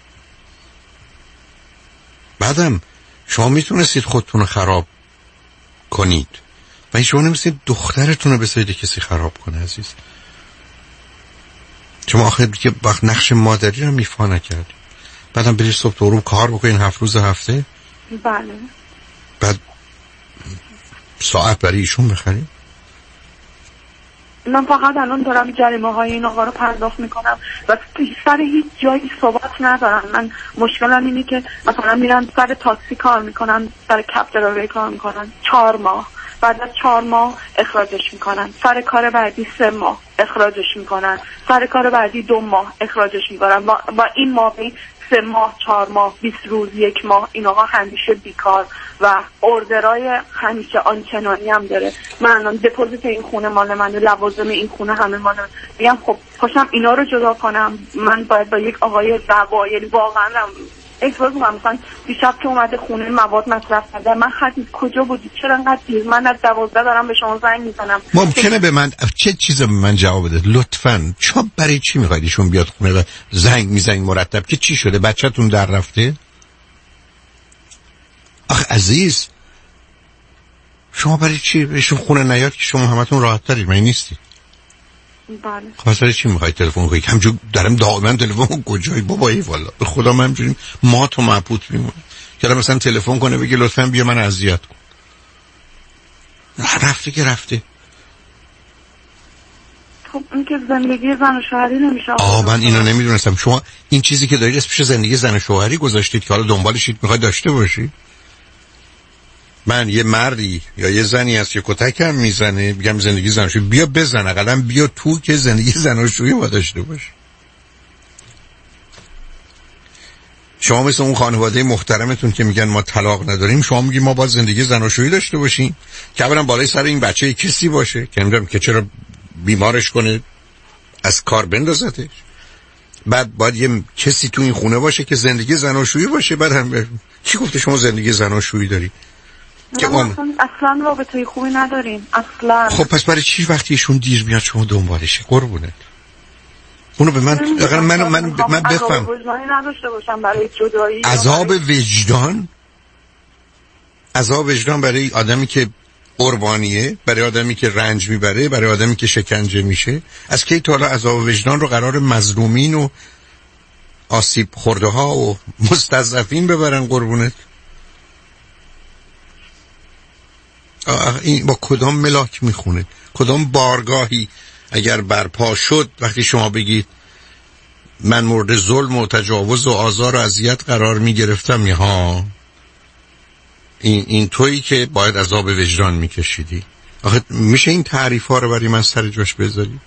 [SPEAKER 2] بعدم شما میتونستید خودتون رو خراب کنید و شما نمیتونستید دخترتون رو بذارید کسی خراب کنه عزیز. شما آخر که وقت نقش مادری رو میفا نکردید، بعدم برید صبح تو غروب کار بکنید 7 روز هفته.
[SPEAKER 17] بله.
[SPEAKER 2] بعد ساعت برای ایشون بخرید.
[SPEAKER 17] من فقط الان دارم جریمه های این آقا رو پرداخت میکنم و سر هیچ جایی ثبات ندارم. من مشکلم اینه که مثلا میرن سر تاکسی کار میکنن، سر کپ دراوی کار میکنن 4 ماه، بعد از 4 ماه اخراجش میکنن، سر کار بعدی 3 ماه اخراجش میکنن، سر کار بعدی 2 ماه اخراجش میکنن و این مابین 3 ماه 4 ماه 20 روز 1 ماه این آقا همیشه بیکار و اوردرای همیشه آنچنانی هم داره. من الان دپوزیت این خونه مال منه، لوازم این خونه همه مال منه. میگم خب پاشم اینا رو جدا کنم، من باید با یک آقای دعوا، یعنی واقعا احساس می‌کنم مثلا دیشب که اومده خونه مواد مصرف کرده، من کجا بودی؟ چرا انقدر دیر؟ من از 12 دارم به شما زنگ میزنم.
[SPEAKER 2] ممکنه به من چه چیزی به من جواب بده لطفاً؟ چون برای چی میخواید ایشون بیاد خونه و زنگ میزنید مرتب که چی شده؟ بچه‌تون در رفته؟ آخه عزیز شما برای چی ایشون خونه نیاد که شما همتون راحت ترید؟ من نیستی.
[SPEAKER 17] بله.
[SPEAKER 2] خواستاری چی میخواید تلفن کنید؟ همجور دارم دائما تلفن کجایی بابایی والا به خدا من همجوری ما تو مبهوت میمونم که مثلا تلفن کنه بگه لطفاً بیا من اذیت کن. رفته که رفته.
[SPEAKER 17] خب این که زندگی زن و شوهری نمیشه.
[SPEAKER 2] من اینو نمیدونستم. شما این چیزی که دارید اسمش زندگی زن و شوهری گذاشتید که حالا دنبالشید میخواید داشته باشید. من یه مردی یا یه زنی هست که کتکم میزنه میگم زندگی زناشویی، بیا بزن، اقلا بیا تو که زندگی زناشویی با داشته باش. شما مثل اون خانواده محترمتون که میگن ما طلاق نداریم، شما میگی ما باید زندگی زناشویی داشته باشیم که اولا بالای سر این بچه کسی باشه که نمیدونم که چرا بیمارش کنه از کار بندازتش، بعد باید یه کسی تو این خونه باشه که زندگی زناشویی باشه. بعد هم کی گفته شما زندگی زناشویی داری؟
[SPEAKER 17] که اصلا رابطه خوبی نداریم اصلا.
[SPEAKER 2] خب پس برای چی وقتی ایشون دیر میاد شما دنبالشه؟ قربونت اونو به من اگر من بفهم
[SPEAKER 17] نداشته باشم برای جدایی.
[SPEAKER 2] عذاب وجدان برای آدمی که قربانیه، برای آدمی که رنج میبره، برای آدمی که شکنجه میشه. از کی تا حالا عذاب وجدان رو قرار مظلومین و آسیب خورده ها و مستضعفین ببرن؟ قربونت این با کدام ملاک میخونه؟ کدام بارگاهی اگر برپا شد وقتی شما بگید من مورد ظلم و تجاوز و آزار و اذیت قرار میگرفتم، ها این تویی که باید عذاب وجدان میکشیدی؟ آخه میشه این تعریف ها رو برای من سر جاش بذاری؟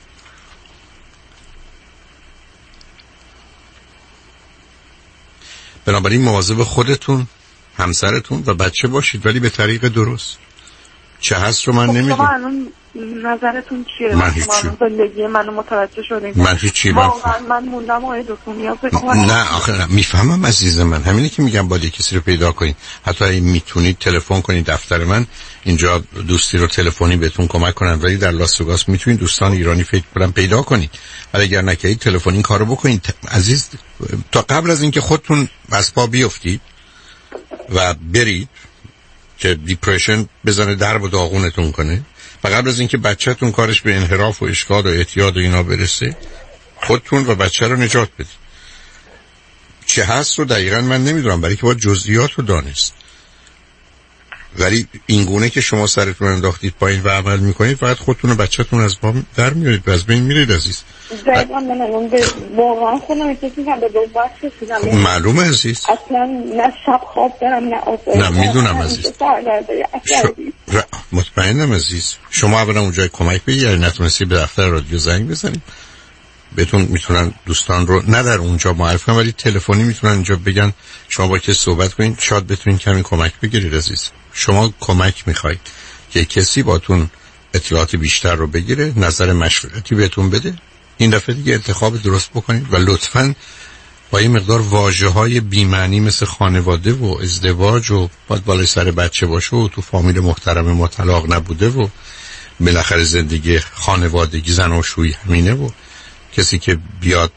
[SPEAKER 2] بنابراین مواظب خودتون، همسرتون و بچه باشید، ولی به طریق درست. چه هست رو من نمیدونم.
[SPEAKER 17] نظرتون چیه؟
[SPEAKER 2] من هیچی.
[SPEAKER 17] زندگی منو متوجه شدین؟
[SPEAKER 2] من هیچی.
[SPEAKER 17] من موندم آقای دکتر.
[SPEAKER 2] نه آخه میفهمم عزیز من، همینه که میگم باید کسی رو پیدا کنید. حتی اگه میتونید تلفن کنید دفتر من، اینجا دوستی رو تلفنی بهتون کمک کنن، ولی در لاس وگاس میتونید دوستان ایرانی فکر کنم پیدا کنید. ولی اگر نکردید تلفنی این کارو بکنید عزیز، تا قبل از اینکه خودتون از پا بیافتید و برید که دیپرشن بزنه درب و داغونتون کنه، و قبل از اینکه بچه‌تون کارش به انحراف و اشکال و اعتیاد و اینا برسه، خودتون و بچه رو نجات بدید. چه هست رو دقیقاً من نمیدونم، برای که باید جزئیات رو دانست. ولی این گونه که شما سرتون انداختید پایین و عمل میکنید، فقط خودتون و بچه‌تون از بام در میارید و از بین میرید عزیز.
[SPEAKER 17] دقیقاً من واقعا خودم فکر می‌کنم به دوباره رسیدم.
[SPEAKER 2] معلومه عزیز.
[SPEAKER 17] اصلا نه شب خواب دارم نه آسایش.
[SPEAKER 2] نه میدونم عزیز. مطمئنم عزیز. شما اولا اونجای کمک بگیرید، اگه نتونستی به دفتر رادیو زنگ بزنید. بهتون میتونن دوستان رو نه در اونجا معرفی کنن، ولی تلفنی میتونن اینجا بگن شما با کسی صحبت کنید، شاید بتونین کمی کمک بگیرید عزیز. شما کمک میخواید که کسی باتون اطلاعات بیشتر رو بگیره، نظر مشورتی بهتون بده. این دفعه دیگه انتخاب درست بکنید و لطفاً با این مقدار واژه‌های بی‌معنی مثل خانواده و ازدواج و باید بالای سر بچه باشه و تو فامیل محترم ما طلاق نبوده و بالاخره زندگی خانوادگی زناشویی همینه و کسی که بیاد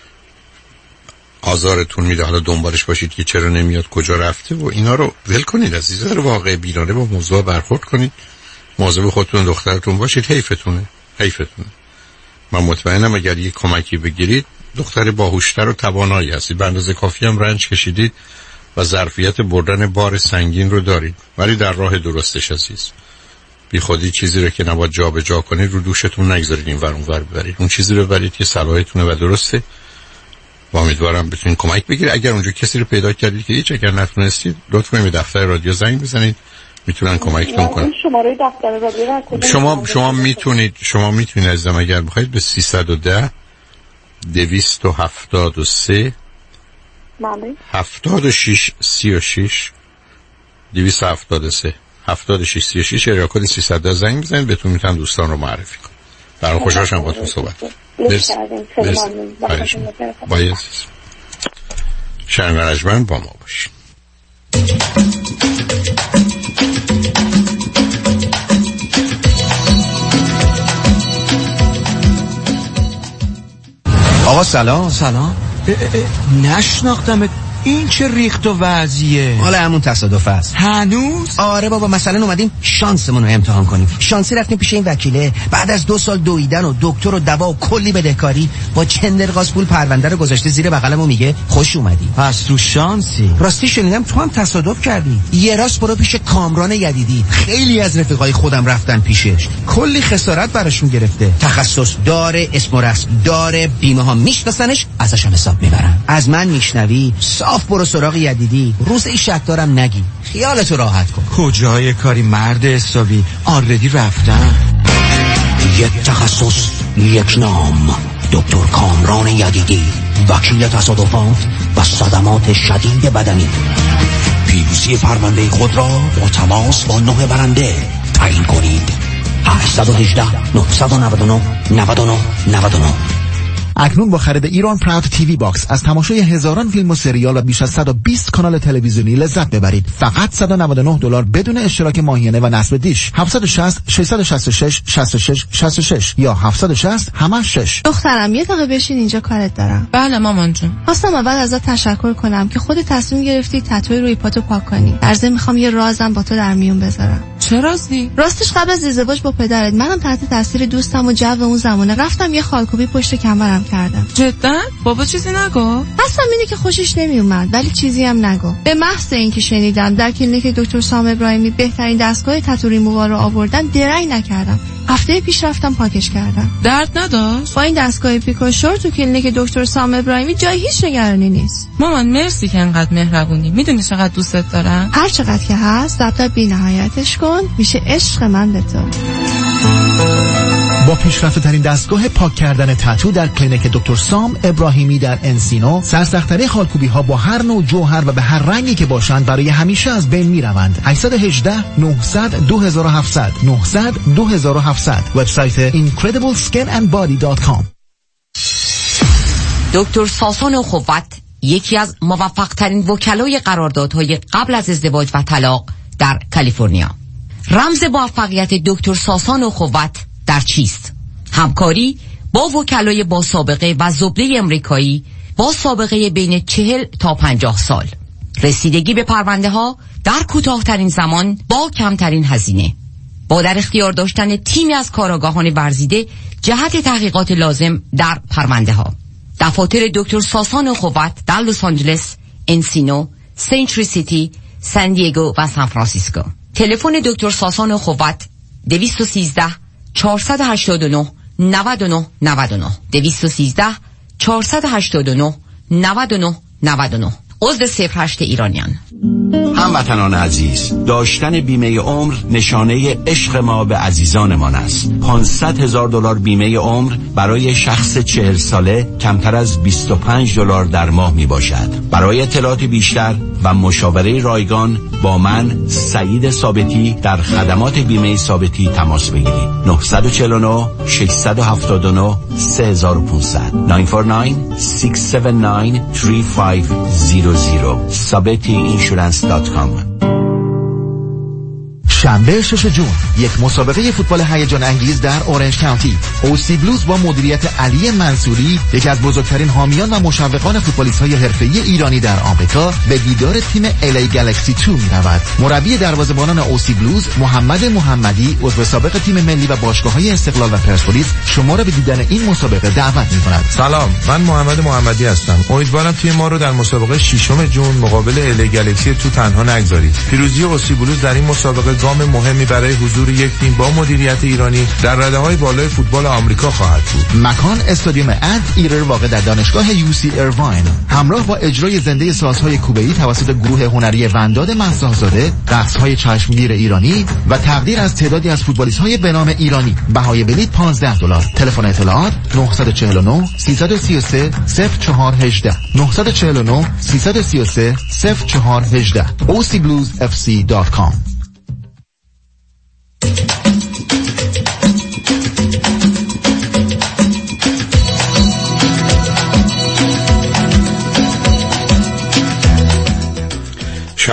[SPEAKER 2] آزارتون میده حالا دنبالش باشید که چرا نمیاد، کجا رفته و اینا رو ول کنید عزیز. در واقع بینانه با موضوع برخورد کنید، مواظب خودتون دخترتون باشید. حیفتونه. من مطمئنم اگر یک کمکی بگیرید دختر باهوشتر و توانایی هستید، به اندازه کافی هم رنج کشیدید و ظرفیت بردن بار سنگین رو دارید، ولی در راه درستش عزیز. بی خودی چیزی رو که نباید جا به جا کنید رو دوشتون نگذارید این ور اون ور ببرید. اون چیزی رو ببرید که صلاحتونه و درسته. و امیدوارم بتونید کمک بگیرید. اگر اونجا کسی رو پیدا کردید که هیچ، اگر نتونستید لطفاً به دفتر رادیو زنگ بزنید، میتونن کمکتون کنن.
[SPEAKER 17] شماره دفتر رادیو
[SPEAKER 2] شما میتونید عزیزم اگر بخواید به 310 273 76 36 273 76 36 یا کد 310 زنگ بزنید، بهتون میتونم دوستان رو معرفی کنم. برام خوشحالم باهاتون صحبت. باید شنگرجمن با ما باشین.
[SPEAKER 12] آقا سلام.
[SPEAKER 10] سلام. نشناختم. این چه ریخت و وضعیه؟
[SPEAKER 12] حالا همون تصادف است.
[SPEAKER 10] هنوز؟
[SPEAKER 12] آره بابا، مثلا اومدیم شانسمون رو امتحان کنیم. شانسی رفتیم پیش این وکیله، بعد از 2 سال دویدن و دکتر و دوا و کلی بدهکاری با چندرغاز پول پرونده رو گذاشته زیر بغلم و میگه خوش اومدی.
[SPEAKER 10] پس تو شانسی.
[SPEAKER 12] راستی شنیدم تو هم تصادف کردی. یه راست برو پیش کامران یدیدی. خیلی از رفیقای خودم رفتن پیشش، کلی خسارت براشون گرفته. تخصص داره، اسم و رسم داره، بیمه ها میشناسنش، ازش هم حساب میبرن. از من میشنوی صاف برو سراغ یدیدی. روز این شک دارم نگی، خیالتو راحت کن.
[SPEAKER 10] کجای کاری مرد حسابی، آردی رفتن.
[SPEAKER 12] یک تخصص، یک نام، دکتر کامران یدیدی، وکیل تصادفات و صدمات شدید بدنی. پیروزی پرونده خود را با تماس با 9 برنده تعیین کنید. 818 999 99 99.
[SPEAKER 6] اکنون با خرید ایران پراود تیوی باکس از تماشای هزاران فیلم و سریال و بیش از 120 کانال تلویزیونی لذت ببرید. فقط $199 بدون اشتراک ماهیانه و نصب دیش. 760 666 66 66 یا 760 86.
[SPEAKER 21] دخترم یه دقیقه بشین اینجا، کارت دارم.
[SPEAKER 11] بله مامان جون.
[SPEAKER 21] خواستم اول ازت تشکر کنم که خودت تصمیم گرفتی تتوی روی پاتو پاک کنی. در ضمن میخوام یه رازم با تو در میون بذارم.
[SPEAKER 11] چه رازی؟
[SPEAKER 21] راستش قبل از ازدواج با پدرت منم تحت تاثیر دوستم و جو اون زمانه رفتم یه خالکوبی پشت کمرم کردم.
[SPEAKER 11] جدا؟ بابا چیزی نگو؟
[SPEAKER 21] اصلا اینه که خوشش نمیومد، ولی چیزی هم نگو. به محض اینکه شنیدم در کلینیک دکتر سام ابراهیمی بهترین دستگاه تتو ریمووار رو آوردن، درنگ نکردم. هفته پیش رفتم پاکش کردم.
[SPEAKER 11] درد نداشت؟
[SPEAKER 21] با این دستگاه پیکوشور تو کلینیک دکتر سام ابراهیمی جای هیچ نگرانی نیست.
[SPEAKER 11] مامان مرسی که انقدر مهربونی. میدونی چقدر دوستت دارم.
[SPEAKER 21] هر چقدر که هست ضبط بی‌نهایتش کن، میشه عشق من به تو.
[SPEAKER 6] با پیشرفته ترین دستگاه پاک کردن تتو در کلینیک دکتر سام ابراهیمی در انسینو، سرسخت‌ترین خالکوبی ها با هر نوع جوهر و به هر رنگی که باشند برای همیشه از بین میروند. 818 900 2700 900 2700. وبسایت incredibleskinandbody.com.
[SPEAKER 8] دکتر ساسان خوبت یکی از موفق ترین وکلای قراردادهای قبل از ازدواج و طلاق در کالیفرنیا. رمز موفقیت دکتر ساسان خوبت در چیست؟ همکاری با وکلای با سابقه و زبده امریکایی با سابقه بین 40 تا 50 سال. رسیدگی به پرونده ها در کوتاه‌ترین زمان با کمترین هزینه. با در اختیار داشتن تیمی از کارآگاهان ورزیده جهت تحقیقات لازم در پرونده ها. دفاتر دکتر ساسان خوبت در لس آنجلس، انسینو، سنچری سیتی، سان دیگو و سان فرانسیسکو. تلفن دکتر ساسان خوبت 213 489 99 99 213 489 99 99. عضو 08 ایرانیان.
[SPEAKER 18] هموطنان عزیز، داشتن بیمه عمر نشانه عشق ما به عزیزانمان است. $500,000 بیمه عمر برای شخص 40 ساله کمتر از $25 در ماه می باشد. برای اطلاعات بیشتر و مشاوره رایگان با من سعید ثابتی در خدمات بیمه ثابتی تماس بگیرید. 949 679 3500 949 679 3500 sabetiinsurance.com.
[SPEAKER 6] شنبه 6 جون یک مسابقه فوتبال هیجان انگیز در اورنج کانتی. اوسی بلوز با مدیریت علی منصوری، یکی از بزرگترین حامیان و مشوقان فوتبالیست‌های حرفه‌ای ایرانی در آمریکا، به دیدار تیم الی گالاکسی 2 می‌رود. مربی دروازه‌بانان اوسی بلوز محمد محمدی، عضو سابق تیم ملی و باشگاه‌های استقلال و پرسپولیس، شما را به دیدن این مسابقه دعوت می‌کند.
[SPEAKER 22] سلام، من محمد محمدی هستم. امیدوارم تیم ما رو در مسابقه 6 جون مقابل الی گالاکسی 2 تنها نگذارید. پیروزی اوسی بلوز در این مسابقه گام مهمی برای حضور یک تیم با مدیریت ایرانی در رده‌های بالای فوتبال آمریکا خواهد بود.
[SPEAKER 6] مکان استادیوم اد ایرر واقع در دانشگاه یوسی ایرواین. همراه با اجرای زنده سازهای کوبه‌ای توسط گروه هنری ونداد مهساه‌زاده، رقص‌های چشمگیر ایرانی و تقدیر از تعدادی از فوتبالیست‌های به نام ایرانی. بهای بلیط $15. تلفن اطلاعات 949 333 0418 949 333 0418 ocbluesfc.com.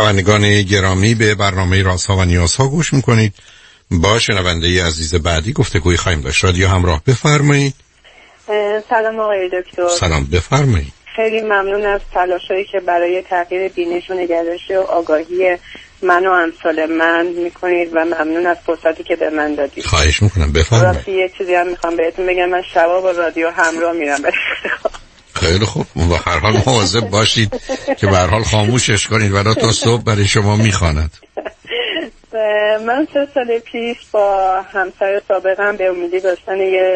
[SPEAKER 2] شنوندگان گرامی، به برنامه رازها و نیازها گوش میکنید. با شنونده عزیز بعدی گفتگوی خواهیم داشت. رادیو همراه، بفرمایید.
[SPEAKER 4] سلام آقای دکتر.
[SPEAKER 2] سلام، بفرمایید.
[SPEAKER 4] خیلی ممنون از تلاشایی که برای تغییر بینش و نگرش و آگاهی من و امثال من میکنید و ممنون از فرصتی که به من دادید.
[SPEAKER 2] خواهش میکنم، بفرمایید.
[SPEAKER 4] راستی یه چیزی هم میخوام بهتون بگم، من شبا با رادیو همراه میرم.
[SPEAKER 2] خیلی خوب، و هر حال مواظب باشید که به هر حال خاموشش کنید ولی تا صبح برای شما میخواند.
[SPEAKER 4] من 3 سال پیش با همسر سابقم به امیدی داشتن یه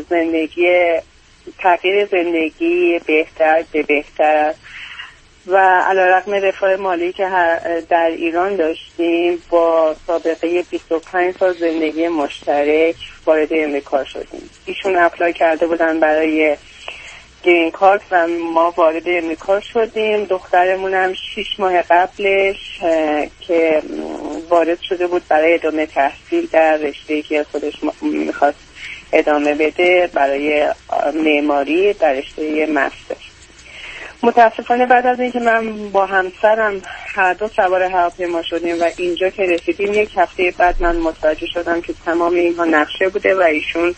[SPEAKER 4] تغییر زندگی بهتر و علیرغم رفاه مالی که در ایران داشتیم، با سابقه 25 سال زندگی مشترک وارد امریکا شدیم. ایشون اپلای کرده بودن برای گرین کارت و ما وارد امریکا شدیم. دخترمونم 6 ماه قبلش که وارد شده بود برای ادامه تحصیل در رشته‌ای که خودش میخواست ادامه بده، برای معماری در رشته مستر. متاسفانه بعد از اینکه من با همسرم هر دو سوار هواپیما شدیم و اینجا که رسیدیم، 1 هفته بعد من متوجه شدم که تمام اینها نقشه بوده و ایشون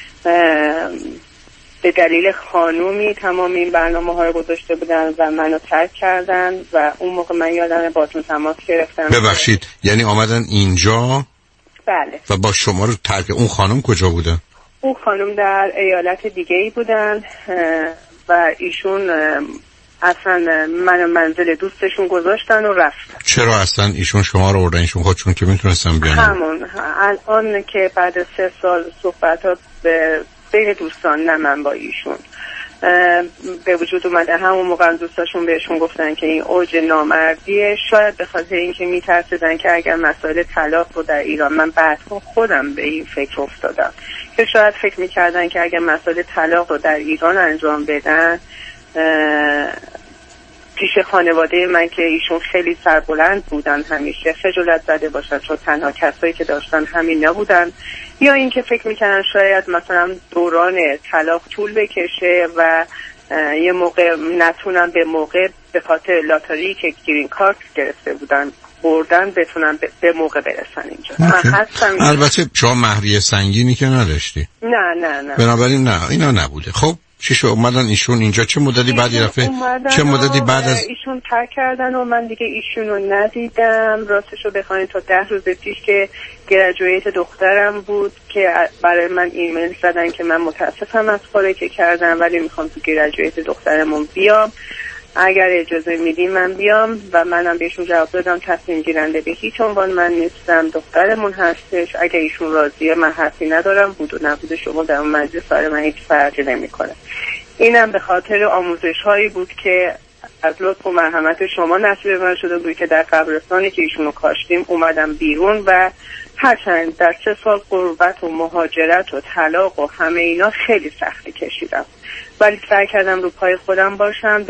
[SPEAKER 4] به دلیل خانومی تمام این برنامه ها رو گذاشته بودن و منو ترک کردن و اون موقع من یادم باتون تماس گرفتم.
[SPEAKER 2] ببخشید، یعنی آمدن اینجا؟
[SPEAKER 4] بله.
[SPEAKER 2] و با شما رو ترک. اون خانم کجا بوده؟
[SPEAKER 4] اون خانم در ایالت دیگه ای بودن و ایشون اصلا من منزل دوستشون گذاشتن و رفتن.
[SPEAKER 2] چرا اصلا ایشون شما رو آوردن؟ ایشون خودشون که میتونستن بیان.
[SPEAKER 4] همون الان که بعد 3 سال صحبتات به بین دوستان، نه من با ایشون، به وجود اومده، همون موقع دوستاشون بهشون گفتن که این اوج نامردیه. شاید به خاطر اینکه میترسیدن که اگر مسائل طلاق رو در ایران، من بعد خودم به این فکر افتادم که شاید فکر میکردن که اگر مسائل طلاق رو در ایران انجام بدن پیش خانواده من که ایشون خیلی سربلند بودن، همیشه خجالت زده باشن چون تنها کسایی که داشتن همین نبودن، یا اینکه فکر میکنن شاید مثلا دوران طلاق طول بکشه و یه موقع نتونن به موقع به خاطر لاتاری که گرین کارت گرفته بودن بردن بتونن به موقع برسن اینجا. من هستم.
[SPEAKER 2] البته شما مهریه سنگینی که نداشتی.
[SPEAKER 4] نه
[SPEAKER 2] بنابراین نه، اینا نبوده. خب چی شد اومدن ایشون اینجا؟ چه مدتی بعد رفته؟ چه مدتی بعد از
[SPEAKER 4] ایشون ترک کردن و من دیگه ایشون رو ندیدم. راستشو بخواین تا 10 روز پیش که گریجویت دخترم بود که برای من ایمیل زدن که من متاسفم از کاری که کردم ولی میخوام تو گریجویت دخترمون بیام، اگر اجازه میدیم من بیام. و منم بهشون جواب دادم تصمیم گیرنده به هیچ عنوان من نیستم، دخترمون هستش. اگر ایشون راضیه من حرفی ندارم، بود و نبود شما در اون مجلس برای من هیچ فرقی نمیکنه. اینم به خاطر آموزش هایی بود که از لطف و مرحمت شما نصیب من شده بود که در قبرستانی که ایشونو کاشتیم اومدم بیرون و هرچند در 3 سال غربت و مهاجرت و طلاق و همه اینا خیلی سختی کشیدم، ولی سعی کردم رو پای خودم باشم.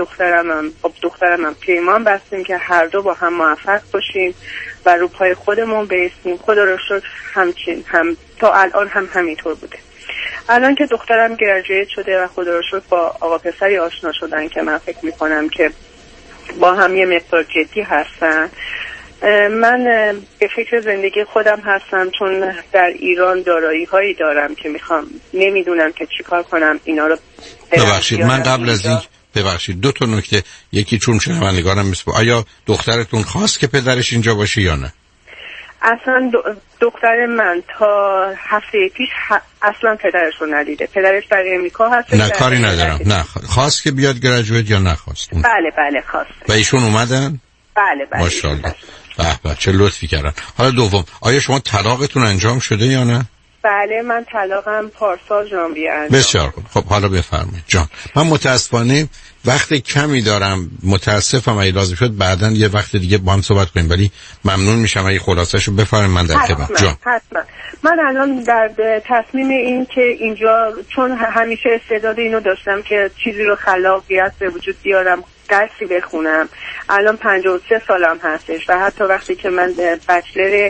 [SPEAKER 4] دخترمم پیمان بستیم که هر دو با هم موفق باشیم و رو پای خودمون بیستیم. خدا رو شکر هم تا الان هم همینطور بوده. الان که دخترم گریجویت شده و خدا رو شکر با آقا پسری آشنا شدن که من فکر میکنم که با هم یه مقدار جدی هستن. من به فکر زندگی خودم هستم چون در ایران دارایی هایی دارم که نمیدونم که چیکار کنم اینا رو.
[SPEAKER 2] ببخشید من قبل از این ببخشید 2 تا نکته. یکی چون شنوندگانم مثل آیا دخترتون خواست که پدرش اینجا باشه یا نه؟
[SPEAKER 4] اصلا دختر من تا هفته پیش اصلا پدرش رو ندیده. پدرش در امریکا هست.
[SPEAKER 2] نه کاری ندارم. نه خواست که بیاد گریجویت یا نخواست؟
[SPEAKER 4] بله خواست.
[SPEAKER 2] و ایشون اومدن؟
[SPEAKER 4] بله
[SPEAKER 2] ماشاءالله. به چه لطفی کردن. حالا دوم، آیا شما طلاقتون انجام شده یا نه؟
[SPEAKER 4] بله من طلاقم پارسال ژانویه انجام.
[SPEAKER 2] بسیار خوب. خب حالا بفرمایید جان. من متاسفانه وقت کمی دارم، متاسفم. اگه لازم شد بعداً یه وقت دیگه با هم صحبت کنیم، ولی ممنون میشم اگه خلاصه‌شو بفرمایید. من در خدمت. جان
[SPEAKER 4] حتما. من الان در تصمیم این که اینجا چون همیشه استعداد اینو داشتم که چیزی رو خلاقیت به وجود بیارم، درسی بخونم. الان 53 سالم هستش و حتی وقتی که من بچلر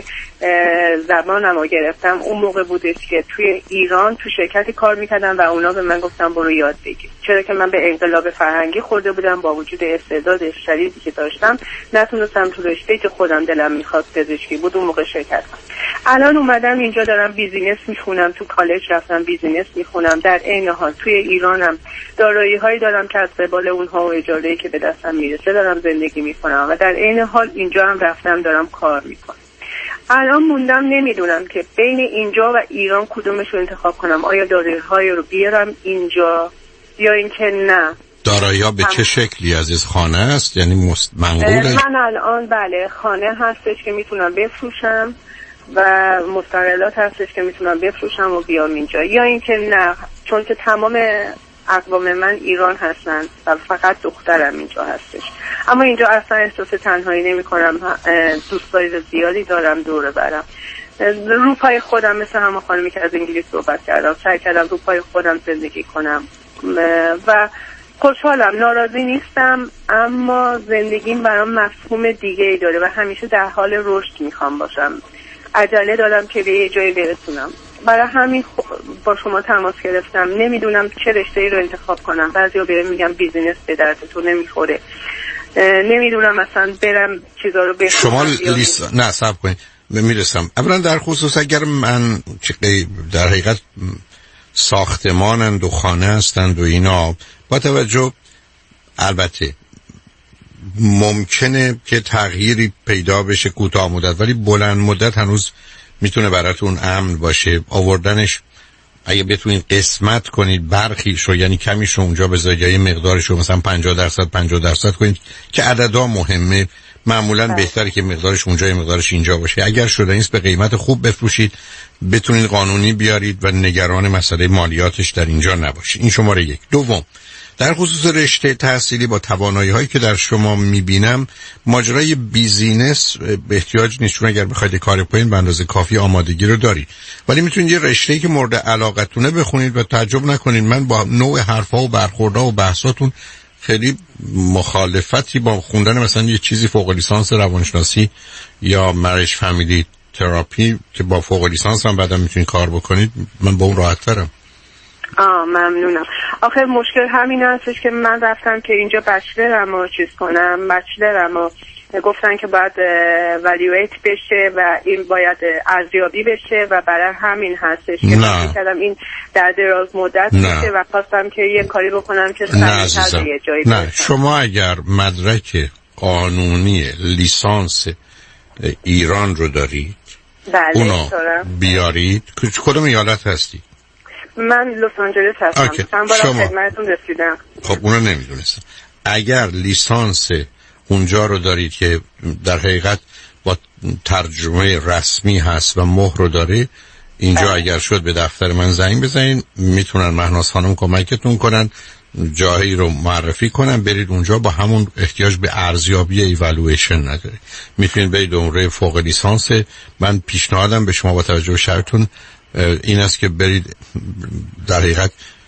[SPEAKER 4] زبانم رو گرفتم اون موقع بودش که توی ایران تو شرکتی کار میکردم و اونا به من گفتن برو یاد بگیر، چرا که من به انقلاب فرهنگی خورده بودم، با وجود استعداد شدیدی که داشتم نتونستم تو رشته که خودم دلم میخواست پزشکی بود اون موقع شرکت کنم. الان اومدم اینجا دارم بیزینس میخونم، تو کالج رفتم بیزینس میخونم، در عین حال توی ایرانم دارایی هایی دارم که از قبال اونها و اجاره‌ای که به دستم میرسه دارم زندگی میکنم و در عین حال اینجا هم رفتم دارم کار میکنم. الان موندم نمیدونم که بین اینجا و ایران کدومش رو انتخاب کنم، آیا دارایی‌های رو بیارم اینجا یا اینکه نه.
[SPEAKER 2] دارایی‌ها به چه شکلی عزیز؟ خانه است یعنی منقوله؟
[SPEAKER 4] من الان بله خانه هستش که میتونم بفروشم و مستقلات هستش که میتونم بفروشم و بیام اینجا، یا اینکه نه چون که تمام اقوام من ایران هستن و فقط دخترم اینجا هستش، اما اینجا اصلا احساس تنهایی نمی کنم، دوستای زیادی دارم دور برم، رو پای خودم مثل همه خانمی که از انگلیس صحبت کردم سعی کردم رو پای خودم زندگی کنم و خوشحالم، ناراضی نیستم، اما زندگیم برام مفهوم دیگه ای داره و همیشه در حال رشد میخوام باشم، عجله دارم که به یه جایی برسونم، برای همین با شما تماس گرفتم. نمیدونم چه رشته‌ای رو انتخاب کنم، بعضیا بهم میگن بیزینس به درد تو نمیخوره، نمیدونم مثلا برم چیزا رو بخونم.
[SPEAKER 2] شما نه صبر کنید میرسم. اولا در خصوص اگر من در حقیقت ساختمانند و خانه هستند و اینا، با توجه البته ممکنه که تغییری پیدا بشه کوتاه مدت، ولی بلند مدت هنوز میتونه براتون امن باشه. آوردنش اگه بتونید قسمت کنید برخیش رو، یعنی کمیش رو اونجا بذارید یا یه مقدارش رو مثلا 50% کنید که عددا مهمه، معمولا بهتره که مقدارش اونجا یه مقدارش اینجا باشه. اگر شده نیست به قیمت خوب بفروشید، بتونید قانونی بیارید و نگران مسئله مالیاتش در اینجا نباشید. این شماره یک. دوم، در خصوص رشته تحصیلی با توانایی هایی که در شما میبینم، ماجرای بیزینس به احتیاج نیست، چون اگر بخواید کار کنید به اندازه کافی آمادگی رو دارید، ولی میتونید یه رشته‌ای که مورد علاقتونه بخونید و تعجب نکنید من با نوع حرفا و برخوردها و بحثاتون خیلی مخالفتی با خوندن مثلا یه چیزی فوق لیسانس روانشناسی یا مریج فامیلی تراپی که با فوق لیسانس هم بعدا میتونید کار بکنید، من با اون راحت ترم.
[SPEAKER 4] ممنونم. آخه مشکل همین هستش که من رفتم که اینجا بچلرم رو چیز کنم، بچلرم رو گفتن که باید والیویت بشه و این باید ارزیابی بشه و برای همین هستش که من کردم این در دراز مدت بشه و خواستم که یه کاری بکنم که سریع‌تر به یه جایی برسم.
[SPEAKER 2] شما اگر مدرک قانونی لیسانس ایران رو دارید،
[SPEAKER 4] بله
[SPEAKER 2] اونو بیارید. کدوم ایالت هستی؟
[SPEAKER 4] من لس آنجلس هستم. چند بار خدمتتون رسیدم.
[SPEAKER 2] خب اونو نمیدونستم. اگر لیسانس اونجا رو دارید که در حقیقت با ترجمه رسمی هست و مهر رو داره، اینجا اگر شد به دفتر من زنگ بزنین، میتونن مهناز خانم کمکتون کنن، جایی رو معرفی کنن، برید اونجا. با همون احتیاج به ارزیابی ایوالویشن نداره، میتونید برید دوره فوق لیسانس. من پیشنهادم به شما با توجه به شرطتون این است که برید در حقیقت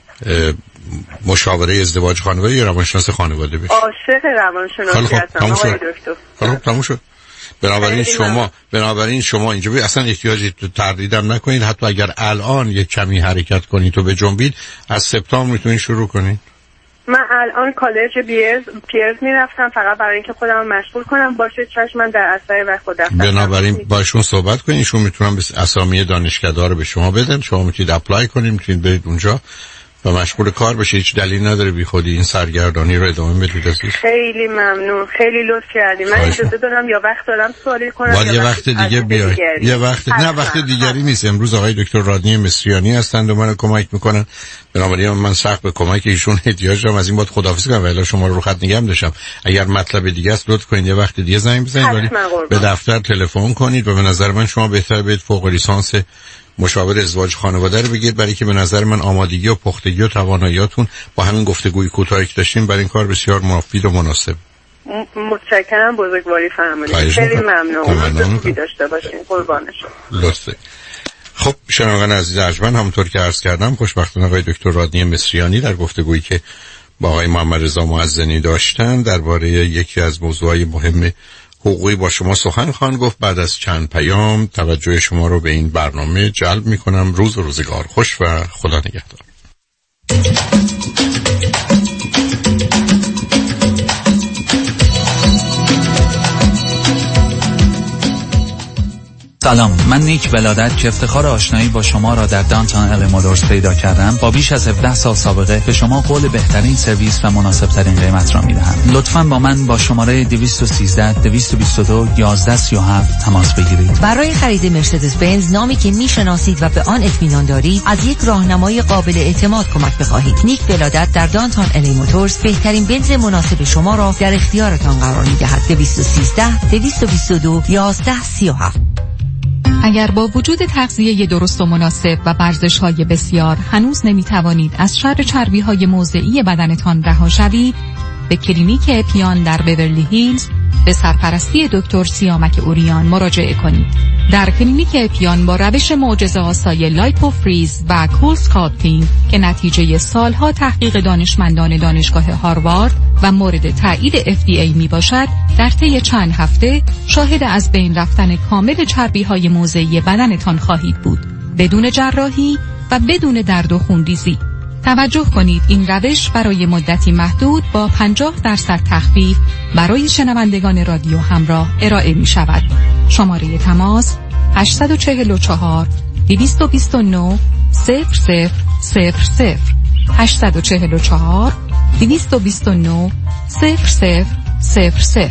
[SPEAKER 2] مشاوره ازدواج خانواده یا روانشناس خانواده بشید.
[SPEAKER 4] عاشق روانشناسی هستم آقای دکتر.
[SPEAKER 2] خب تموم شد. بنابراین شما اینجا اصلا احتیاجی تردیدم نکنید، حتی اگر الان یک کمی حرکت کنید تو بجنبید، از سپتامبر میتونید شروع کنید.
[SPEAKER 4] من الان کالج پیرز میرفتم فقط برای اینکه خودم مشغول کنم باشه، چشم من در اثر وقت خودم.
[SPEAKER 2] بنابراین باشون صحبت کنید، ایشون میتونن اسامی دانشگاه رو به شما بدن، شما میتونید اپلای کنید، میتونید برید اونجا و مشغول کار بشه. هیچ دلیل نداره بی خودی این سرگردانی رو ادامه بدید.
[SPEAKER 4] خیلی ممنون، خیلی لطف کردید. من اجازه دارم یا وقت دارم سوالی کنم
[SPEAKER 2] یه وقت دیگه بیاید. یه وقت نه وقت دیگری نیست. امروز آقای دکتر رادنی مصریانی هستند و منو کمک میکنن، بنابراین من سخت به کمک ایشون احتیاج دارم. از این بعد خداحافظی کنم، ولی شما رو خط نگم داشتم. اگر مطلب دیگه است لطف کنید یه وقت دیگه زنگ بزنید، ولی به دفتر تلفن کنید و به نظر من شما بهتره برید فوق لیسانس مشاور ازدواج خانواده رو بگید، برای که به نظر من آمادگی و پختگی و تواناییاتون با همین گفتگوی کوتاهی که داشتیم برای این کار بسیار مفید و مناسب.
[SPEAKER 4] متشکرم، بزرگواری فرمودید. خیلی ممنون. خوبی داشته باشین. قربان شما.
[SPEAKER 2] لطفاً. خب شنوندگان عزیز ارجمند، همونطور که عرض کردم خوشبختانه آقای دکتر رادنی مصریانی در گفتگویی که با آقای محمد رضا معزنی داشتن درباره یکی از موضوعات مهم حقوقی با شما سخن خواهند گفت. بعد از چند پیام توجه شما رو به این برنامه جلب میکنم. روز و روزگار خوش و خدا نگهدار.
[SPEAKER 5] سلام، من نیک ولادت که افتخار آشنایی با شما را در دانتون ال مولورز پیدا کردم. با بیش از 17 سال سابقه به شما قول بهترین سرویس و مناسب ترین قیمت را میدهم. لطفاً با من با شماره 213 222 1137 تماس بگیرید.
[SPEAKER 8] برای خرید مرسدس بنز، نامی که میشناسید و به آن اطمینان دارید، از یک راهنمای قابل اعتماد کمک بخواهید. نیک ولادت در دانتون ال مولورز بهترین بنز مناسب شما را در اختیارتان قرار میدهد. 213 222 1137.
[SPEAKER 9] اگر با وجود تغذیه درست و مناسب و ورزش‌های بسیار هنوز نمی‌توانید از شر چربی‌های موضعی بدنتان رها شوید، به کلینیک اپیان در بیورلی هیلز به سرپرستی دکتر سیامک اوریان مراجعه کنید. در کلینیک اپیان با روش معجزه‌آسای لایپوفریز و کول اسکالپینگ که نتیجه سالها تحقیق دانشمندان دانشگاه هاروارد و مورد تایید FDA می باشد، در طی چند هفته شاهد از بین رفتن کامل چربی‌های موضعی بدنتان خواهید بود، بدون جراحی و بدون درد و خونریزی. توجه کنید، این روش برای مدتی محدود با 50% تخفیف برای شنوندگان رادیو همراه ارائه می شود. شماره تماس 844 229 0000 844 229 0000.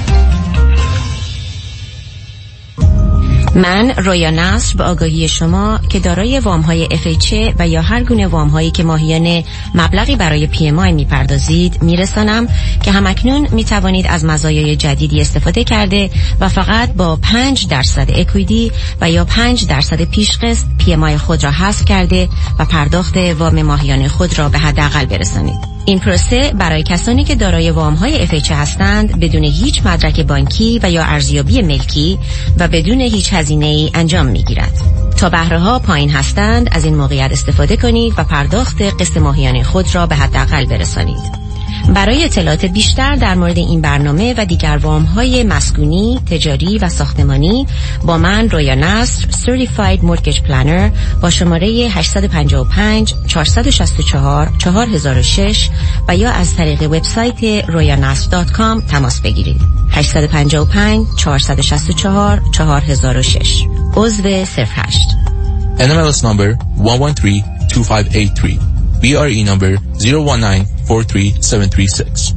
[SPEAKER 8] من رویا نصر به آگاهی شما که دارای وام‌های FHA و یا هر گونه وام‌هایی که ماهیانه مبلغی برای PMI می‌پردازید میرسانم که همکنون می‌توانید از مزایای جدیدی استفاده کرده و فقط با 5% اکویتی و یا 5% پیشقسط PMI خود را حذف کرده و پرداخت وام ماهیانه خود را به حداقل برسانید. این پروسه برای کسانی که دارای وام‌های FHA هستند بدون هیچ مدرک بانکی و یا ارزیابی ملکی و بدون هیچ هزینه‌ای انجام می‌گیرد. تا بهره‌ها پایین هستند، از این موقعیت استفاده کنید و پرداخت قسط ماهیانه خود را به حداقل برسانید. برای اطلاعات بیشتر در مورد این برنامه و دیگر وام‌های مسکونی، تجاری و ساختمانی با من رویا نصر Certified Mortgage Planner با شماره 855 464 4006 و یا از طریق وبسایت royanasr.com تماس بگیرید. 855 464 4006 عضو 08.
[SPEAKER 20] NMLS number 1132583. BRE number 019433736.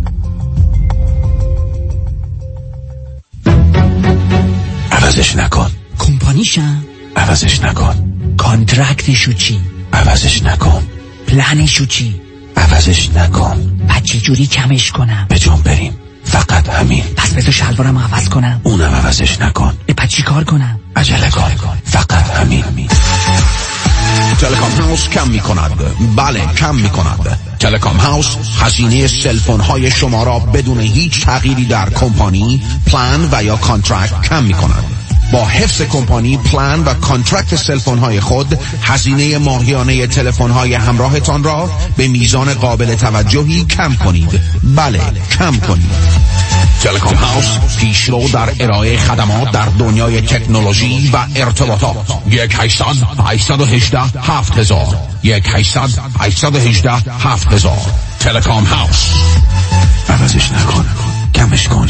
[SPEAKER 12] عوضش نکن.
[SPEAKER 10] کمپانیشم
[SPEAKER 12] عوضش نکن.
[SPEAKER 10] کانترکتشو چی؟
[SPEAKER 12] عوضش نکن.
[SPEAKER 10] پلنشو چی؟
[SPEAKER 12] عوضش نکن.
[SPEAKER 10] بعد چه جوری کمش کنم؟
[SPEAKER 12] به جون بریم. فقط همین.
[SPEAKER 10] پس بذار شلوارم عوض کنم.
[SPEAKER 12] اونم عوضش نکن.
[SPEAKER 10] پس چی کار کنم؟
[SPEAKER 12] عجله کن. فقط همین. تلکام هاوس کم می کند. بله، کم می کند. تلکام هاوس هزینه سلفون های شما را بدون هیچ تغییری در کمپانی، پلان و یا کانترکت کم می کند. با حفظ کمپانی، پلان و کانترکت سلفون های خود، هزینه ماهیانه تلفن های همراهتان را به میزان قابل توجهی کم کنید. بله، کم کنید. تلکام هاوس پیشرو در ارائه خدمات در دنیای تکنولوژی و ارتباطات. 1-800-818-7000 1-800-818-7000. تلکام هاوس. عوضش نکن، کمش کن.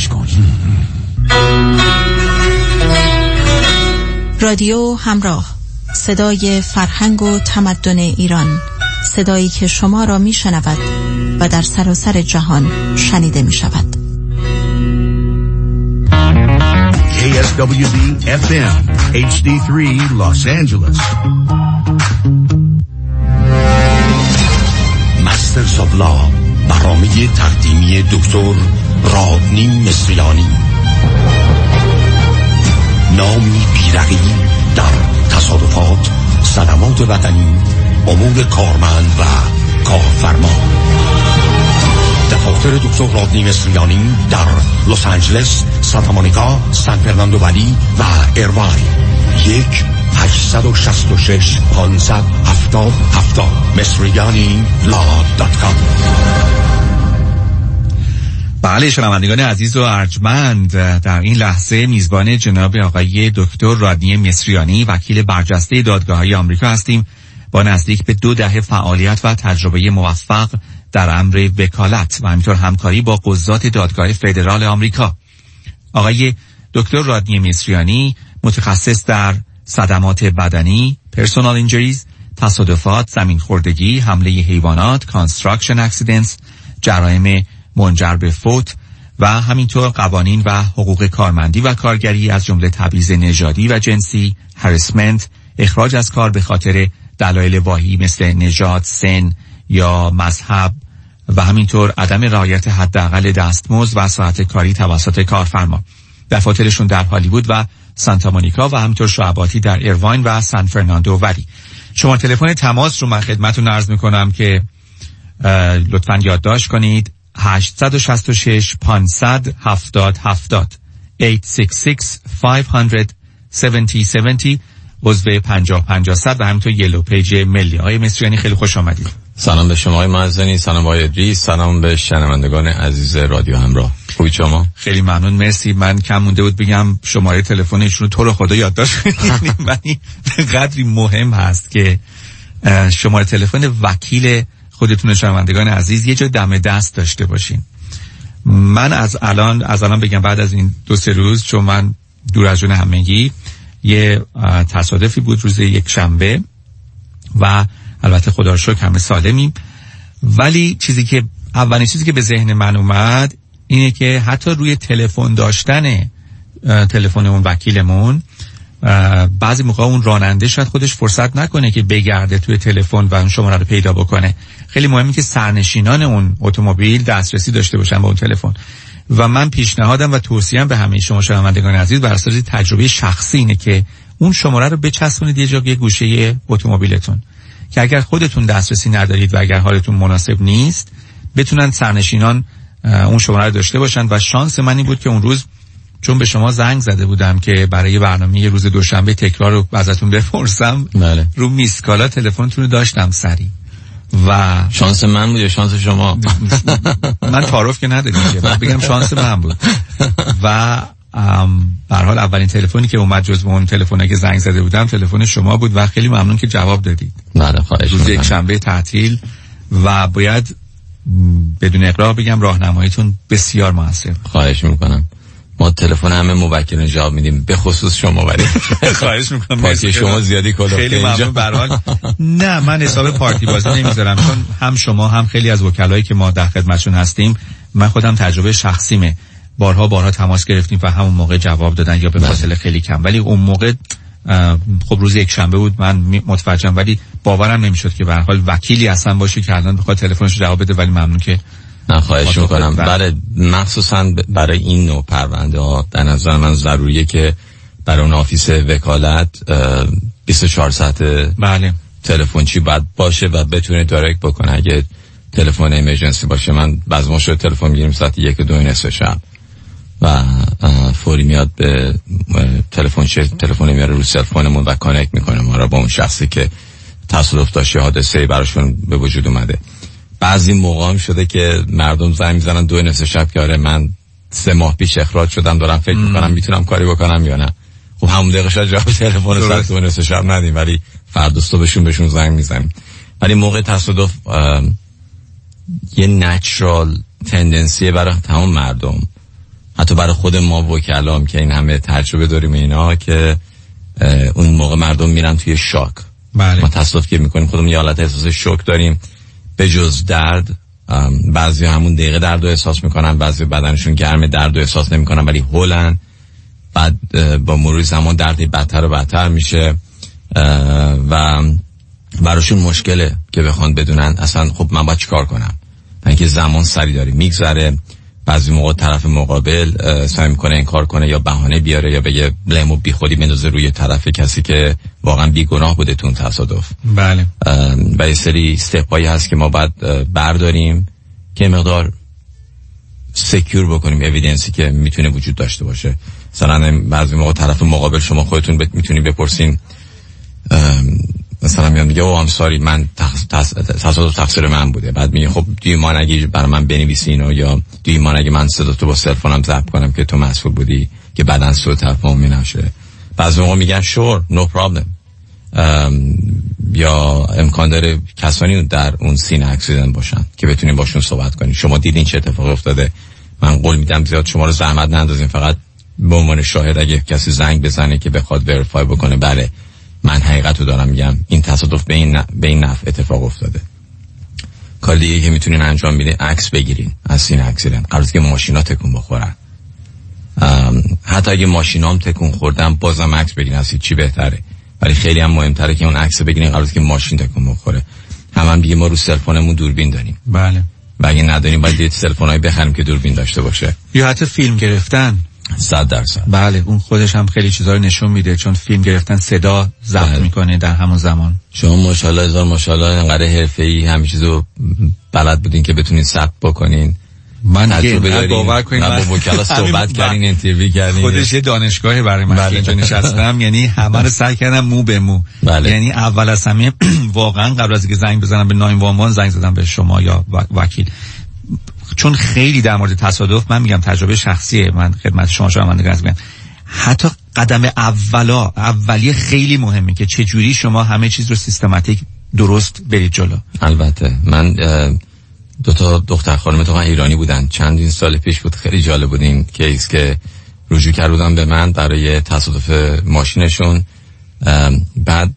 [SPEAKER 7] رادیو همراه، صدای فرهنگ و تمدن ایران، صدایی که شما را می شنود و در سراسر جهان شنیده می شود.
[SPEAKER 18] KSWB FM HD3 Los Angeles. Masters of Law، برنامه تقدیمی دکتر رادنی مصریانی. نامی بیرقی در تصادفات، صدمات بدنی، امور کارمند و کارفرما. دفاتر دکتر رادنی مصریانی در لس آنجلس، سانتا مونیکا، سان فرناندو ولی و ایرواین. 1-866-570-7070 مصریانی.com.
[SPEAKER 5] بله شنوندگان عزیز و ارجمند، در این لحظه میزبان جناب آقای دکتر رادنی مصریانی وکیل برجسته دادگاه‌های آمریکا هستیم با نزدیک به 2 دهه فعالیت و تجربه موفق در امر وکالت و همینطور همکاری با قضات دادگاه فدرال آمریکا. آقای دکتر رادنی مصریانی متخصص در صدمات بدنی، پرسونال اینجریز، تصادفات، زمین خوردگی، حمله حیوانات، کانستراکشن اکسیدنتس، جرایم منجر به فوت و همینطور قوانین و حقوق کارمندی و کارگری از جمله تبعیض نژادی و جنسی، هراسمنت، اخراج از کار به خاطر دلایل واهی مثل نژاد، سن یا مذهب و همینطور عدم رعایت حداقل دستمزد و ساعت کاری توسط کارفرما. دفاترشون در هالیوود و سانتا مونیکا و همینطور شعباتی در ایرواین و سان فرناندو ولی. شما تلفن تماس رو من خدمتتون عرض میکنم که لطفاً یادداشت کنید 866 500 70 70 866 500 70 عضو 50 100 و همینطور یلو پیج ملی. آقای مصریانی خیلی خوش آمدید.
[SPEAKER 3] سلام به شما آقای معززنی، سلام آقای ادریس، سلام به شنوندگان عزیز رادیو همراه. خوبی شما؟
[SPEAKER 5] خیلی ممنون، مرسی. من کم مونده بود بگم شماره تلفن ایشونو تو رو خدا یادداشت کنید ولی قدری مهم هست که شماره تلفن وکیل خودتون شنوندگان عزیز یه جا دم دست داشته باشین. من از الان بگم بعد از این 2-3 روز، چون من دور از جون همگی، یه تصادفی بود روز یک شنبه و البته خدا رو شکر همه سالمیم، ولی اولین چیزی که به ذهن من اومد اینه که حتی روی تلفن داشتن تلفن اون وکیلمون بعضی موقع اون راننده شاید خودش فرصت نکنه که بگرده توی تلفن و اون شماره رو پیدا بکنه. خیلی مهمه که سرنشینان اون اتومبیل دسترسی داشته باشن به اون تلفن. و من پیشنهادم و توصیه‌ام به همه شما شنوندگان عزیز بر اساس تجربه شخصی اینه که اون شماره رو بچسبونید یه جای گوشه اتومبیلتون که اگر خودتون دسترسی ندارید و اگر حالتون مناسب نیست بتونن سرنشینان اون شماره رو داشته باشن. و شانس من این بود که اون روز چون به شما زنگ زده بودم که برای برنامه روز دوشنبه تکرار رو ازتون بپرسم،
[SPEAKER 3] بله.
[SPEAKER 5] رو میسکالا تلفنتون رو داشتم سری. و
[SPEAKER 3] شانس من بود یا شانس شما؟
[SPEAKER 5] من تعارف که نداریم که بگم شانس من بود. و به هر حال اولین تلفنی که اومد جزو اون تلفنی که زنگ زده بودم تلفن شما بود و خیلی ممنون که جواب دادید.
[SPEAKER 3] بله خواهش
[SPEAKER 5] روز یک شنبه تعطیل و باید بدون اقراق بگم راهنماییتون بسیار موثر.
[SPEAKER 3] خواهش میکنم. ما تلفن همه موکلین جواب میدیم، به خصوص شما. ولی
[SPEAKER 5] خواهش میکنم
[SPEAKER 3] پارتی شما زیادی کلافته.
[SPEAKER 5] خیلی ممنون. به هر حال نه، من حساب پارتی بازی نمیذارم، چون هم شما هم خیلی از وکلایی که ما در خدمتشون هستیم، من خودم تجربه شخصیمه، بارها تماس گرفتیم و همون موقع جواب دادن یا به فاصله خیلی کم. ولی اون موقع خب روز یک شنبه بود، من متوجهم، ولی باورم نمیشد که به هر حال وکیلی اصلا باشه که الان بخواد تلفنش جواب بده. ولی ممنون که
[SPEAKER 3] نه خواهش میکنم. برای مخصوصا برای این نوع پرونده ها در نظر من ضروریه که برای اون آفیس وکالت 24 ساعت
[SPEAKER 5] بله
[SPEAKER 3] تلفنچی باید باشه و بتونه دایرکت بکنه. اگه تلفن ایمرجنسی باشه، من بعضی ما شده تلفن میگیریم ساعت 1-2 نصف شب و فوری میاد به تلفن میاره رو سلفونمون و کانکت میکنه ما را با اون شخصی که تصادف داشته، حادثه براشون به وجود اومده. بعضی موقع هم شده که مردم زنگ میزنن 2 نصف شب که آره من 3 ماه پیش اخراج شدم، دارم فکر میکنم میتونم کاری بکنم یا نه. خب همون دقیقه شاید جواب تلفن ساعت 2 نصف شب ندیم، ولی فردا صبحشون بهشون زنگ میزنیم. ولی موقع تصادف یه نچرال تندنسیه برای تمام مردم، حتی برای خود ما وکلام که این همه تجربه داریم اینا، که اون موقع مردم میرن توی شاک.
[SPEAKER 5] بله.
[SPEAKER 3] ما تصادف که میکنیم خودمون یه حالت احساس شوک داریم. به جز درد، بعضی همون دقیقه درد رو احساس میکنن، بعضی بدنشون گرم درد رو احساس نمیکنن ولی هولن. بعد با مرور زمان دردی بدتر و بدتر میشه و براشون مشکله که بخوان بدونن اصلا خب من باید چیکار کنم. اینکه زمان سری داره میگذره، بعضی موقع طرف مقابل سعی میکنه انکار کنه یا بهانه بیاره یا بگه بلیم و بی خودی بندازه روی طرف کسی که واقعا بیگناه بوده تون تصادف.
[SPEAKER 5] بله.
[SPEAKER 3] و یه سری استپایی هست که ما باید برداریم که مقدار سکیور بکنیم اویدنسی که میتونه وجود داشته باشه. مثلا بعضی موقع طرف مقابل شما خودتون میتونی بپرسین مثلا میگم دیگه ام ساری من تصادف تقصیر من بوده. بعد میگه خب دیمان اگه برای من بنویسی اینو، یا دیمان اگه من صدا تو با سلفونم ضبط کنم که تو مسئول بودی که بعدن سوء تفاهمی نشه. بعضی موقع میگن شور نو پرابلم، یا امکان داره کسانی در اون سین اکسیدنت باشن که بتونیم باشون صحبت کنیم. شما دیدین چه اتفاقی افتاده؟ من قول میدم زیاد شما رو زحمت نندازین، فقط به عنوان شاهد اگه کسی زنگ بزنه که بخواد وریفای بکنه بله من حقیقتو دارم میگم این تصادف به این نفع اتفاق افتاده. کار دیگه که میتونین انجام بدین عکس بگیرین از سین اکسیدنت قبل از که ماشینا تکون بخورن. حتی اگه ماشینام تکون خوردن بازم عکس بگیرین، از چی بهتره. ولی خیلی هم مهمتره که اون عکس بگیرین قبل از که ماشین تکون بخوره. هم دیگه ما رو سلفونمون دوربین داریم.
[SPEAKER 13] بله.
[SPEAKER 3] و اگه نداریم باید یه تلفنایی بخریم که دوربین داشته باشه.
[SPEAKER 13] یا حتی فیلم گرفتن.
[SPEAKER 3] 100%.
[SPEAKER 13] بله اون خودش هم خیلی چیزا رو نشون میده، چون فیلم گرفتن صدا ضبط میکنه در همون زمان.
[SPEAKER 3] شما ماشاءالله هزار ماشاءالله انقدر حرفه‌ای همه چیزو بلد بودین که بتونین ثبت بکنین.
[SPEAKER 13] من باور کنید
[SPEAKER 3] با وکلا صحبت کردین، اینترویو کردین،
[SPEAKER 13] خودش یه دانشگاهی برای من که اینجا نشستم. یعنی همه رو سعی کردم مو به مو. یعنی اول از همه واقعا قبل از اینکه زنگ بزنم به 911 زنگ زدم به شما یا وکیل، چون خیلی در مورد تصادف من میگم تجربه شخصیه، من خدمت شما شنوندگان میگم حتی قدم اولیه خیلی مهمه که چه جوری شما همه چیز رو سیستماتیک درست برید جلو.
[SPEAKER 3] البته من دو تا دختر خانم تو ایرانی بودن، چندین سال پیش بود، خیلی جالب بود این کیس که رجوع کردن به من برای تصادف ماشینشون. بعد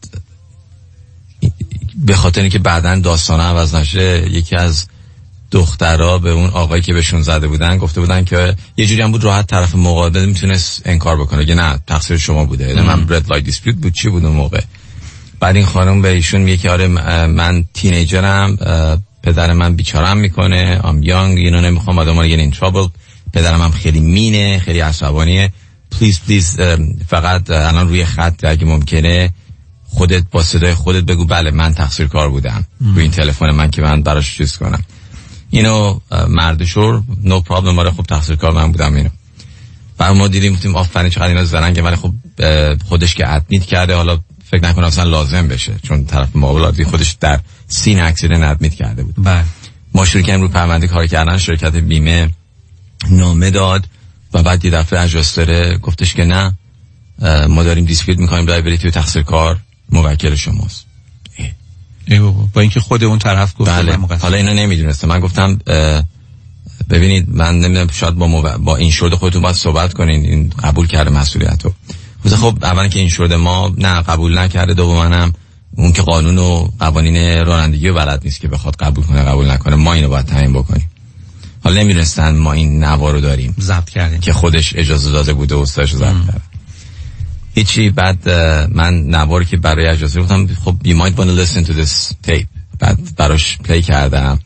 [SPEAKER 3] به خاطر اینکه بعدن داستانه عوض نشه یکی از دخترها به اون آقایی که بهشون زده بودن گفته بودن که یه جوری هم بود راحت طرف مقابل میتونست انکار بکنه که نه تقصیر شما بوده. من رد لایت دیسپیوت بود چی بود اون موقع. بعد این خانم به ایشون میگه که آره من تینیجرم، پدر من بیچارم میکنه، ام یانگ، اینو نمیخوام آدم‌ها گین این ترابل، پدرم هم خیلی مینه، خیلی عصبانیه، پلیز فقط الان روی خط اگه ممکنه خودت با صدای خودت بگو بله من تقصیر کار بودم روی این تلفن من که من براش چیز کنم. اینو مردشور نو پرابلم، آره خب تقصیر کار من بودم. اینو بعد ما دیدیم آفرین چقدر اینا زرنگه، ولی خب خودش که ادمیت کرده، حالا فکر نکنم اصلا لازم بشه چون طرف مقابل خودش در سین اکسیدنت ادمیت کرده بود.
[SPEAKER 13] بله.
[SPEAKER 3] ما شروع کردیم رو پرونده کار کردن، شرکت بیمه نامه داد و بعد یه دفعه اجاستره گفتش که نه ما داریم دیسپیوت می‌کنیم، لایبیلیتی و تقصیر کار موکل شماست.
[SPEAKER 13] ای بابا، با اینکه خود اون طرف گفت
[SPEAKER 3] بله. حالا اینو نمیدونستم. من گفتم ببینید من نمیدونم شاید با این شورد خودتون باید صحبت کنین، این قبول کرده مسئولیتو. خب اولا که این شورد ما نه قبول نکرده، دوما هم اون که قانون و قوانین رانندگی رو بلد نیست که بخواد قبول کنه قبول نکنه، ما اینو باید تعیین بکنیم. حالا نمیدونستن ما این نوا رو داریم
[SPEAKER 13] ضبط کردیم که
[SPEAKER 3] خودش اجازه داده بوده و استادش ضبط کرده. هیچی. بعد من نواری که برای اجازه گفتم خب you might want to listen to this tape. بعد براش پلی کردم،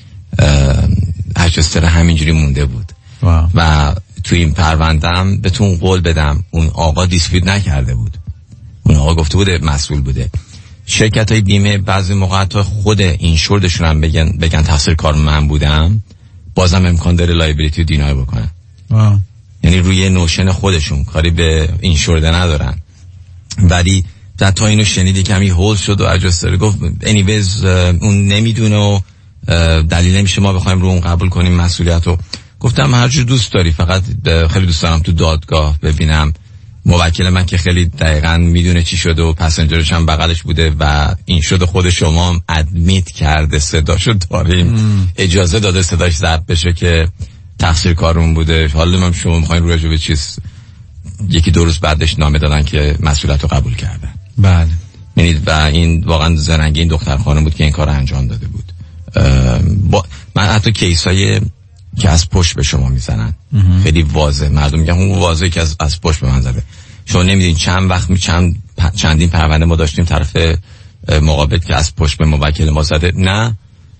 [SPEAKER 3] اجازه همینجوری مونده بود. و تو این پروندم بهتون قول بدم اون آقا دیسپیوت نکرده بود، اون آقا گفته بوده مسئول بوده. شرکت های بیمه بعضی موقع حتی خود اینشوردشون هم بگن تقصیر کار من بودم، بازم امکان داره لایبیلیتی رو دینای بکنن. یعنی روی نوشن خودشون کاری به اینشورده ندارن. ولی تا اینو شنیدی کمی هول شد و اجاستر گفت anyways اون نمیدونه و دلیل نمیشه ما بخوایم رو اون قبول کنیم مسئولیتو. گفتم هر جور دوست داری، فقط خیلی دوست دارم تو دادگاه ببینم موکل من که خیلی دقیقاً میدونه چی شده و پسنجرش هم بغلش بوده و این شده خود شما هم ادمیت کرده، صداشو داریم، اجازه داده صداش ضبط بشه که تقصیر کارون بوده. حالا من شما میخواین رو راجع به چیز یکی دو روز بعدش نامه دادن که مسئولیتو قبول کردن.
[SPEAKER 13] بله.
[SPEAKER 3] یعنی و این واقعا زرنگی این دختر خانم بود که این کارو انجام داده بود. من حتی کیسای که از پشت به شما میزنن خیلی واضح، مردم میگن اون واضحه که از پشت به من زده. شما نمیدین چند وقت چندین پرونده ما داشتیم طرف مقابل که از پشت به موکل ما زده، نه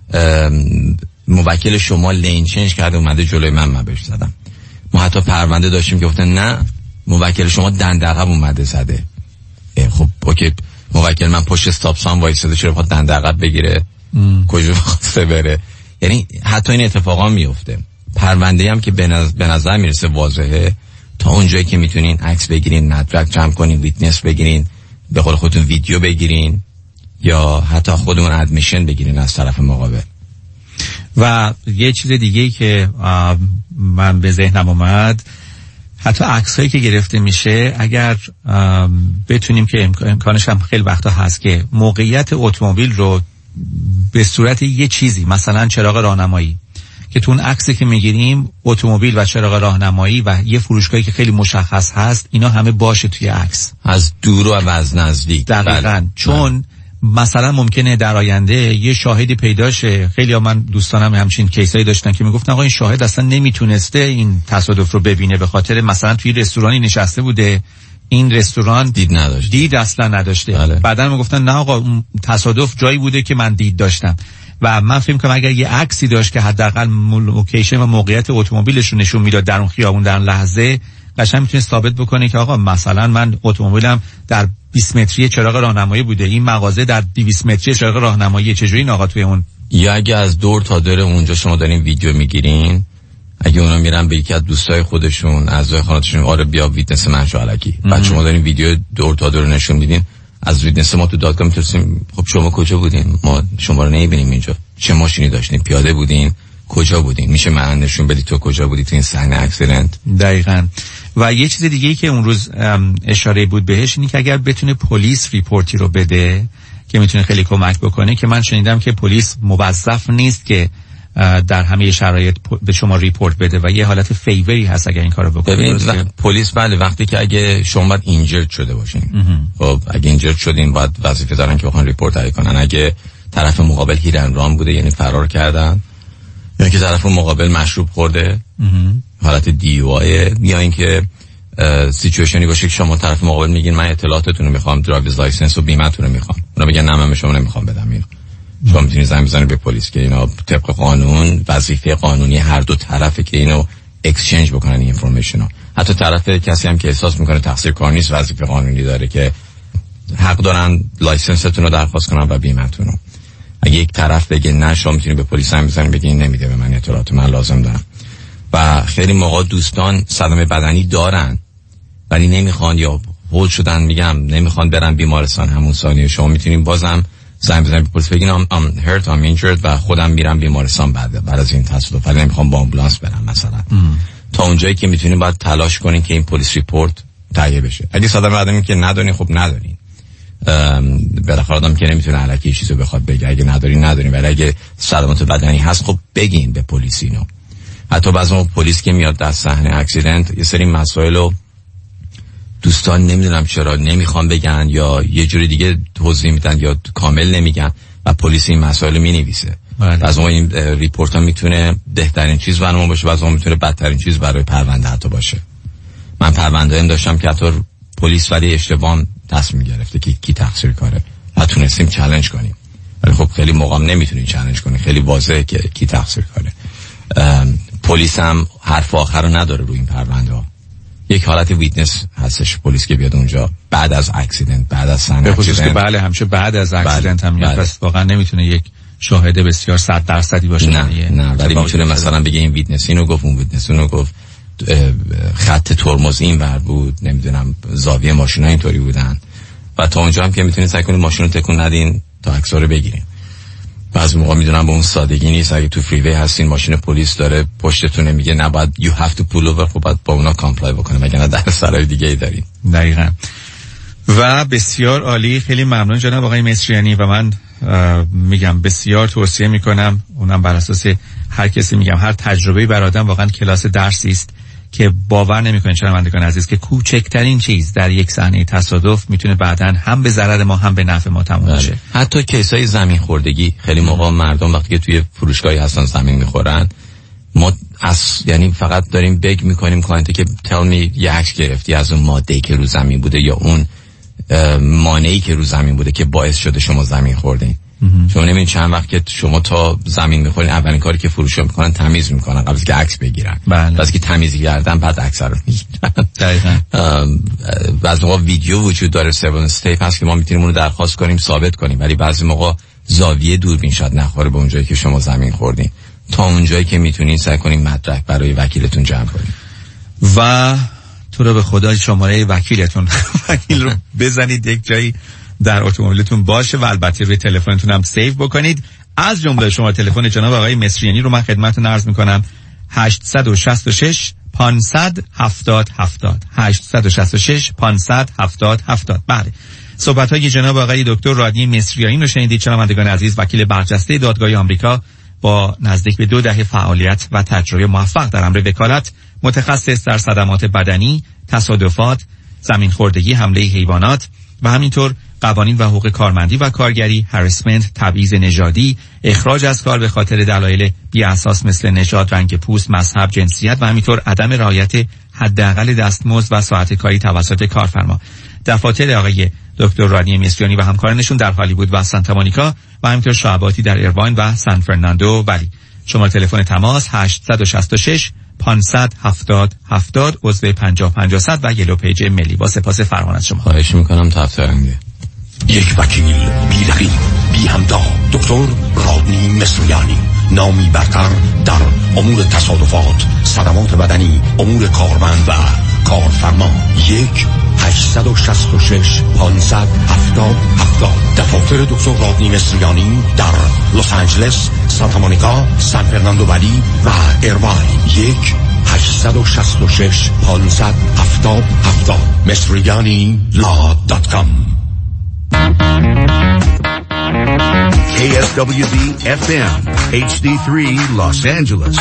[SPEAKER 3] موکل شما لین چنج کرده اومده جلوی من بهش زدم. ما حتی پرونده داشتیم که گفتن نه موکل شما دندقب اومده زده. خب اوکی، موکل من پشت استاپ سان وایساده، چرا بخواد دندقب بگیره؟ کجا خواسته بره؟ یعنی حتی این اتفاقا میفته. پرونده هم که به نظر میرسه واضحه، تا اونجایی که میتونین عکس بگیرین، مدرک جمع کنین، ویتنس بگیرین، به قول خودتون ویدیو بگیرین، یا حتی خودمون ادمیشن بگیرین از طرف مقابل.
[SPEAKER 13] و یه چیز دیگه‌ای که من به ذهنم اومد، حتی عکسایی که گرفته میشه اگر بتونیم که امکانش هم خیلی وقتا هست که موقعیت اتومبیل رو به صورت یه چیزی، مثلا چراغ راهنمایی، که تو اون عکسی که میگیریم اتومبیل و چراغ راهنمایی و یه فروشگاهی که خیلی مشخص هست، اینا همه باشه توی عکس،
[SPEAKER 3] از دور و از نزدیک.
[SPEAKER 13] دقیقاً. چون مثلا ممکنه در آینده یه شاهدی پیدا شه. خیلی ها من دوستانم همچین کیسایی داشتن که میگفتن آقا این شاهد اصلا نمیتونسته این تصادف رو ببینه، به خاطر مثلا توی رستورانی نشسته بوده، این رستوران دید اصلا نداشته.
[SPEAKER 3] بله.
[SPEAKER 13] بعدن میگفتن نه آقا اون تصادف جایی بوده که من دید داشتم. و من فکر کنم اگر یه عکسی داشت که حداقل لوکیشن و موقعیت اتومبیلش رو نشون میداد در اون خیابون در اون لحظه، قشنگ میتونه ثابت بکنه که آقا مثلا من اتومبیلم در 20 متری چراغ راهنمایی بوده، این مغازه در 200 متری چراغ راهنمایی، چجوری این آقا توی اون.
[SPEAKER 3] یا اگه از دور تا دور اونجا شما دارین ویدیو میگیرین، اگه اونا میرن به یکی از دوستای خودشون، اعضای خانواده‌شون، آره بیا ویتنس من شو الکی، بعد شما دارین ویدیو دور تا دور نشون میدین، از ویتنس ما تو دادگاه میتونیم خب شما کجا بودین؟ ما شما رو نمیبینیم اینجا، چه ماشینی داشتین؟ پیاده بودین؟ کجا بودین؟ میشه من نشون بدی تو کجا بودی تو این صحنه اکسیدنت؟
[SPEAKER 13] دقیقاً. و یه چیز دیگه‌ای که اون روز اشاره بود بهش اینه که اگر بتونه پلیس ریپورتی رو بده که میتونه خیلی کمک بکنه، که من شنیدم که پلیس موظف نیست که در همه شرایط به شما ریپورت بده و یه حالت فیوری هست اگر این کارو بکنه.
[SPEAKER 3] ببینید پلیس بله وقتی که اگه شما باید اینجرد شده باشین، خب اگه اینجرد شدین باید وظیفه دارن که بخوان ریپورت هایی کنن. اگه طرف مقابل هیت اند ران بوده یعنی فرار کردن، یا اینکه طرف مقابل مشروب خورده حالت دیوای، یا اینکه سیچویشنی باشه که شما طرف مقابل میگین من اطلاعاتتون رو میخوام، درایویز لایسنس و بیمه‌تون رو میخوام، اونا بگن نه من به شما نمیخوام بدم اینو، شما میتونید زنگ بزنید به پلیس که اینا طبق قانون وظیفه قانونی هر دو طرفه که اینو اکسچنج بکنن این اینفورمیشنو. حتی طرف کسی هم که احساس میکنه تقصیرکار نیست وظیفه قانونی داره که حق دارن لایسنستون رو درخواست کنن و بیمه‌تون رو. اگه یک طرف بگه نه شما میتونید به پلیس زنگ بزنید بگید این نمیده به من اطلاعات من لازم دارم. و خیلی موقع دوستان صدمه بدنی دارن ولی نمیخوان یا هول شدن، میگم نمیخوان برن بیمارستان همون ثانیه، شما میتونید بازم زنگ بزنید به پلیس بگین I'm hurt I'm injured و خودم میرم بیمارستان بعد از این تصادف، ولی نمیخوام با آمبولانس برم مثلا. تا اونجایی که میتونید باید تلاش کنین که این پلیس ریپورت تهیه بشه. اگه صدمه بدنی که ندارین خب ندارین، بالاخره آدم که نمیتونه الکی چیزو بخواد بگه، اگه ندارین ولی اگه صدمات بدنی هست خب بگین به پلیس اینو. حتی بعضی پلیس که میاد در صحنه اکسیدنت یه سری مسائلو دوستان نمیدونم چرا نمیخوان بگن یا یه جوری دیگه توضیح میدن یا کامل نمیگن و پلیس این مسائل مینویسه. از ما این ریپورت ها میتونه بهترین چیز برای ما باشه، بعضی میتونه بدترین چیز برای پرونده حتی باشه. من پرونده هم داشتم که حتی پلیس ولی اشتباه تصمیم گرفته که کی تقصیر کاره و تونستیم چالش کنیم، ولی خب خیلی موقع نمیتونین چالش کنین، خیلی واضحه که کی تقصیر کاره. پلیس هم حرف آخر رو نداره روی این پرونده ها. یک حالت ویتنس هستش پلیس که بیاد اونجا بعد از اکسیدنت، بعد از صحنه اکسیدنت.
[SPEAKER 13] بله همیشه بعد از اکسیدنت هم میاد، پس واقعا نمیتونه یک شاهد بسیار 100% باشه.
[SPEAKER 3] نه ولی میتونه مثلا بگه این ویتنس اینو گفت، اون ویتنس اونو گفت، خط ترمز این ور بود، نمیدونم زاویه ماشینا اینطوری بودن، و تا اونجا هم که میتونید سعی کنید ماشین رو تکون ندین تا عکس‌ها رو بگیرین. بعضی موقع میدونم به اون سادگی نیست، اگه تو فریوی هستین ماشین پلیس داره پشتتون میگه نه باید you have to pull over، خب باید با اونا کامپلای بکنه وگرنه در سرای دیگه ای دارین.
[SPEAKER 13] دقیقاً. و بسیار عالی، خیلی ممنون جناب آقای مصریانی و من میگم بسیار توصیه میکنم، اونم بر اساس هر کسی میگم هر تجربه‌ای بر آدم واقعا کلاس درسی است که باور نمیکنین شنوندگان عزیز که کوچکترین چیز در یک صحنه تصادف میتونه بعداً هم به ضرر ما هم به نفع ما تموم بشه.
[SPEAKER 3] حتی کیسای زمین خوردگی خیلی موقع مردم وقتی که توی فروشگاهی هستن زمین میخورن، ما یعنی فقط داریم بگ میکنیم کلاینت که tell me یه عکس گرفتی از اون ماده‌ای که رو زمین بوده یا اون مانعی که رو زمین بوده که باعث شده شما زمین خوردین. شما نمی‌بینید چند وقت که شما تا زمین می‌خورین اولین کاری که فروشا میکنن تمیز میکنن قبل از که عکس بگیرن. بعد که تمیز کردن بعد عکس رو میگیرن.
[SPEAKER 13] دقیقاً.
[SPEAKER 3] بعضی موقع ویدیو وجود داره، سرولنس تیپ هست که ما میتونیم اون رو درخواست کنیم ثابت کنیم، ولی بعضی موقع زاویه دوربین شاید نخوره به اونجایی که شما زمین خوردین. تا اونجایی که میتونین سعی کنین مدرک برای وکیلتون جمع کنین.
[SPEAKER 13] و تو رو به خدا شماره وکیلتون وکیل رو بزنید یک جایی در اتومبیلتون باشه و البته روی تلفنتون هم سیو بکنید. از جمله شما تلفن جناب آقای مصریانی رو من خدمتتون عرض میکنم 866 500 70 70 866 500 70 70. بله، صحبت های جناب آقای دکتر رادنی مصریانی رو شنیدید. شنوندگان عزیز، وکیل برجسته دادگاه آمریکا با نزدیک به 2 دهه فعالیت و تجربه موفق در امر وکالت، متخصص در صدمات بدنی، تصادفات، زمین خوردگی، حمله حیوانات و همینطور قوانین و حقوق کارمندی و کارگری، هراسمنت، تبعیض نژادی، اخراج از کار به خاطر دلایل بی اساس مثل نژاد، رنگ پوست، مذهب، جنسیت و همینطور عدم رعایت حداقل دستمزد و ساعت کاری توسط کارفرما. دفاتر آقای دکتر رادنی مصریانی و همکارانشون در هالیوود و سانتا مونیکا و همینطور شعباتی در ایروین و سان فرناندو ولی. شماره تلفن تماس 866 500 70 70 عضو 50 و یلو پیج ملی. با سپاس فرمان از شما.
[SPEAKER 3] خواهش میکنم تا هفته آینده.
[SPEAKER 18] یک وکیل بی رقیب بی همتا، دکتر رادنی مصریانی، نامی برتر در امور تصادفات، صدمات بدنی، امور کارمند و کارفرما. 1-866 500 70 70. دفاتر دکتر رادنی مصریانی در لس آنجلس، سانتا مونیکا، سان فرناندو ولی و ایروین. 1-866 500 70 70. مصریانی.com.
[SPEAKER 14] KSWB FM HD3 Los Angeles.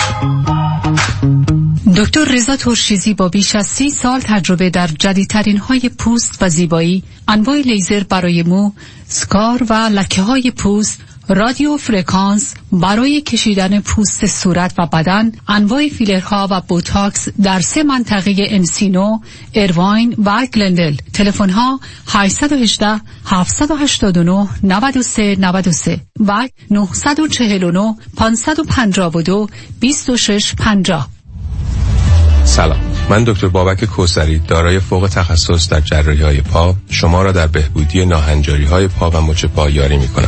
[SPEAKER 19] دکتر رضا ترشیزی با بیش از 30 سال تجربه در جدیدترین های پوست و زیبایی، انواع لیزر برای مو، سکار و لکه های پوست، رادیو فرکانس برای کشیدن پوست صورت و بدن، انواع فیلرها و بوتاکس در 3 منطقه انسینو، ایروین و گلندل. تلفن ها 818 789 93 93 و 949 552 26 50.
[SPEAKER 15] سلام، من دکتر بابک کوثری، دارای فوق تخصص در جراحی‌های پا، شما را در بهبودی ناهنجاری‌های پا و مچ پا یاری می‌کنم.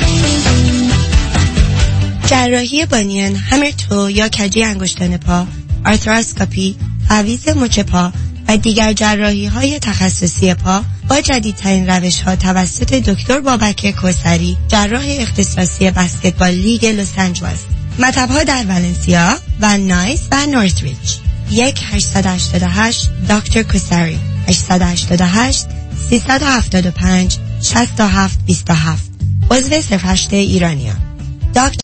[SPEAKER 23] جراحی بانیان، همرتو یا کجی انگشتان پا، آرتراسکاپی، تعویض مچ پا و دیگر جراحی‌های تخصصی پا با جدیدترین روش‌ها توسط دکتر بابک کوثری، جراح اختصاصی بسکتبال لیگ لس آنجلس. مطب‌ها در ولنسیا و نایس و نورثریج. 1-888 دکتر کوثری، 888 375 67 27. عضو 08 ایرانیان. دکتر